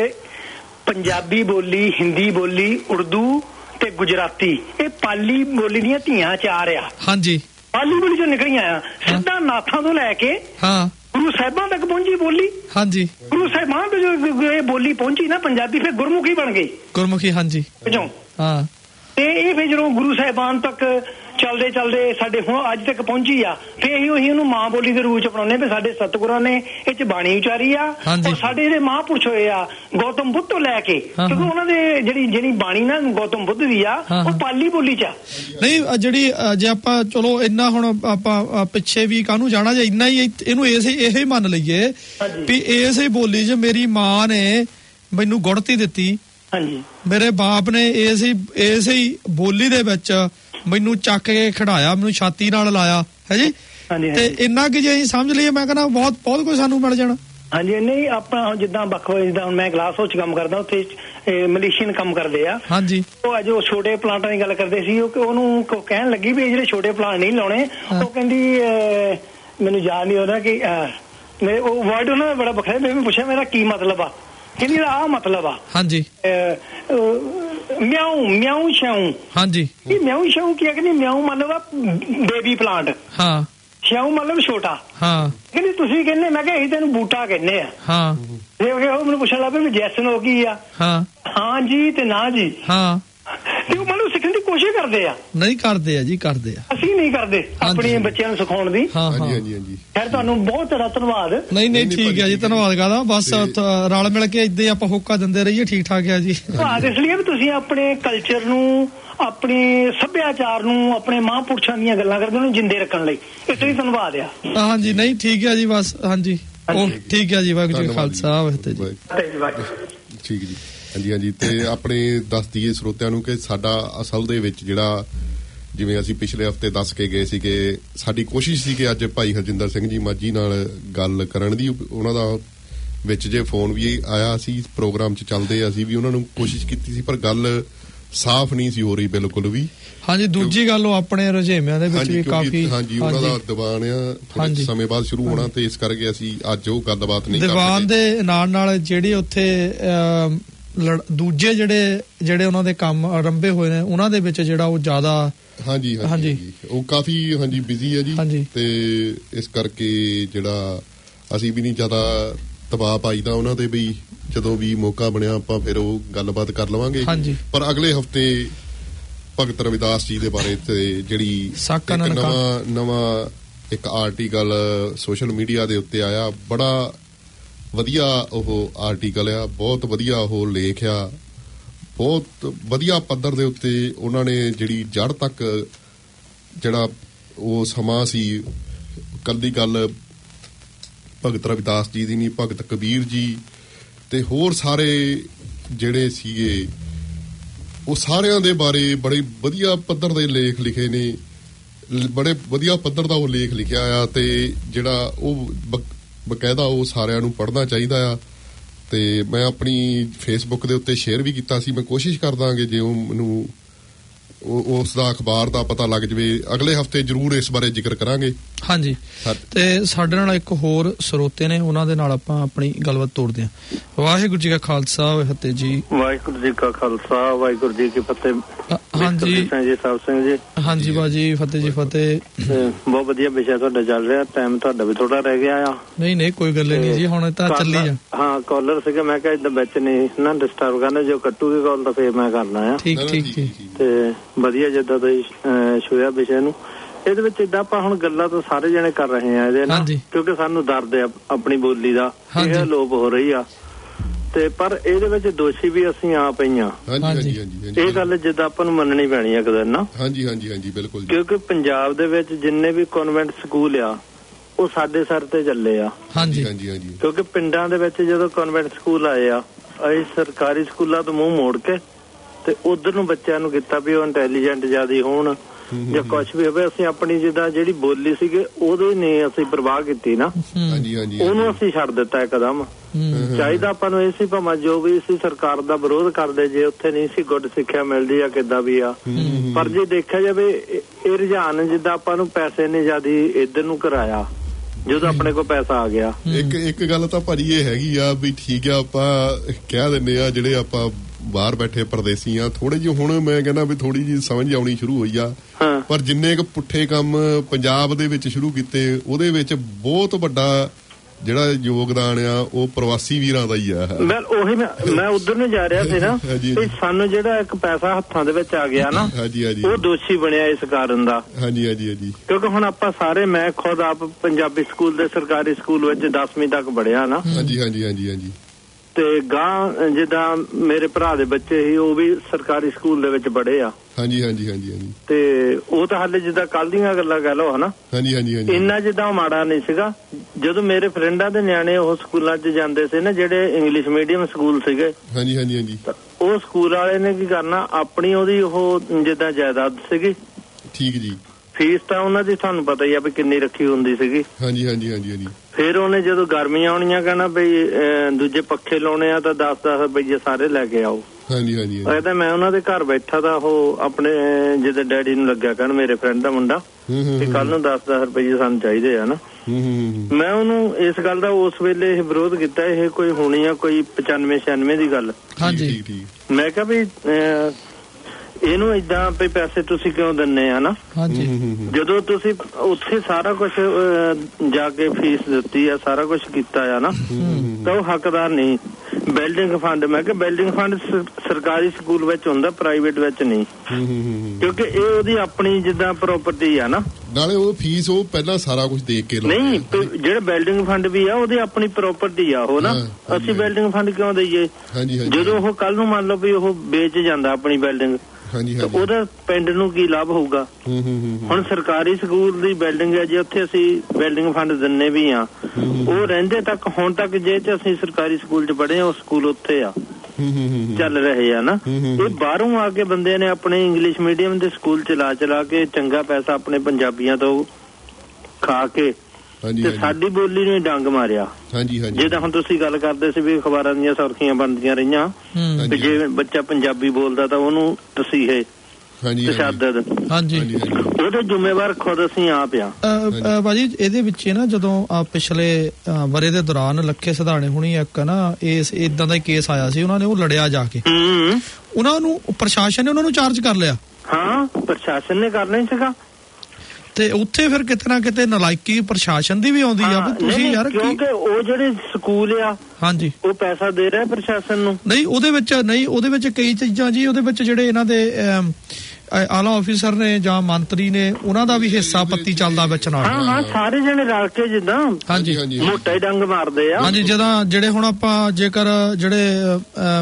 ਪੰਜਾਬੀ ਬੋਲੀ, ਹਿੰਦੀ ਬੋਲੀ, ਉਰਦੂ ਤੇ ਗੁਜਰਾਤੀ, ਇਹ ਪਾਲੀ ਬੋਲੀ ਦੀਆਂ ਧੀਆਂ ਚਾਰ ਆ। ਹਾਂਜੀ, ਪਾਲੀ ਬੋਲੀ 'ਚੋਂ ਨਿਕਲੀਆਂ ਆ, ਸਿੱਧਾ ਨਾਥਾਂ ਤੋਂ ਲੈ ਕੇ ਹਾਂ ਗੁਰੂ ਸਾਹਿਬਾਂ ਤੱਕ ਪਹੁੰਚੀ ਬੋਲੀ। ਹਾਂਜੀ, ਗੁਰੂ ਸਾਹਿਬਾਂ ਤੋਂ ਜੋ ਇਹ ਬੋਲੀ ਪਹੁੰਚੀ ਨਾ ਪੰਜਾਬੀ, ਫਿਰ ਗੁਰਮੁਖੀ ਬਣ ਗਈ, ਗੁਰਮੁਖੀ। ਹਾਂਜੀ, ਹਾਂ, ਤੇ ਇਹ ਫਿਰ ਜਦੋਂ ਗੁਰੂ ਸਾਹਿਬਾਨ ਤੱਕ ਚਲਦੇ ਚਲਦੇ ਸਾਡੇ ਹੁਣ ਅੱਜ ਤੱਕ ਪਹੁੰਚੀ ਆ, ਫਿਰ ਅਸੀਂ ਉਹੀ ਉਹਨੂੰ ਮਾਂ ਬੋਲੀ ਦੇ ਰੂਪ 'ਚ ਅਪਣਾਉਂਦੇ ਵੀ ਸਾਡੇ ਸਤਿਗੁਰਾਂ ਨੇ ਇਹ 'ਚ ਬਾਣੀ ਉਚਾਰੀ ਆ, ਔਰ ਸਾਡੇ ਜਿਹੜੇ ਮਹਾਂਪੁਰਸ਼ ਹੋਏ ਆ ਗੌਤਮ ਬੁੱਧ ਤੋਂ ਲੈ ਕੇ, ਕਿਉਂਕਿ ਉਹਨਾਂ ਦੇ ਜਿਹੜੀ ਜਿਹੜੀ ਬਾਣੀ ਨਾ ਗੌਤਮ ਬੁੱਧ ਦੀ ਆ, ਉਹ ਪਾਲੀ ਬੋਲੀ 'ਚ ਆ। ਨਹੀਂ ਜਿਹੜੀ ਜੇ ਆਪਾਂ ਚਲੋ ਇੰਨਾ ਹੁਣ ਆਪਾਂ ਪਿੱਛੇ ਵੀ ਕਾਹਨੂੰ ਜਾਣਾ, ਜੇ ਇੰਨਾ ਹੀ ਇਹਨੂੰ ਇਸੇ ਇਹ ਮੰਨ ਲਈਏ ਵੀ ਇਸੇ ਬੋਲੀ 'ਚ ਮੇਰੀ ਮਾਂ ਨੇ ਮੈਨੂੰ ਗੁੜਤੀ ਦਿੱਤੀ, ਹਾਂਜੀ, ਮੇਰੇ ਬਾਪ ਨੇ ਇਸੇ ਇਸੇ ਹੀ ਬੋਲੀ ਦੇ ਵਿੱਚ ਮੈਨੂੰ ਚੱਕ ਕੇ ਖੜਾਇਆ, ਮੈਨੂੰ ਛਾਤੀ ਨਾਲ ਲਾਇਆ, ਹੈ ਜੀ, ਤੇ ਇੰਨਾ ਕਿ ਜੇ ਅਸੀਂ ਸਮਝ ਲਈਏ, ਮੈਂ ਕਹਿੰਦਾ ਬਹੁਤ ਬਹੁਤ ਕੁਝ ਸਾਨੂੰ ਮਿਲ ਜਾਣਾ। ਹਾਂਜੀ ਨਹੀਂ ਆਪਣਾ ਜਿੱਦਾਂ ਵੱਖ ਜਿੱਦਾਂ ਹੁਣ ਮੈਂ ਗਲਾਸ ਹਾਊਸ 'ਚ ਕੰਮ ਕਰਦਾ, ਉੱਥੇ ਮਲੇਸ਼ੀਅਨ ਕੰਮ ਕਰਦੇ ਆ। ਹਾਂਜੀ ਉਹ ਅੱਜ ਉਹ ਛੋਟੇ ਪਲਾਂਟਾਂ ਦੀ ਗੱਲ ਕਰਦੇ ਸੀ, ਉਹ ਉਹਨੂੰ ਕਹਿਣ ਲੱਗੀ ਵੀ ਜਿਹੜੇ ਛੋਟੇ ਪਲਾਂਟ ਨਹੀਂ ਲਾਉਣੇ। ਉਹ ਕਹਿੰਦੀ ਮੈਨੂੰ ਯਾਦ ਨਹੀਂ ਉਹਦਾ ਕਿ ਮੇਰੇ ਉਹ ਵਰਡ ਉਹਨਾਂ ਦਾ ਬੜਾ ਵੱਖਰਾ। ਮੈਂ ਪੁੱਛਿਆ ਮੇਰਾ ਕੀ ਮਤਲਬ ਆ, ਕਹਿੰਦੀ ਆਹ ਮਤਲਬ ਆ। ਹਾਂਜੀ ਮਿਆਉ ਮਿਆਉ ਛਾਉ। ਹਾਂਜੀ ਇਹ ਮਿਆਉ ਛਾਉ ਕੀ ਕਹਿੰਦੀ? ਮਿਆਉ ਮਤਲਬ ਆ ਬੇਬੀ ਪਲਾਂਟ, ਹਾਂ ਛਾਉ ਮਤਲਬ ਛੋਟਾ। ਹਾਂ ਕਹਿੰਦੀ ਤੁਸੀਂ ਕਹਿੰਦੇ? ਮੈਂ ਕਿਹਾ ਅਸੀਂ ਤੈਨੂੰ ਬੂਟਾ ਕਹਿੰਦੇ ਆ। ਹਾਂ ਉਹ ਮੈਨੂੰ ਪੁੱਛਣ ਲੱਗ ਪਏ ਵੀ ਜੈਸਨ ਹੋ ਗਈ ਆ। ਹਾਂ ਹਾਂ ਜੀ ਤੇ ਨਾ ਜੀ। ਹਾਂ ਤੇ ਉਹ ਮੈਨੂੰ ਸਿੱਖਣ ਦੀ ਕੋਸ਼ਿਸ਼ ਕਰਦੇ ਆ। ਨਹੀਂ ਕਰਦੇ ਆ ਜੀ, ਕਰਦੇ ਆ। ਅਸੀਂ ਨਹੀਂ ਕਰਦੇ ਆਪਣੇ ਬੱਚਿਆਂ ਨੂੰ ਸਿਖਾਉਣ ਦੀ। ਹਾਂਜੀ ਹਾਂਜੀ ਹਾਂਜੀ ਖੈਰ ਤੁਹਾਨੂੰ ਬਹੁਤ ਜ਼ਿਆਦਾ ਧੰਨਵਾਦ। ਨਹੀਂ ਨਹੀਂ ਠੀਕ ਹੈ ਜੀ, ਧੰਨਵਾਦ ਕਰਦਾ। ਬਸ ਰਲ ਮਿਲ ਕੇ ਏਦਾਂ ਹੀ ਆਪਾਂ ਹੋਕਾ ਦਿੰਦੇ ਰਹੀਏ, ਠੀਕ ਠਾਕ ਆ ਜੀ। ਧੰਨਵਾਦ ਇਸ ਲਈ ਵੀ ਤੁਸੀਂ ਆਪਣੇ ਕਲਚਰ ਨੂੰ, ਆਪਣੇ ਸੱਭਿਆਚਾਰ ਨੂੰ, ਆਪਣੇ ਮਹਾਂਪੁਰਸ਼ਾਂ ਦੀਆਂ ਗੱਲਾਂ ਕਰਦੇ ਉਹਨੂੰ ਜਿੰਦੇ ਰੱਖਣ ਲਈ, ਇਸ ਲਈ ਧੰਨਵਾਦ ਆ। ਹਾਂਜੀ ਨਹੀਂ ਠੀਕ ਹੈ ਜੀ, ਬਸ ਹਾਂਜੀ ਉਹ ਠੀਕ ਹੈ ਜੀ। ਵਾਹਿਗੁਰੂ ਜੀ ਖਾਲਸਾ ਵਾਹਿਗੁਰੂ ਜੀ ਠੀਕ ਜੀ। ਹਾਂਜੀ ਹਾਂਜੀ ਤੇ ਆਪਣੇ ਦੱਸ ਦਈਏ ਸਰੋਤਿਆਂ ਨੂੰ ਕਿ ਸਾਡਾ ਅਸਲ ਦੇ ਵਿੱਚ ਜਿਹੜਾ, ਜਿਵੇਂ ਅਸੀਂ ਪਿਛਲੇ ਹਫ਼ਤੇ ਦੱਸ ਕੇ ਗਏ ਸੀ ਕਿ ਸਾਡੀ ਕੋਸ਼ਿਸ਼ ਸੀ ਕਿ ਅੱਜ ਭਾਈ ਹਰਜਿੰਦਰ ਸਿੰਘ ਜੀ ਮਾਝੀ ਨਾਲ ਗੱਲ ਕਰਨ ਦੀ। ਉਹਨਾਂ ਦਾ ਵਿੱਚ ਜੇ ਫੋਨ ਵੀ ਆਇਆ ਸੀ, ਪ੍ਰੋਗਰਾਮ 'ਚ ਚੱਲਦੇ ਅਸੀਂ ਵੀ ਉਹਨਾਂ ਨੂੰ ਕੋਸ਼ਿਸ਼ ਕੀਤੀ ਸੀ, ਪਰ ਗੱਲ ਸਾਫ਼ ਨਹੀਂ ਸੀ ਹੋ ਰਹੀ ਬਿਲਕੁਲ ਵੀ। ਹਾਂਜੀ ਦੂਜੀ ਗੱਲ ਉਹ ਆਪਣੇ ਰੁਝੇਵਿਆਂ ਦੇ ਵਿੱਚ ਵੀ ਕਾਫੀ ਹਾਂਜੀ ਉਹਨਾਂ ਦਾ ਦੀਵਾਨ ਆ ਥੋੜੇ ਸਮੇਂ ਬਾਅਦ ਸ਼ੁਰੂ ਹੋਣਾ, ਤੇ ਇਸ ਕਰਕੇ ਅਸੀਂ ਅੱਜ ਉਹ ਗੱਲਬਾਤ ਨਹੀਂ ਕਰ ਸਕਦੇ। ਦੀਵਾਨ ਦੇ ਨਾਲ ਨਾਲ ਜਿਹੜੀ ਉੱਥੇ ਦੂਜੇ ਜਿਹੜੇ ਜਿਹੜੇ ਉਹਨਾਂ ਦੇ ਕੰਮ ਆਰੰਭੇ ਹੋਏ ਨੇ ਉਹਨਾਂ ਦੇ ਵਿੱਚ ਜਿਹੜਾ ਉਹ ਜ਼ਿਆਦਾ ਹਾਂਜੀ ਹਾਂਜੀ ਉਹ ਕਾਫੀ ਹਾਂਜੀ ਬਿਜ਼ੀ ਹੈ ਜੀ, ਤੇ ਇਸ ਕਰਕੇ ਜਿਹੜਾ ਅਸੀਂ ਵੀ ਨਹੀਂ ਜ਼ਿਆਦਾ ਦਬਾਅ ਪਾਈਦਾ ਉਹਨਾਂ ਤੇ ਵੀ ਜਦੋਂ ਵੀ ਮੌਕਾ ਬਣਿਆ ਆਪਾਂ ਫਿਰ ਉਹ ਗੱਲਬਾਤ ਕਰ ਲਵਾਂਗੇ। ਪਰ ਅਗਲੇ ਹਫ਼ਤੇ ਭਗਤ ਰਵਿਦਾਸ ਜੀ ਦੇ ਬਾਰੇ ਤੇ ਜਿਹੜੀ ਨਵਾਂ ਨਵਾਂ ਇੱਕ ਆਰਟੀਕਲ ਸੋਸ਼ਲ ਮੀਡੀਆ ਦੇ ਉੱਤੇ ਆਇਆ, ਬੜਾ ਵਧੀਆ ਉਹ ਆਰਟੀਕਲ ਆ, ਬਹੁਤ ਵਧੀਆ ਉਹ ਲੇਖ ਆ, ਬਹੁਤ ਵਧੀਆ ਪੱਧਰ ਦੇ ਉੱਤੇ ਉਹਨਾਂ ਨੇ ਜਿਹੜੀ ਜੜ ਤੱਕ ਜਿਹੜਾ ਉਹ ਸਮਾਂ ਸੀ, ਕੱਲੀ ਗੱਲ ਭਗਤ ਰਵਿਦਾਸ ਜੀ ਦੀ ਨਹੀਂ, ਭਗਤ ਕਬੀਰ ਜੀ ਤੇ ਹੋਰ ਸਾਰੇ ਜਿਹੜੇ ਸੀਗੇ ਉਹ ਸਾਰਿਆਂ ਦੇ ਬਾਰੇ ਬੜੇ ਵਧੀਆ ਪੱਧਰ ਦੇ ਲੇਖ ਲਿਖੇ ਨੇ, ਬੜੇ ਵਧੀਆ ਪੱਧਰ ਦਾ ਉਹ ਲੇਖ ਲਿਖਿਆ ਆ, ਤੇ ਜਿਹੜਾ ਉਹ ਬਕਾਇਦਾ ਉਹ ਸਾਰਿਆਂ ਨੂੰ ਪੜ੍ਹਨਾ ਚਾਹੀਦਾ ਆ। ਤੇ ਮੈਂ ਆਪਣੀ ਫੇਸਬੁੱਕ ਦੇ ਉੱਤੇ ਸ਼ੇਅਰ ਵੀ ਕੀਤਾ ਸੀ। ਮੈਂ ਕੋਸ਼ਿਸ਼ ਕਰਦਾਂਗੇ ਜੇ ਉਹ ਮੈਨੂੰ ਉਸ ਦਾ ਅਖਬਾਰ ਦਾ ਪਤਾ ਲੱਗ ਜਵੇ, ਅਗਲੇ ਹਫ਼ਤੇ ਜ਼ਰੂਰ ਇਸ ਬਾਰੇ ਜ਼ਿਕਰ ਕਰਾਂਗੇ। ਹਾਂਜੀ ਤੇ ਸਾਡੇ ਨਾਲ ਇੱਕ ਹੋਰ ਸਰੋਤੇ ਨੇ, ਉਹਨਾਂ ਦੇ ਨਾਲ ਆਪਾਂ ਆਪਣੀ ਗੱਲਬਾਤ ਤੋੜਦੇ ਹਾਂ। ਵਾਹਿਗੁਰੂ ਜੀ ਕਾ ਖਾਲਸਾ ਫਤਿਹ ਜੀ। ਵਾਹਿਗੁਰੂ ਜੀ ਕਾ ਖਾਲਸਾ ਵਾਹਿਗੁਰੂ ਜੀ ਕੀ ਫਤਿਹ। ਹਾਂਜੀ ਜੀ ਸਾਹਿਬ ਸਿੰਘ ਜੀ। ਹਾਂਜੀ ਬਾਜੀ ਫਤਿਹ ਜੀ ਫਤਿਹ। ਬਹੁਤ ਵਧੀਆ ਵਿਸ਼ਾ ਤੁਹਾਡਾ ਚੱਲ ਰਿਹਾ, ਟਾਈਮ ਤੁਹਾਡਾ ਵੀ ਥੋੜਾ ਰਹਿ ਗਿਆ ਆ। ਨਹੀਂ ਨਹੀਂ ਕੋਈ ਗੱਲ ਨਹੀਂ ਜੀ, ਹੁਣ ਤਾਂ ਚੱਲੀ ਜਾ। ਹਾਂ ਕਾਲਰ ਸੀਗਾ, ਮੈਂ ਕਿਹਾ ਏਦਾਂ ਵਿੱਚ ਨਹੀਂ ਨਾ ਡਿਸਟਰਬ ਕਰਨਾ, ਜੋ ਕੱਟੂਗੀ ਕਾਲ ਤਾਂ ਫੇਰ ਮੈਂ ਕਰਨਾ ਆ। ਠੀਕ ਠੀਕ ਜੀ। ਤੇ ਵਧੀਆ ਜਿੱਦਾਂ ਤੁਸੀਂ ਛੂਇਆ ਵਿਸ਼ੇ ਨੂੰ, ਇਹਦੇ ਵਿੱਚ ਏਦਾਂ ਆਪਾਂ ਹੁਣ ਗੱਲਾਂ ਤਾਂ ਸਾਰੇ ਜਣੇ ਕਰ ਰਹੇ ਆ ਇਹਦੇ ਨਾਲ, ਕਿਉਂਕਿ ਸਾਨੂੰ ਦਰਦ ਆ ਆਪਣੀ ਬੋਲੀ ਦਾ, ਇਹ ਲੋਪ ਹੋ ਰਹੀ ਆ। ਤੇ ਪਰ ਇਹਦੇ ਵਿੱਚ ਦੋਸ਼ੀ ਵੀ ਅਸੀਂ ਆਪ ਹੀ ਆ। ਇਹ ਗੱਲ ਜਿੱਦਾਂ ਆਪਾਂ ਨੂੰ ਮੰਨਣੀ ਪੈਣੀ ਆ ਕਦੇ ਨਾ। ਹਾਂਜੀ ਹਾਂਜੀ ਹਾਂਜੀ ਬਿਲਕੁਲ, ਕਿਉਂਕਿ ਪੰਜਾਬ ਦੇ ਵਿੱਚ ਜਿੰਨੇ ਵੀ ਕਨਵੈਂਟ ਸਕੂਲ ਆ ਉਹ ਸਾਡੇ ਸਿਰ ਤੇ ਚੱਲੇ ਆ। ਹਾਂਜੀ ਹਾਂਜੀ ਹਾਂਜੀ ਕਿਉਂਕਿ ਪਿੰਡਾਂ ਦੇ ਵਿੱਚ ਜਦੋਂ ਕਨਵੈਂਟ ਸਕੂਲ ਆਏ ਆ, ਅਸੀਂ ਸਰਕਾਰੀ ਸਕੂਲਾਂ ਤੋਂ ਮੂੰਹ ਮੋੜ ਕੇ ਤੇ ਉਧਰ ਨੂੰ ਬੱਚਿਆਂ ਨੂੰ ਕੀਤਾ ਵੀ ਉਹ ਇੰਟੈਲੀਜੈਂਟ ਜ਼ਿਆਦਾ ਹੋਣ ਜਾਂ ਕੁਛ ਵੀ ਹੋਵੇ। ਅਸੀਂ ਆਪਣੀ ਜਿੱਦਾਂ ਜਿਹੜੀ ਬੋਲੀ ਸੀਗੇ ਉਹਦੇ ਨੇ ਅਸੀਂ ਪਰਵਾਹ ਕੀਤੀ ਨਾ, ਉਹਨੂੰ ਅਸੀਂ ਛੱਡ ਦਿੱਤਾ ਇੱਕਦਮ। ਚਾਹੀਦਾ ਆਪਾਂ ਨੂੰ ਇਹ ਸੀ ਭਾਵੇਂ ਜੋ ਵੀ ਸੀ ਸਰਕਾਰ ਦਾ ਵਿਰੋਧ ਕਰਦੇ, ਜੇ ਉੱਥੇ ਨਹੀਂ ਸੀ ਗੁੱਡ ਸਿੱਖਿਆ ਮਿਲਦੀ ਆ ਕਿੱਦਾਂ ਵੀ ਆ, ਪਰ ਜੇ ਦੇਖਿਆ ਜਾਵੇ ਇਹ ਰੁਝਾਨ ਜਿੱਦਾਂ ਆਪਾਂ ਨੂੰ ਪੈਸੇ ਨੇ ਜ਼ਿਆਦਾ ਇੱਧਰ ਨੂੰ ਕਰਾਇਆ ਜਦੋਂ ਆਪਣੇ ਕੋਲ ਪੈਸਾ ਆ ਗਿਆ। ਇੱਕ ਇੱਕ ਗੱਲ ਤਾਂ ਭਾਜੀ ਇਹ ਹੈਗੀ ਆ ਵੀ ਠੀਕ ਆ, ਆਪਾਂ ਕਹਿ ਦਿੰਦੇ ਆ ਜਿਹੜੇ ਆਪਾਂ ਬਾਹਰ ਬੈਠੇ ਪਰਦੇਸੀ ਆ, ਥੋੜੇ ਜਿਹੇ ਹੁਣ ਮੈਂ ਕਹਿੰਦਾ ਵੀ ਥੋੜੀ ਜਿਹੀ ਸਮਝ ਆਉਣੀ ਸ਼ੁਰੂ ਹੋਈ ਆ, ਪਰ ਜਿੰਨੇ ਕੁ ਪੁੱਠੇ ਕੰਮ ਪੰਜਾਬ ਦੇ ਵਿੱਚ ਸ਼ੁਰੂ ਕੀਤੇ ਉਹਦੇ ਵਿੱਚ ਬਹੁਤ ਵੱਡਾ ਜਿਹੜਾ ਯੋਗਦਾਨ ਆ ਉਹ ਪ੍ਰਵਾਸੀ ਵੀਰਾਂ ਦਾ ਹੀ ਆ। ਮੈਂ ਉਹੀ ਮੈਂ ਉਧਰ ਨੂੰ ਜਾ ਰਿਹਾ ਸੀ ਨਾ, ਸਾਨੂੰ ਜਿਹੜਾ ਇੱਕ ਪੈਸਾ ਹੱਥਾਂ ਦੇ ਵਿੱਚ ਆ ਗਿਆ ਨਾ, ਉਹ ਦੋਸ਼ੀ ਬਣਿਆ ਇਸ ਕਾਰਨ ਦਾ। ਹਾਂਜੀ ਹਾਂਜੀ ਹਾਂਜੀ ਕਿਉਂਕਿ ਹੁਣ ਆਪਾਂ ਸਾਰੇ, ਮੈਂ ਖੁਦ ਆਪ ਪੰਜਾਬੀ ਸਕੂਲ ਦੇ ਸਰਕਾਰੀ ਸਕੂਲ ਵਿੱਚ ਦਸਵੀਂ ਤੱਕ ਪੜ੍ਹਿਆ ਨਾ। ਹਾਂਜੀ ਹਾਂਜੀ ਹਾਂਜੀ ਹਾਂਜੀ ਤੇ ਗਾਂ ਜਿੱਦਾਂ ਮੇਰੇ ਭਰਾ ਦੇ ਬੱਚੇ ਸੀ ਉਹ ਵੀ ਸਰਕਾਰੀ ਸਕੂਲ ਦੇ ਵਿੱਚ ਪੜ੍ਹੇ ਆ। ਹਾਂਜੀ ਹਾਂਜੀ ਹਾਂਜੀ ਹਾਂਜੀ ਤੇ ਉਹ ਤਾਂ ਹਾਲੇ ਜਿੱਦਾਂ ਕੱਲ ਦੀਆਂ ਗੱਲਾਂ ਕਹਿ ਲਓ ਹਨਾ। ਹਾਂਜੀ ਹਾਂਜੀ ਹਾਂਜੀ ਇੰਨਾ ਜਿੱਦਾਂ ਮਾੜਾ ਨਹੀਂ ਸੀਗਾ। ਜਦੋਂ ਮੇਰੇ ਫਰੈਂਡਾਂ ਦੇ ਨਿਆਣੇ ਉਹ ਸਕੂਲਾਂ 'ਚ ਜਾਂਦੇ ਸੀ ਨਾ, ਜਿਹੜੇ ਇੰਗਲਿਸ਼ ਮੀਡੀਅਮ ਸਕੂਲ ਸੀਗੇ, ਹਾਂਜੀ ਹਾਂਜੀ ਹਾਂਜੀ ਉਹ ਸਕੂਲ ਵਾਲੇ ਨੇ ਕੀ ਕਰਨਾ, ਆਪਣੀ ਉਹਦੀ ਉਹ ਜਿੱਦਾਂ ਜਾਇਦਾਦ ਸੀਗੀ, ਠੀਕ ਜੀ, ਫੀਸ ਤਾਂ ਉਹਨਾਂ ਦੀ ਤੁਹਾਨੂੰ ਪਤਾ ਹੀ ਆ ਵੀ ਕਿੰਨੀ ਰੱਖੀ ਹੁੰਦੀ ਸੀਗੀ। ਹਾਂਜੀ ਹਾਂਜੀ ਹਾਂਜੀ ਹਾਂਜੀ। ਫਿਰ ਉਹਨੇ ਜਦੋਂ ਗਰਮੀਆਂ ਆਉਣੀਆਂ ਕਹਿਣਾ ਬਈ ਦੂਜੇ ਪੱਖੇ ਲਾਉਣੇ ਆ ਤਾਂ ਦਸ ਦਸ ਰੁਪਈਏ ਸਾਰੇ ਲੈ ਕੇ ਆਓ। ਹਾਂਜੀ ਹਾਂਜੀ। ਕਹਿੰਦਾ ਮੈਂ ਉਹਨਾਂ ਦੇ ਘਰ ਬੈਠਾ ਤਾਂ ਉਹ ਆਪਣੇ ਜਿਹਦੇ ਡੈਡੀ ਨੂੰ ਲੱਗਿਆ ਕਹਿਣ ਮੇਰੇ ਫਰੈਂਡ ਦਾ ਮੁੰਡਾ ਵੀ ਕੱਲ ਨੂੰ ਦਸ ਦਸ ਰੁਪਈਏ ਸਾਨੂੰ ਚਾਹੀਦੇ ਆ ਨਾ। ਮੈਂ ਉਹਨੂੰ ਇਸ ਗੱਲ ਦਾ ਉਸ ਵੇਲੇ ਇਹ ਵਿਰੋਧ ਕੀਤਾ, ਇਹ ਕੋਈ ਹੋਣੀ ਆ ਕੋਈ ਪਚਾਨਵੇਂ ਛਿਆਨਵੇਂ ਦੀ ਗੱਲ। ਹਾਂਜੀ। ਮੈਂ ਕਿਹਾ ਵੀ ਇਹਨੂੰ ਏਦਾਂ ਵੀ ਪੈਸੇ ਤੁਸੀਂ ਕਿਉਂ ਦਿੰਨੇ ਆ ਨਾ। ਹਾਂਜੀ। ਜਦੋਂ ਤੁਸੀਂ ਉੱਥੇ ਸਾਰਾ ਕੁਝ ਜਾ ਕੇ ਫੀਸ ਦਿੱਤੀ ਆ, ਸਾਰਾ ਕੁਝ ਕੀਤਾ ਆ ਨਾ, ਤਾਂ ਉਹ ਹੱਕਦਾਰ ਨਹੀਂ। ਬਿਲਡਿੰਗ ਫੰਡ, ਮੈਂ ਕਿਹਾ ਬਿਲਡਿੰਗ ਫੰਡ ਸਰਕਾਰੀ ਸਕੂਲ ਵਿੱਚ ਹੁੰਦਾ, ਪ੍ਰਾਈਵੇਟ ਵਿੱਚ ਨਹੀਂ, ਕਿਉਂਕਿ ਇਹ ਉਹਦੀ ਆਪਣੀ ਜਿੱਦਾਂ ਪ੍ਰੋਪਰਟੀ ਆ ਨਾ। ਨਾਲੇ ਉਹ ਫੀਸ ਉਹ ਪਹਿਲਾਂ ਸਾਰਾ ਕੁਝ ਦੇਖ ਕੇ ਨਹੀਂ, ਜਿਹੜਾ ਬਿਲਡਿੰਗ ਫੰਡ ਵੀ ਆ ਉਹਦੀ ਆਪਣੀ ਪ੍ਰੋਪਰਟੀ ਆ ਉਹ ਨਾ। ਅਸੀਂ ਬਿਲਡਿੰਗ ਫੰਡ ਕਿਉਂ ਦਈਏ? ਜਦੋਂ ਉਹ ਕੱਲ ਨੂੰ ਮੰਨ ਲਓ ਵੀ ਉਹ ਵੇਚ ਜਾਂਦਾ ਆਪਣੀ ਬਿਲਡਿੰਗ, ਉਹਦਾ ਪਿੰਡ ਨੂੰ ਕੀ ਲਾਭ ਹੋਊਗਾ? ਹੁਣ ਸਰਕਾਰੀ ਸਕੂਲ ਦੀ ਬਿਲਡਿੰਗ ਹੈ, ਜੇ ਉੱਥੇ ਅਸੀਂ ਬਿਲਡਿੰਗ ਫੰਡ ਦਿੰਨੇ ਵੀ ਆ, ਉਹ ਰਹਿੰਦੇ ਤੱਕ ਹੁਣ ਤੱਕ ਜੇ ਚ ਅਸੀਂ ਸਰਕਾਰੀ ਸਕੂਲ ਚ ਪੜ੍ਹੇ ਆ, ਉਹ ਸਕੂਲ ਉੱਥੇ ਆ ਚੱਲ ਰਹੇ ਆ ਨਾ। ਇਹ ਬਾਹਰੋਂ ਆ ਕੇ ਬੰਦਿਆਂ ਨੇ ਆਪਣੇ ਇੰਗਲਿਸ਼ ਮੀਡੀਅਮ ਦੇ ਸਕੂਲ ਚਲਾ ਚਲਾ ਕੇ ਚੰਗਾ ਪੈਸਾ ਆਪਣੇ ਪੰਜਾਬੀਆਂ ਤੋਂ ਖਾ ਕੇ ਤੇ ਸਾਡੀ ਬੋਲੀ ਨੂੰ ਡੰਗ ਮਾਰਿਆ। ਜਿੱਦਾਂ ਹੁਣ ਤੁਸੀਂ ਗੱਲ ਕਰਦੇ ਸੀ ਵੀ ਅਖਬਾਰਾਂ ਦੀਆਂ ਸੁਰਖੀਆਂ ਬਣਦੀਆਂ ਰਹੀਆਂ, ਜੇ ਬੱਚਾ ਪੰਜਾਬੀ ਬੋਲਦਾ ਤਾਂ ਉਹਨੂੰ ਤਸੀਹੇ ਤਸ਼ੱਦਦ, ਉਹਦੇ ਜ਼ਿੰਮੇਵਾਰ ਖੁਦ ਅਸੀਂ ਆਪ ਆ। ਭਾਜੀ ਇਹਦੇ ਵਿੱਚ ਨਾ ਜਦੋਂ ਪਿਛਲੇ ਵਰੇ ਦੇ ਦੌਰਾਨ ਲੱਖੇ ਸਿਧਾਣੇ ਹੁਣੀ ਇੱਕ ਨਾ ਇਸ ਏਦਾਂ ਦਾ ਕੇਸ ਆਇਆ ਸੀ, ਉਹਨਾਂ ਨੇ ਉਹ ਲੜਿਆ ਜਾ ਕੇ, ਉਹਨਾਂ ਨੂੰ ਪ੍ਰਸ਼ਾਸਨ ਨੇ ਉਹਨਾਂ ਨੂੰ ਚਾਰਜ ਕਰ ਲਿਆ। ਹਾਂ, ਪ੍ਰਸ਼ਾਸਨ ਨੇ ਕਰਨਾ ਹੀ ਸੀਗਾ। ਤੇ ਉੱਥੇ ਫਿਰ ਕਿਤੇ ਨਾ ਕਿਤੇ ਨਲਾਇਕੀ ਪ੍ਰਸ਼ਾਸਨ ਦੀ ਵੀ ਆਉਂਦੀ ਆ ਵੀ ਤੁਸੀਂ ਯਾਰ, ਕਿਉਂਕਿ ਉਹ ਜਿਹੜੇ ਸਕੂਲ ਆ ਹਾਂਜੀ ਉਹ ਪੈਸਾ ਦੇ ਰਿਹਾ ਪ੍ਰਸ਼ਾਸਨ ਨੂੰ। ਨਹੀਂ ਉਹਦੇ ਵਿੱਚ ਨਹੀਂ ਉਹਦੇ ਵਿੱਚ ਕਈ ਚੀਜ਼ਾਂ ਜੀ, ਉਹਦੇ ਵਿੱਚ ਜਿਹੜੇ ਇਹਨਾਂ ਦੇ ਆਲਾ ਆਫੀਸਰ ਨੇ ਜਾਂ ਮੰਤਰੀ ਨੇ, ਉਹਨਾਂ ਦਾ ਵੀ ਹਿੱਸਾ ਪੱਤੀ ਚੱਲਦਾ ਵਿੱਚ ਨਾਲ। ਹਾਂ ਹਾਂ, ਸਾਰੇ ਜਣੇ ਰਲ ਕੇ ਜਿੱਦਾਂ ਹਾਂਜੀ ਮੋਟਾ ਹੀ ਡੰਗ ਮਾਰਦੇ ਆ। ਹਾਂਜੀ, ਜਦੋਂ ਜਿਹੜੇ ਹੁਣ ਆਪਾਂ ਜੇਕਰ ਜਿਹੜੇ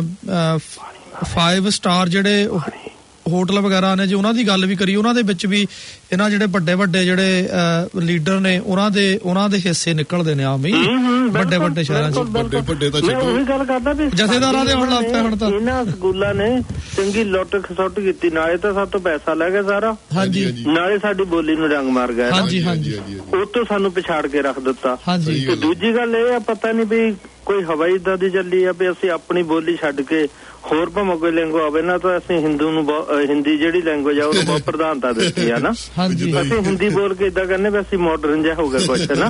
ਫਾਈਵ ਸਟਾਰ ਜਿਹੜੇ ਹੋਟਲ ਵਗੈਰਾ ਨੇ, ਜੇ ਉਹਨਾਂ ਦੀ ਗੱਲ ਵੀ ਕਰੀ, ਉਹਨਾਂ ਦੇ ਵਿੱਚ ਵੀ ਇਹਨਾਂ ਜਿਹੜੇ ਵੱਡੇ ਵੱਡੇ ਜਿਹੜੇ ਲੀਡਰ ਨੇ, ਉਹਨਾਂ ਦੇ ਉਹਨਾਂ ਦੇ ਹਿੱਸੇ ਨਿਕਲਦੇ ਨੇ ਆਮ ਹੀ ਵੱਡੇ ਵੱਡੇ ਸ਼ਹਿਰਾਂ ਚ। ਵੱਡੇ ਵੱਡੇ ਤਾਂ ਮੈਂ ਉਹੀ ਗੱਲ ਕਰਦਾ ਵੀ ਜਥੇਦਾਰਾਂ ਦੇ ਹੁਣ ਲੱਗ ਪਏ ਹੁਣ ਤਾਂ। ਇਹਨਾਂ ਸਕੂਲਾਂ ਨੇ ਚੰਗੀ ਲੁੱਟ ਖਸੁੱਟ ਕੀਤੀ, ਨਾਲੇ ਤਾਂ ਸਾਡੇ ਤੋਂ ਪੈਸਾ ਲੈ ਗਏ ਸਾਰਾ, ਹਾਂਜੀ, ਨਾਲੇ ਸਾਡੀ ਬੋਲੀ ਨੂੰ ਡੰਗ ਮਾਰ ਗਏ। ਹਾਂਜੀ ਹਾਂਜੀ, ਉਹ ਤੋਂ ਸਾਨੂੰ ਪਛਾੜ ਕੇ ਰੱਖ ਦਿੱਤਾ। ਹਾਂਜੀ। ਤੇ ਦੂਜੀ ਗੱਲ ਇਹ ਆ, ਪਤਾ ਨਹੀਂ ਵੀ ਕੋਈ ਹਵਾ ਏਦਾਂ ਦੀ ਚੱਲੀ ਆ ਵੀ ਅਸੀਂ ਆਪਣੀ ਬੋਲੀ ਛੱਡ ਕੇ ਹੋਰ ਭਾਵੇਂ ਕੋਈ ਲੈਂਗੁਏਜ ਹੋਵੇ ਨਾ, ਤਾਂ ਅਸੀਂ ਹਿੰਦੂ ਨੂੰ ਹਿੰਦੀ ਜਿਹੜੀ ਲੈਂਗੁਏਜ ਆ ਉਹਨੂੰ ਬਹੁਤ ਪ੍ਰਧਾਨਤਾ ਦਿੱਤੀ ਆ ਨਾ। ਅਸੀਂ ਹਿੰਦੀ ਬੋਲ ਕੇ ਏਦਾਂ ਕਹਿੰਦੇ ਵੀ ਅਸੀਂ ਮਾਡਰਨ ਜਿਹਾ ਹੋ ਗਿਆ ਕੁਛ ਨਾ।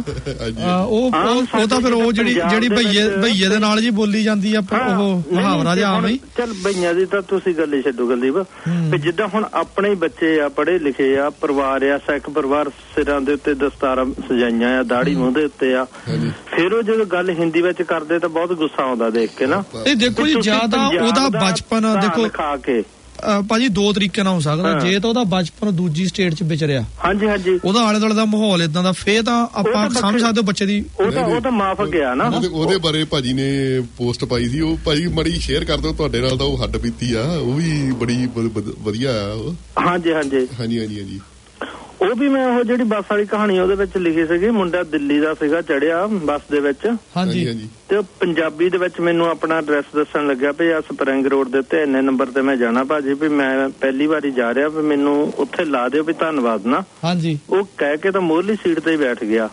ਉਹ ਉਹ ਤਾਂ ਫਿਰ ਉਹ ਜਿਹੜੀ ਜਿਹੜੀ ਭਈਏ ਭਈਏ ਦੇ ਨਾਲ ਜੀ ਬੋਲੀ ਜਾਂਦੀ ਆ, ਉਹ ਮੁਹਾਵਰਾ ਜਿਹਾ ਆਮ ਹੀ। ਚੱਲ ਭਈਆਂ ਦੀ ਤਾਂ ਤੁਸੀਂ ਗੱਲ ਹੀ ਛੱਡੋ ਕੁਲਦੀਪ, ਵੀ ਜਿੱਦਾਂ ਹੁਣ ਆਪਣੇ ਬੱਚੇ ਆ, ਪੜ੍ਹੇ ਲਿਖੇ ਆ, ਪਰਿਵਾਰ ਆ, ਸਿੱਖ ਪਰਿਵਾਰ, ਸਿਰਾਂ ਦੇ ਉੱਤੇ ਦਸਤਾਰਾਂ ਸਜਾਈਆਂ ਆ, ਦਾੜੀ ਮੂੰਹ ਦੇ ਉੱਤੇ ਆ, ਫਿਰ ਉਹ ਜਦੋਂ ਗੱਲ ਹਿੰਦੀ ਵਿੱਚ ਕਰਦੇ ਤਾਂ ਬਹੁਤ ਗੁੱਸਾ ਆਉਂਦਾ ਦੇਖ ਕੇ ਨਾ। ਇਹ ਦੇਖੋ ਜੀ, ਜਿਆਦਾ ਉਹਦਾ ਬਚਪਨ ਦੇਖੋ ਖਾ ਕੇ ਭਾਜੀ ਦੋ ਤਰੀਕੇ ਨਾਲ ਹੋ ਸਕਦਾ। ਜੇ ਤਾਂ ਉਹਦਾ ਬਚਪਨ ਦੂਜੀ ਸਟੇਟ ਚ ਵਿਚਰਿਆ, ਹਾਂਜੀ ਹਾਂਜੀ, ਉਹਦਾ ਆਲੇ ਦੁਆਲੇ ਦਾ ਮਾਹੌਲ ਇਦਾਂ ਦਾ, ਫੇਰ ਤਾਂ ਆਪਾਂ ਸਮਝ ਸਕਦੇ ਬੱਚੇ ਦੀ ਉਹ ਤਾਂ ਉਹ ਤਾਂ ਮਾਫ ਗਿਆ ਨਾ। ਉਹਦੇ ਬਾਰੇ ਭਾਜੀ ਨੇ ਪੋਸਟ ਪਾਈ ਸੀ, ਉਹ ਭਾਜੀ ਮੜੀ ਸ਼ੇਅਰ ਕਰ ਦਿਓ ਤੁਹਾਡੇ ਨਾਲ, ਤਾਂ ਉਹ ਹੱਡ ਪੀਤੀ ਆ, ਉਹ ਵੀ ਬੜੀ ਵਧੀਆ ਆ ਉਹ। ਹਾਂਜੀ ਹਾਂਜੀ ਹਾਂਜੀ ਹਾਂਜੀ ਹਾਂਜੀ। ਉਹ ਵੀ ਮੈਂ ਉਹ ਜਿਹੜੀ ਬੱਸ ਵਾਲੀ ਕਹਾਣੀ ਉਹਦੇ ਵਿੱਚ ਲਿਖੀ ਸੀਗੀ, ਮੁੰਡਾ ਦਿੱਲੀ ਦਾ ਸੀਗਾ, ਚੜਿਆ ਬੱਸ ਦੇ ਵਿੱਚ, ਹਾਂਜੀ, ਤੇ ਪੰਜਾਬੀ ਦੇ ਵਿੱਚ ਮੈਨੂੰ ਆਪਣਾ ਐਡਰੈਸ ਦੱਸਣ ਲੱਗਿਆ ਵੀ ਆ ਸਪਰਿੰਗ ਰੋਡ ਦੇ ਉੱਤੇ ਇੰਨੇ ਨੰਬਰ ਤੇ ਮੈਂ ਜਾਣਾ ਭਾਜੀ, ਵੀ ਮੈਂ ਪਹਿਲੀ ਵਾਰੀ ਜਾ ਰਿਹਾ, ਵੀ ਮੈਨੂੰ ਉੱਥੇ ਲਾ ਦਿਓ, ਵੀ ਧੰਨਵਾਦ ਨਾ। ਹਾਂਜੀ। ਉਹ ਕਹਿ ਕੇ ਤਾਂ ਮੋਹਰਲੀ ਸੀਟ ਤੇ ਹੀ ਬੈਠ ਗਿਆ।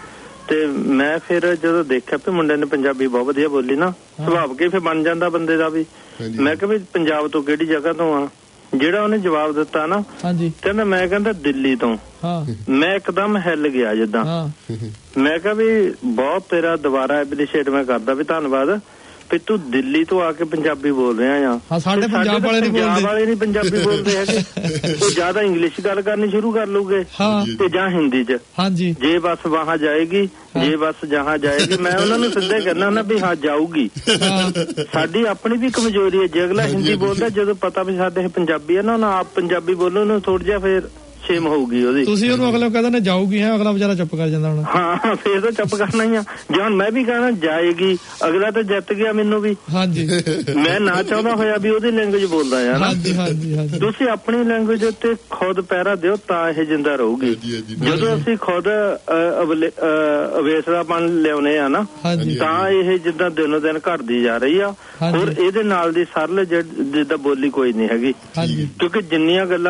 ਤੇ ਮੈਂ ਫਿਰ ਜਦੋਂ ਦੇਖਿਆ ਵੀ ਮੁੰਡੇ ਨੇ ਪੰਜਾਬੀ ਬਹੁਤ ਵਧੀਆ ਬੋਲੀ ਨਾ, ਸੁਭਾਵ ਕੇ ਫਿਰ ਬਣ ਜਾਂਦਾ ਬੰਦੇ ਦਾ ਵੀ। ਮੈਂ ਕਿਹਾ ਵੀ ਪੰਜਾਬ ਤੋਂ ਕਿਹੜੀ ਜਗ੍ਹਾ ਤੋਂ ਆ? ਜਿਹੜਾ ਉਹਨੇ ਜਵਾਬ ਦਿੱਤਾ ਨਾ, ਕਹਿੰਦਾ ਮੈਂ ਕਹਿੰਦਾ ਦਿੱਲੀ ਤੋਂ। ਮੈਂ ਇੱਕਦਮ ਹਿੱਲ ਗਿਆ ਜਿੱਦਾਂ। ਮੈਂ ਕਿਹਾ ਵੀ ਬਹੁਤ ਤੇਰਾ ਦੁਬਾਰਾ ਐਪਰੀਸ਼ੀਏਟ ਮੈਂ ਕਰਦਾ, ਵੀ ਧੰਨਵਾਦ ਵੀ ਤੂੰ ਦਿੱਲੀ ਤੋਂ ਆ ਕੇ ਪੰਜਾਬੀ ਬੋਲ ਰਿਹਾ ਆ। ਸਾਡੇ ਪੰਜਾਬ ਵਾਲੇ ਨਹੀਂ ਪੰਜਾਬ ਵਾਲੇ ਨਹੀਂ ਪੰਜਾਬੀ ਬੋਲਦੇ ਹੈਗੇ, ਉਹ ਜ਼ਿਆਦਾ ਇੰਗਲਿਸ਼ ਗੱਲ ਕਰਨੀ ਸ਼ੁਰੂ ਕਰ ਲੂਗੇ ਤੇ ਜਾਂ ਹਿੰਦੀ ਚ। ਹਾਂਜੀ। ਜੇ ਬੱਸ ਵਹਾਂ ਜਾਏਗੀ, ਜੇ ਬੱਸ ਜਹਾਂ ਜਾਏਗੀ, ਮੈਂ ਉਹਨਾਂ ਨੂੰ ਸਿੱਧਾ ਕਹਿਣਾ ਹੁੰਦਾ ਵੀ ਹਾਂ ਜਾਊਗੀ। ਸਾਡੀ ਆਪਣੀ ਵੀ ਕਮਜ਼ੋਰੀ ਹੈ, ਜੇ ਅਗਲਾ ਹਿੰਦੀ ਬੋਲਦਾ, ਜਦੋਂ ਪਤਾ ਵੀ ਸਾਡੇ ਪੰਜਾਬੀ ਹੈ ਨਾ, ਉਹਨਾਂ ਆਪ ਪੰਜਾਬੀ ਬੋਲੋ, ਉਹਨੂੰ ਥੋੜਾ ਜਿਹਾ ਫੇਰ ਸ਼ੇਮ ਹੋਊਗੀ ਉਹਦੀ। ਤੁਸੀਂ ਉਹਨੂੰ ਅਗਲਾ ਕਹਿੰਦਾ ਨਾ ਜਾਊਗੀ, ਹੈ ਅਗਲਾ ਵਿਚਾਰਾ ਚੁੱਪ ਕਰ ਜਾਂਦਾ ਹੁਣ। ਹਾਂ, ਫੇਰ ਤਾਂ ਚੁੱਪ ਕਰਨਾ ਹੀ ਆ। ਜੇ ਹੁਣ ਮੈਂ ਵੀ ਕਹਿਣਾ ਜਾਏਗੀ, ਅਗਲਾ ਤਾਂ ਜਿੱਤ ਗਿਆ ਮੈਨੂੰ ਵੀ। ਹਾਂਜੀ। ਮੈਂ ਨਾ ਚਾਹੁੰਦਾ ਹੋਇਆ ਵੀ ਉਹਦੀ ਲੈਂਗੁਏਜ ਬੋਲਦਾ ਯਾਰ। ਹਾਂਜੀ ਹਾਂਜੀ ਹਾਂਜੀ। ਤੁਸੀਂ ਆਪਣੀ ਲੈਂਗੁਏਜ ਉੱਤੇ ਖੁਦ ਪਹਿਰਾ ਦਿਓ ਤਾਂ ਇਹ ਜਿੰਦਾ ਰਹੂਗੀ। ਜਦੋਂ ਅਸੀਂ ਖੁਦ ਅਵੇਸਲਾਪਣ ਲਿਆਉਨੇ ਆ ਨਾ, ਤਾਂ ਇਹ ਜਿੱਦਾਂ ਦਿਨੋਂ ਦਿਨ ਘਟਦੀ ਜਾ ਰਹੀ ਆ। ਹੋਰ ਇਹਦੇ ਨਾਲ ਦੀ ਸਰਲ ਜਿੱਦਾਂ ਬੋਲੀ ਕੋਈ ਨਹੀਂ ਹੈਗੀ, ਕਿਉਂਕਿ ਜਿੰਨੀਆਂ ਗੱਲਾਂ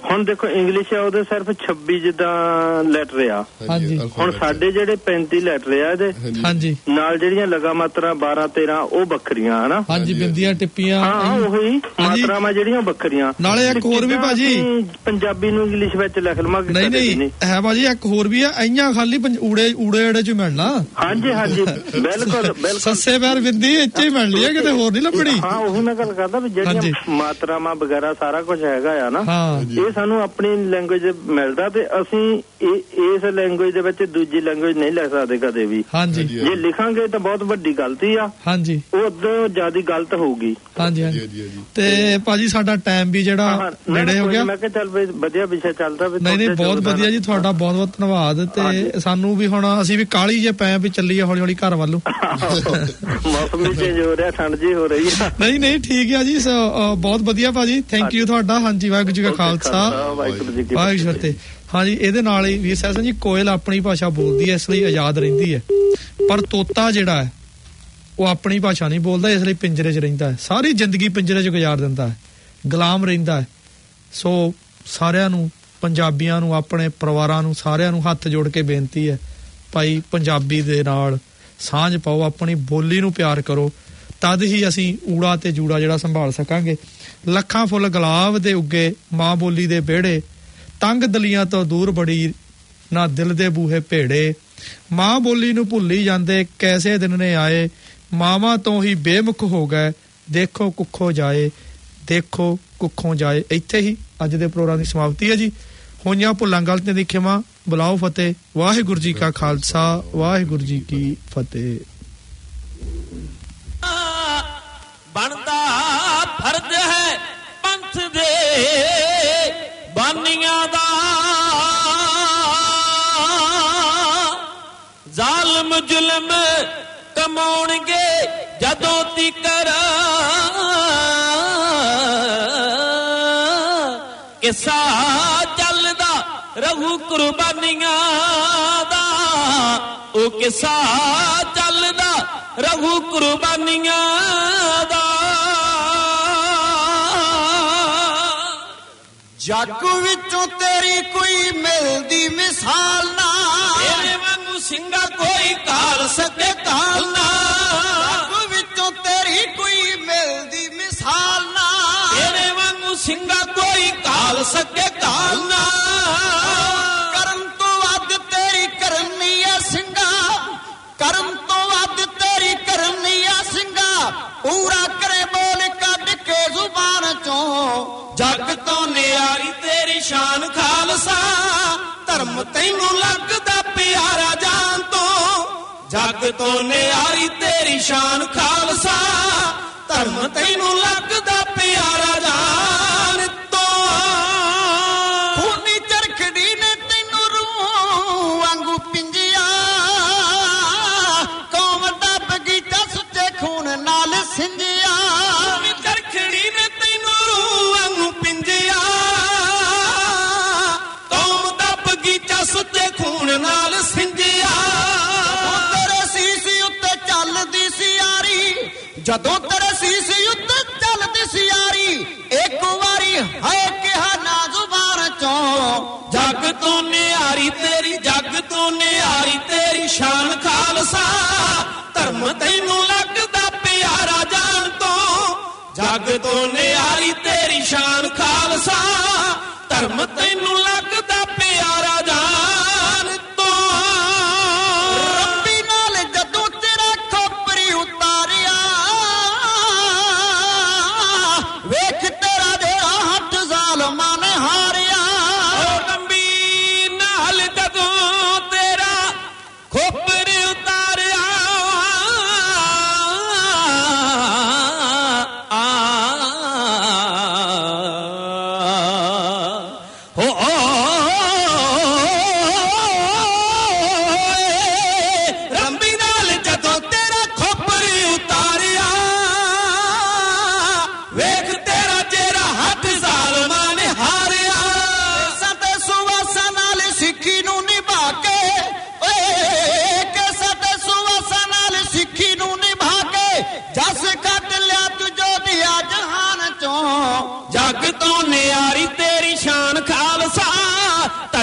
ਹੁਣ ਦੇਖੋ ਇੰਗਲਿਸ਼ ਆ ਉਹਦੇ ਸਿਰਫ ਛੱਬੀ ਜਿੱਦਾਂ ਲੈਟਰ ਆ। ਹਾਂਜੀ। ਹੁਣ ਸਾਡੇ ਜਿਹੜੇ ਪੈਂਤੀ ਲੈਟਰ ਆ ਇਹਦੇ ਹਾਂਜੀ ਨਾਲ ਜਿਹੜੀਆਂ ਲਗਾ ਮਾਤਰਾ ਬਾਰਾਂ ਤੇਰਾਂ ਉਹ ਵੱਖਰੀਆਂ ਹਨਾ। ਹਾਂਜੀ ਬਿੰਦੀਆਂ ਟਿੱਪੀਆਂ ਹਾਂ ਉਹੀ ਮਾਤਰਾਵਾਂ ਜਿਹੜੀਆਂ ਵੱਖਰੀਆਂ। ਨਾਲੇ ਇੱਕ ਹੋਰ ਵੀ ਭਾਜੀ ਪੰਜਾਬੀ ਨੂੰ ਇੰਗਲਿਸ਼ ਵਿੱਚ ਲਿਖ ਲਵਾਂਗੇ। ਨਹੀਂ ਨਹੀਂ ਹੈ ਭਾਜੀ ਇੱਕ ਹੋਰ ਵੀ ਆ ਆਈਆਂ ਖਾਲੀ ਊੜੇ ਊੜੇ ਊੜੇ ਚ ਮਿਲਣਾ। ਹਾਂਜੀ ਹਾਂਜੀ ਬਿਲਕੁਲ ਬਿਲਕੁਲ ਸੱਸੇ ਪੈਰ ਬਿੰਦੀ ਇੱਥੇ ਹੀ ਮਿਲਣੀ ਆ ਕਿਤੇ ਹੋਰ ਨਹੀਂ ਲੱਭਣੀ। ਹਾਂ ਉਹੀ ਮੈਂ ਗੱਲ ਕਰਦਾ ਵੀ ਜਿਹੜੀਆਂ ਮਾਤਰਾਵਾਂ ਵਗੈਰਾ ਸਾਰਾ ਕੁਝ ਹੈਗਾ ਆ ਨਾ ਇਹ ਸਾਨੂੰ ਆਪਣੀ ਲੈਂਗੁਏਜ ਮਿਲਦਾ ਤੇ ਅਸੀਂ ਇਸ ਲੈਂਗੁਏਜ ਦੇ ਵਿੱਚ ਦੂਜੀ ਲੈਂਗੁਏਜ ਨਹੀਂ ਲਿਖ ਸਕਦੇ ਕਦੇ ਵੀ। ਹਾਂਜੀ ਜੇ ਲਿਖਾਂਗੇ ਤਾਂ ਬਹੁਤ ਵੱਡੀ ਗਲਤੀ ਆ। ਹਾਂਜੀ ਉਦੋਂ ਜ਼ਿਆਦਾ ਗਲਤ ਹੋਊਗੀ। ਹਾਂਜੀ ਹਾਂਜੀ ਤੇ ਭਾਜੀ ਸਾਡਾ ਟਾਈਮ ਵੀ ਜਿਹੜਾ ਨੇੜੇ ਹੋ ਗਿਆ। ਮੈਂ ਕਿਹਾ ਚੱਲ ਵਧੀਆ ਵਿਸ਼ਾ ਚੱਲਦਾ। ਨਹੀਂ ਨਹੀਂ ਬਹੁਤ ਵਧੀਆ ਜੀ ਤੁਹਾਡਾ ਬਹੁਤ ਬਹੁਤ ਧੰਨਵਾਦ। ਤੇ ਸਾਨੂੰ ਵੀ ਹੁਣ ਅਸੀਂ ਵੀ ਕਾਹਲੀ ਜੇ ਪਏ ਵੀ ਚੱਲੀਏ ਹੌਲੀ ਹੌਲੀ ਘਰ ਵੱਲੋਂ। ਮੌਸਮ ਵੀ ਚੇਂਜ ਹੋ ਰਿਹਾ ਠੰਡ ਜੀ ਹੋ ਰਹੀ ਆ। ਨਹੀਂ ਨਹੀਂ ਠੀਕ ਆ ਜੀ ਬਹੁਤ ਵਧੀਆ ਭਾਜੀ ਥੈਂਕ ਯੂ ਤੁਹਾਡਾ। ਹਾਂਜੀ ਵਾਹਿਗੁਰੂ ਜੀ ਕਾ ਖਾਲਸਾ ਵਾਹਿਗੁਰੂ ਜੀ ਕੀ ਫਤਿਹ। ਹਾਂਜੀ ਇਹਦੇ ਨਾਲ ਹੀ ਵੀਰ ਸਾਹਿਬ ਜੀ ਕੋਇਲ ਆਪਣੀ ਭਾਸ਼ਾ ਬੋਲਦੀ ਹੈ ਇਸ ਲਈ ਆਜ਼ਾਦ ਰਹਿੰਦੀ ਹੈ ਪਰ ਤੋਤਾ ਜਿਹੜਾ ਹੈ ਉਹ ਆਪਣੀ ਭਾਸ਼ਾ ਨਹੀਂ ਬੋਲਦਾ ਇਸ ਲਈ ਪਿੰਜਰੇ 'ਚ ਰਹਿੰਦਾ ਹੈ। ਸਾਰੀ ਜ਼ਿੰਦਗੀ ਪਿੰਜਰੇ 'ਚ ਗੁਜ਼ਾਰ ਦਿੰਦਾ ਹੈ ਗੁਲਾਮ ਰਹਿੰਦਾ ਹੈ। ਸੋ ਸਾਰਿਆਂ ਨੂੰ ਪੰਜਾਬੀਆਂ ਨੂੰ ਆਪਣੇ ਪਰਿਵਾਰਾਂ ਨੂੰ ਸਾਰਿਆਂ ਨੂੰ ਹੱਥ ਜੋੜ ਕੇ ਬੇਨਤੀ ਹੈ ਭਾਈ ਪੰਜਾਬੀ ਦੇ ਨਾਲ ਸਾਂਝ ਪਾਓ ਆਪਣੀ ਬੋਲੀ ਨੂੰ ਪਿਆਰ ਕਰੋ ਤਦ ਹੀ ਅਸੀਂ ਊੜਾ ਤੇ ਜੂੜਾ ਜਿਹੜਾ ਸੰਭਾਲ ਸਕਾਂਗੇ। ਲੱਖਾਂ ਫੁੱਲ ਗੁਲਾਬ ਦੇ ਉੱਗੇ ਮਾਂ ਬੋਲੀ ਦੇ ਵਿਹੜੇ ਤੰਗ ਦਲੀਆਂ ਤੋਂ ਦੂਰ ਬੜੀ ਨਾ ਦਿਲ ਦੇ ਬੂਹੇ ਭੇੜੇ ਮਾਂ ਬੋਲੀ ਨੂੰ ਭੁੱਲੀ ਜਾਂਦੇ ਕੈਸੇ ਦਿਨ ਨੇ ਆਏ ਮਾਵਾਂ ਤੋਂ ਹੀ ਬੇਮੁਖ ਹੋ ਗਏ ਦੇਖੋ ਕੁੱਖੋਂ ਜਾਏ ਦੇਖੋ ਕੁੱਖੋਂ ਜਾਏ। ਇੱਥੇ ਹੀ ਅੱਜ ਦੇ ਪ੍ਰੋਗਰਾਮ ਦੀ ਸਮਾਪਤੀ ਹੈ ਜੀ। ਹੋਈਆਂ ਭੁੱਲਾਂ ਗਲਤੀਆਂ ਦੀ ਖਿਮਾ ਬੁਲਾਓ ਫਤਿਹ। ਵਾਹਿਗੁਰੂ ਜੀ ਕਾ ਖਾਲਸਾ ਵਾਹਿਗੁਰੂ ਜੀ ਕੀ ਫਤਿਹ। ਬਣਦਾ ਫਰਜ਼ ਹੈ ਪੰਥ ਦੇ ਬਾਨੀਆਂ ਦਾ ਜ਼ਾਲਮ ਜ਼ੁਲਮ ਕਮਾਉਣਗੇ ਜਦੋਂ ਤੀਕਰ ਕਿਸਾ ਚੱਲਦਾ ਰਹੂ ਕੁਰਬਾਨੀਆਂ ਦਾ ਉਹ ਕਿਸਾ ਚੱਲਦਾ ਰਹੂ ਕੁਰਬਾਨੀਆਂ ਦਾ। ਜੱਗ ਵਿੱਚੋਂ ਤੇਰੀ ਕੋਈ ਮਿਲਦੀ ਮਿਸਾਲ ਨਾ ਤੇਰੇ ਵਾਂਗੂ ਸਿੰਘਾ ਕੋਈ ਕਾਲ ਸਕੇ ਕਾਲ ਨਾ ਜੱਗ ਵਿੱਚੋਂ ਤੇਰੀ ਕੋਈ ਮਿਲਦੀ ਮਿਸਾਲ ਨਾ ਤੇਰੇ ਵਾਂਗੂ ਸਿੰਘਾ ਕੋਈ ਕਾਲ ਸਕੇ ਕਾਲ ਨਾ ਕਰਮ ਤੋਂ ਵੱਧ ਤੇਰੀ ਕਰਨੀ ਆ ਸਿੰਘਾ ਕਰਮ ਤੋਂ ਵੱਧ ਤੇਰੀ ਕਰਨੀ ਆ ਸਿੰਘਾ ਪੂਰਾ ਕਰੇ ਬੋਲ ਕੱਢ ਕੇ ਜ਼ੁਬਾਨ ਚੋਂ ਜੱਗ ਤੋਂ ਨਿਆਰੀ ਤੇਰੀ ਸ਼ਾਨ ਖਾਲਸਾ ਧਰਮ ਤੈਨੂੰ ਲੱਗਦਾ ਪਿਆਰਾ ਜਾਨ ਤੋਂ ਜੱਗ ਤੋਂ ਨਿਆਰੀ ਤੇਰੀ ਸ਼ਾਨ ਖਾਲਸਾ ਧਰਮ ਤੈਨੂੰ ਲੱਗਦਾ ਪਿਆਰਾ ਜਾਨ ਤੋਂ ਖੂਨੀ ਚਰਖੜੀ ਨੇ ਤੈਨੂੰ ਰੂਹ ਵਾਂਗੂ ਪਿੰਜਿਆ ਕੌਮ ਦਾ ਬਗੀਚਾ ਸੁੱਚੇ ਖੂਨ ਨਾਲ ਸਿੰਜਿਆ ਚਰਖੜੀ ਨੇ ਤੈਨੂੰ ਰੂਹ ਵਾਂਗੂ ਪਿੰਜਿਆ ਕੌਮ ਦਾ ਬਗੀਚਾ ਸੁੱਚੇ ਖੂਨ ਨਾਲ ਸਿੰਜਿਆ ਤੇਰੇ ਸੀਸ ਉੱਤੇ ਚੱਲਦੀ ਸੀ ਯਾਰੀ ਜਦੋਂ ਤੇਰੇ ਸੀਸ ਉੱਤੇ ਚੱਲਦੀ ਸੀ ਯਾਰੀ ਇੱਕ ਵਾਰੀ ਹੈ ਕਿਹਾ ਨਾ ਜ਼ੁਬਾਨ ਚੋਂ ਜੱਗ ਤੋਂ ਨਿਆਰੀ ਤੇਰੀ ਜੱਗ ਤੋਂ ਨਿਆਰੀ ਤੇਰੀ ਸ਼ਾਨ ਖਾਲਸਾ ਧਰਮ ਤੈਨੂੰ ਲੱਗਦਾ ਪਿਆਰਾ ਜਾਨ ਤੋਂ ਜੱਗ ਤੋਂ ਨਿਆਰੀ ਤੇਰੀ ਸ਼ਾਨ ਖਾਲਸਾ ਧਰਮ ਤੈਨੂੰ ਲੱਗਦਾ ਪਿਆਰਾ ਜਾਨ ਤੋਂ ਰੱਬੀ ਨਾਲ ਜਦੋਂ ਤੇਰਾ ਖੋਪਰੀ ਉਤਾਰਿਆ ਵੇਖ ਤੇਰਾ ਜਿਹੜਾ ਹੱਥ ਜ਼ਾਲਮਾਂ ਨੇ ਹਾਰਿਆ ਰੱਬੀ ਨਾਲ ਜਦੋਂ ਤੇਰਾ ਖੋਪਰ ਉਤਾਰਿਆ ਹੋ ਰੱਬੀ ਨਾਲ ਜਦੋਂ ਤੇਰਾ ਖੋਪਰ ਉਤਾਰਿਆ ਵੇਖ ਤੇਰਾ ਜਿਹੜਾ ਹੱਥ ਜ਼ਾਲਮਾਂ ਨੇ ਹਾਰਿਆ ਸਤੇ ਸੁਵਾਸਾਂ ਨਾਲ ਸਿੱਖੀ ਨੂੰ ਨਿਭਾ ਕੇ ਓਏ ਕਿ ਸਤੇ ਸੁਵਾਸਾਂ ਨਾਲ ਸਿੱਖੀ ਨੂੰ ਨਿਭਾ ਕੇ ਜਸ ਕੱਢ ਲਿਆ ਤੂੰ ਜੋ ਦਿਆ ਜਹਾਨ ਚੋਂ ਜੱਗ ਤੋਂ ਨਿਆਰੀ ਤੇਰੀ ਸ਼ਾਨ ਖਾ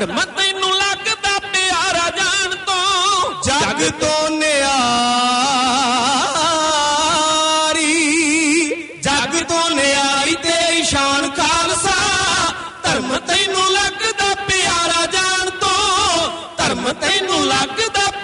ਧਰਮ ਤੈਨੂੰ ਲੱਗਦਾ ਪਿਆਰਾ ਜਾਣ ਤੋਂ ਜੱਗ ਤੋਂ ਨਿਆਰੀ ਜੱਗ ਤੋਂ ਨਿਆਰੀ ਤੇਰੀ ਸ਼ਾਨ ਖਾਲਸਾ ਧਰਮ ਤੈਨੂੰ ਲੱਗਦਾ ਪਿਆਰਾ ਜਾਣ ਤੋਂ ਧਰਮ ਤੈਨੂੰ ਲੱਗਦਾ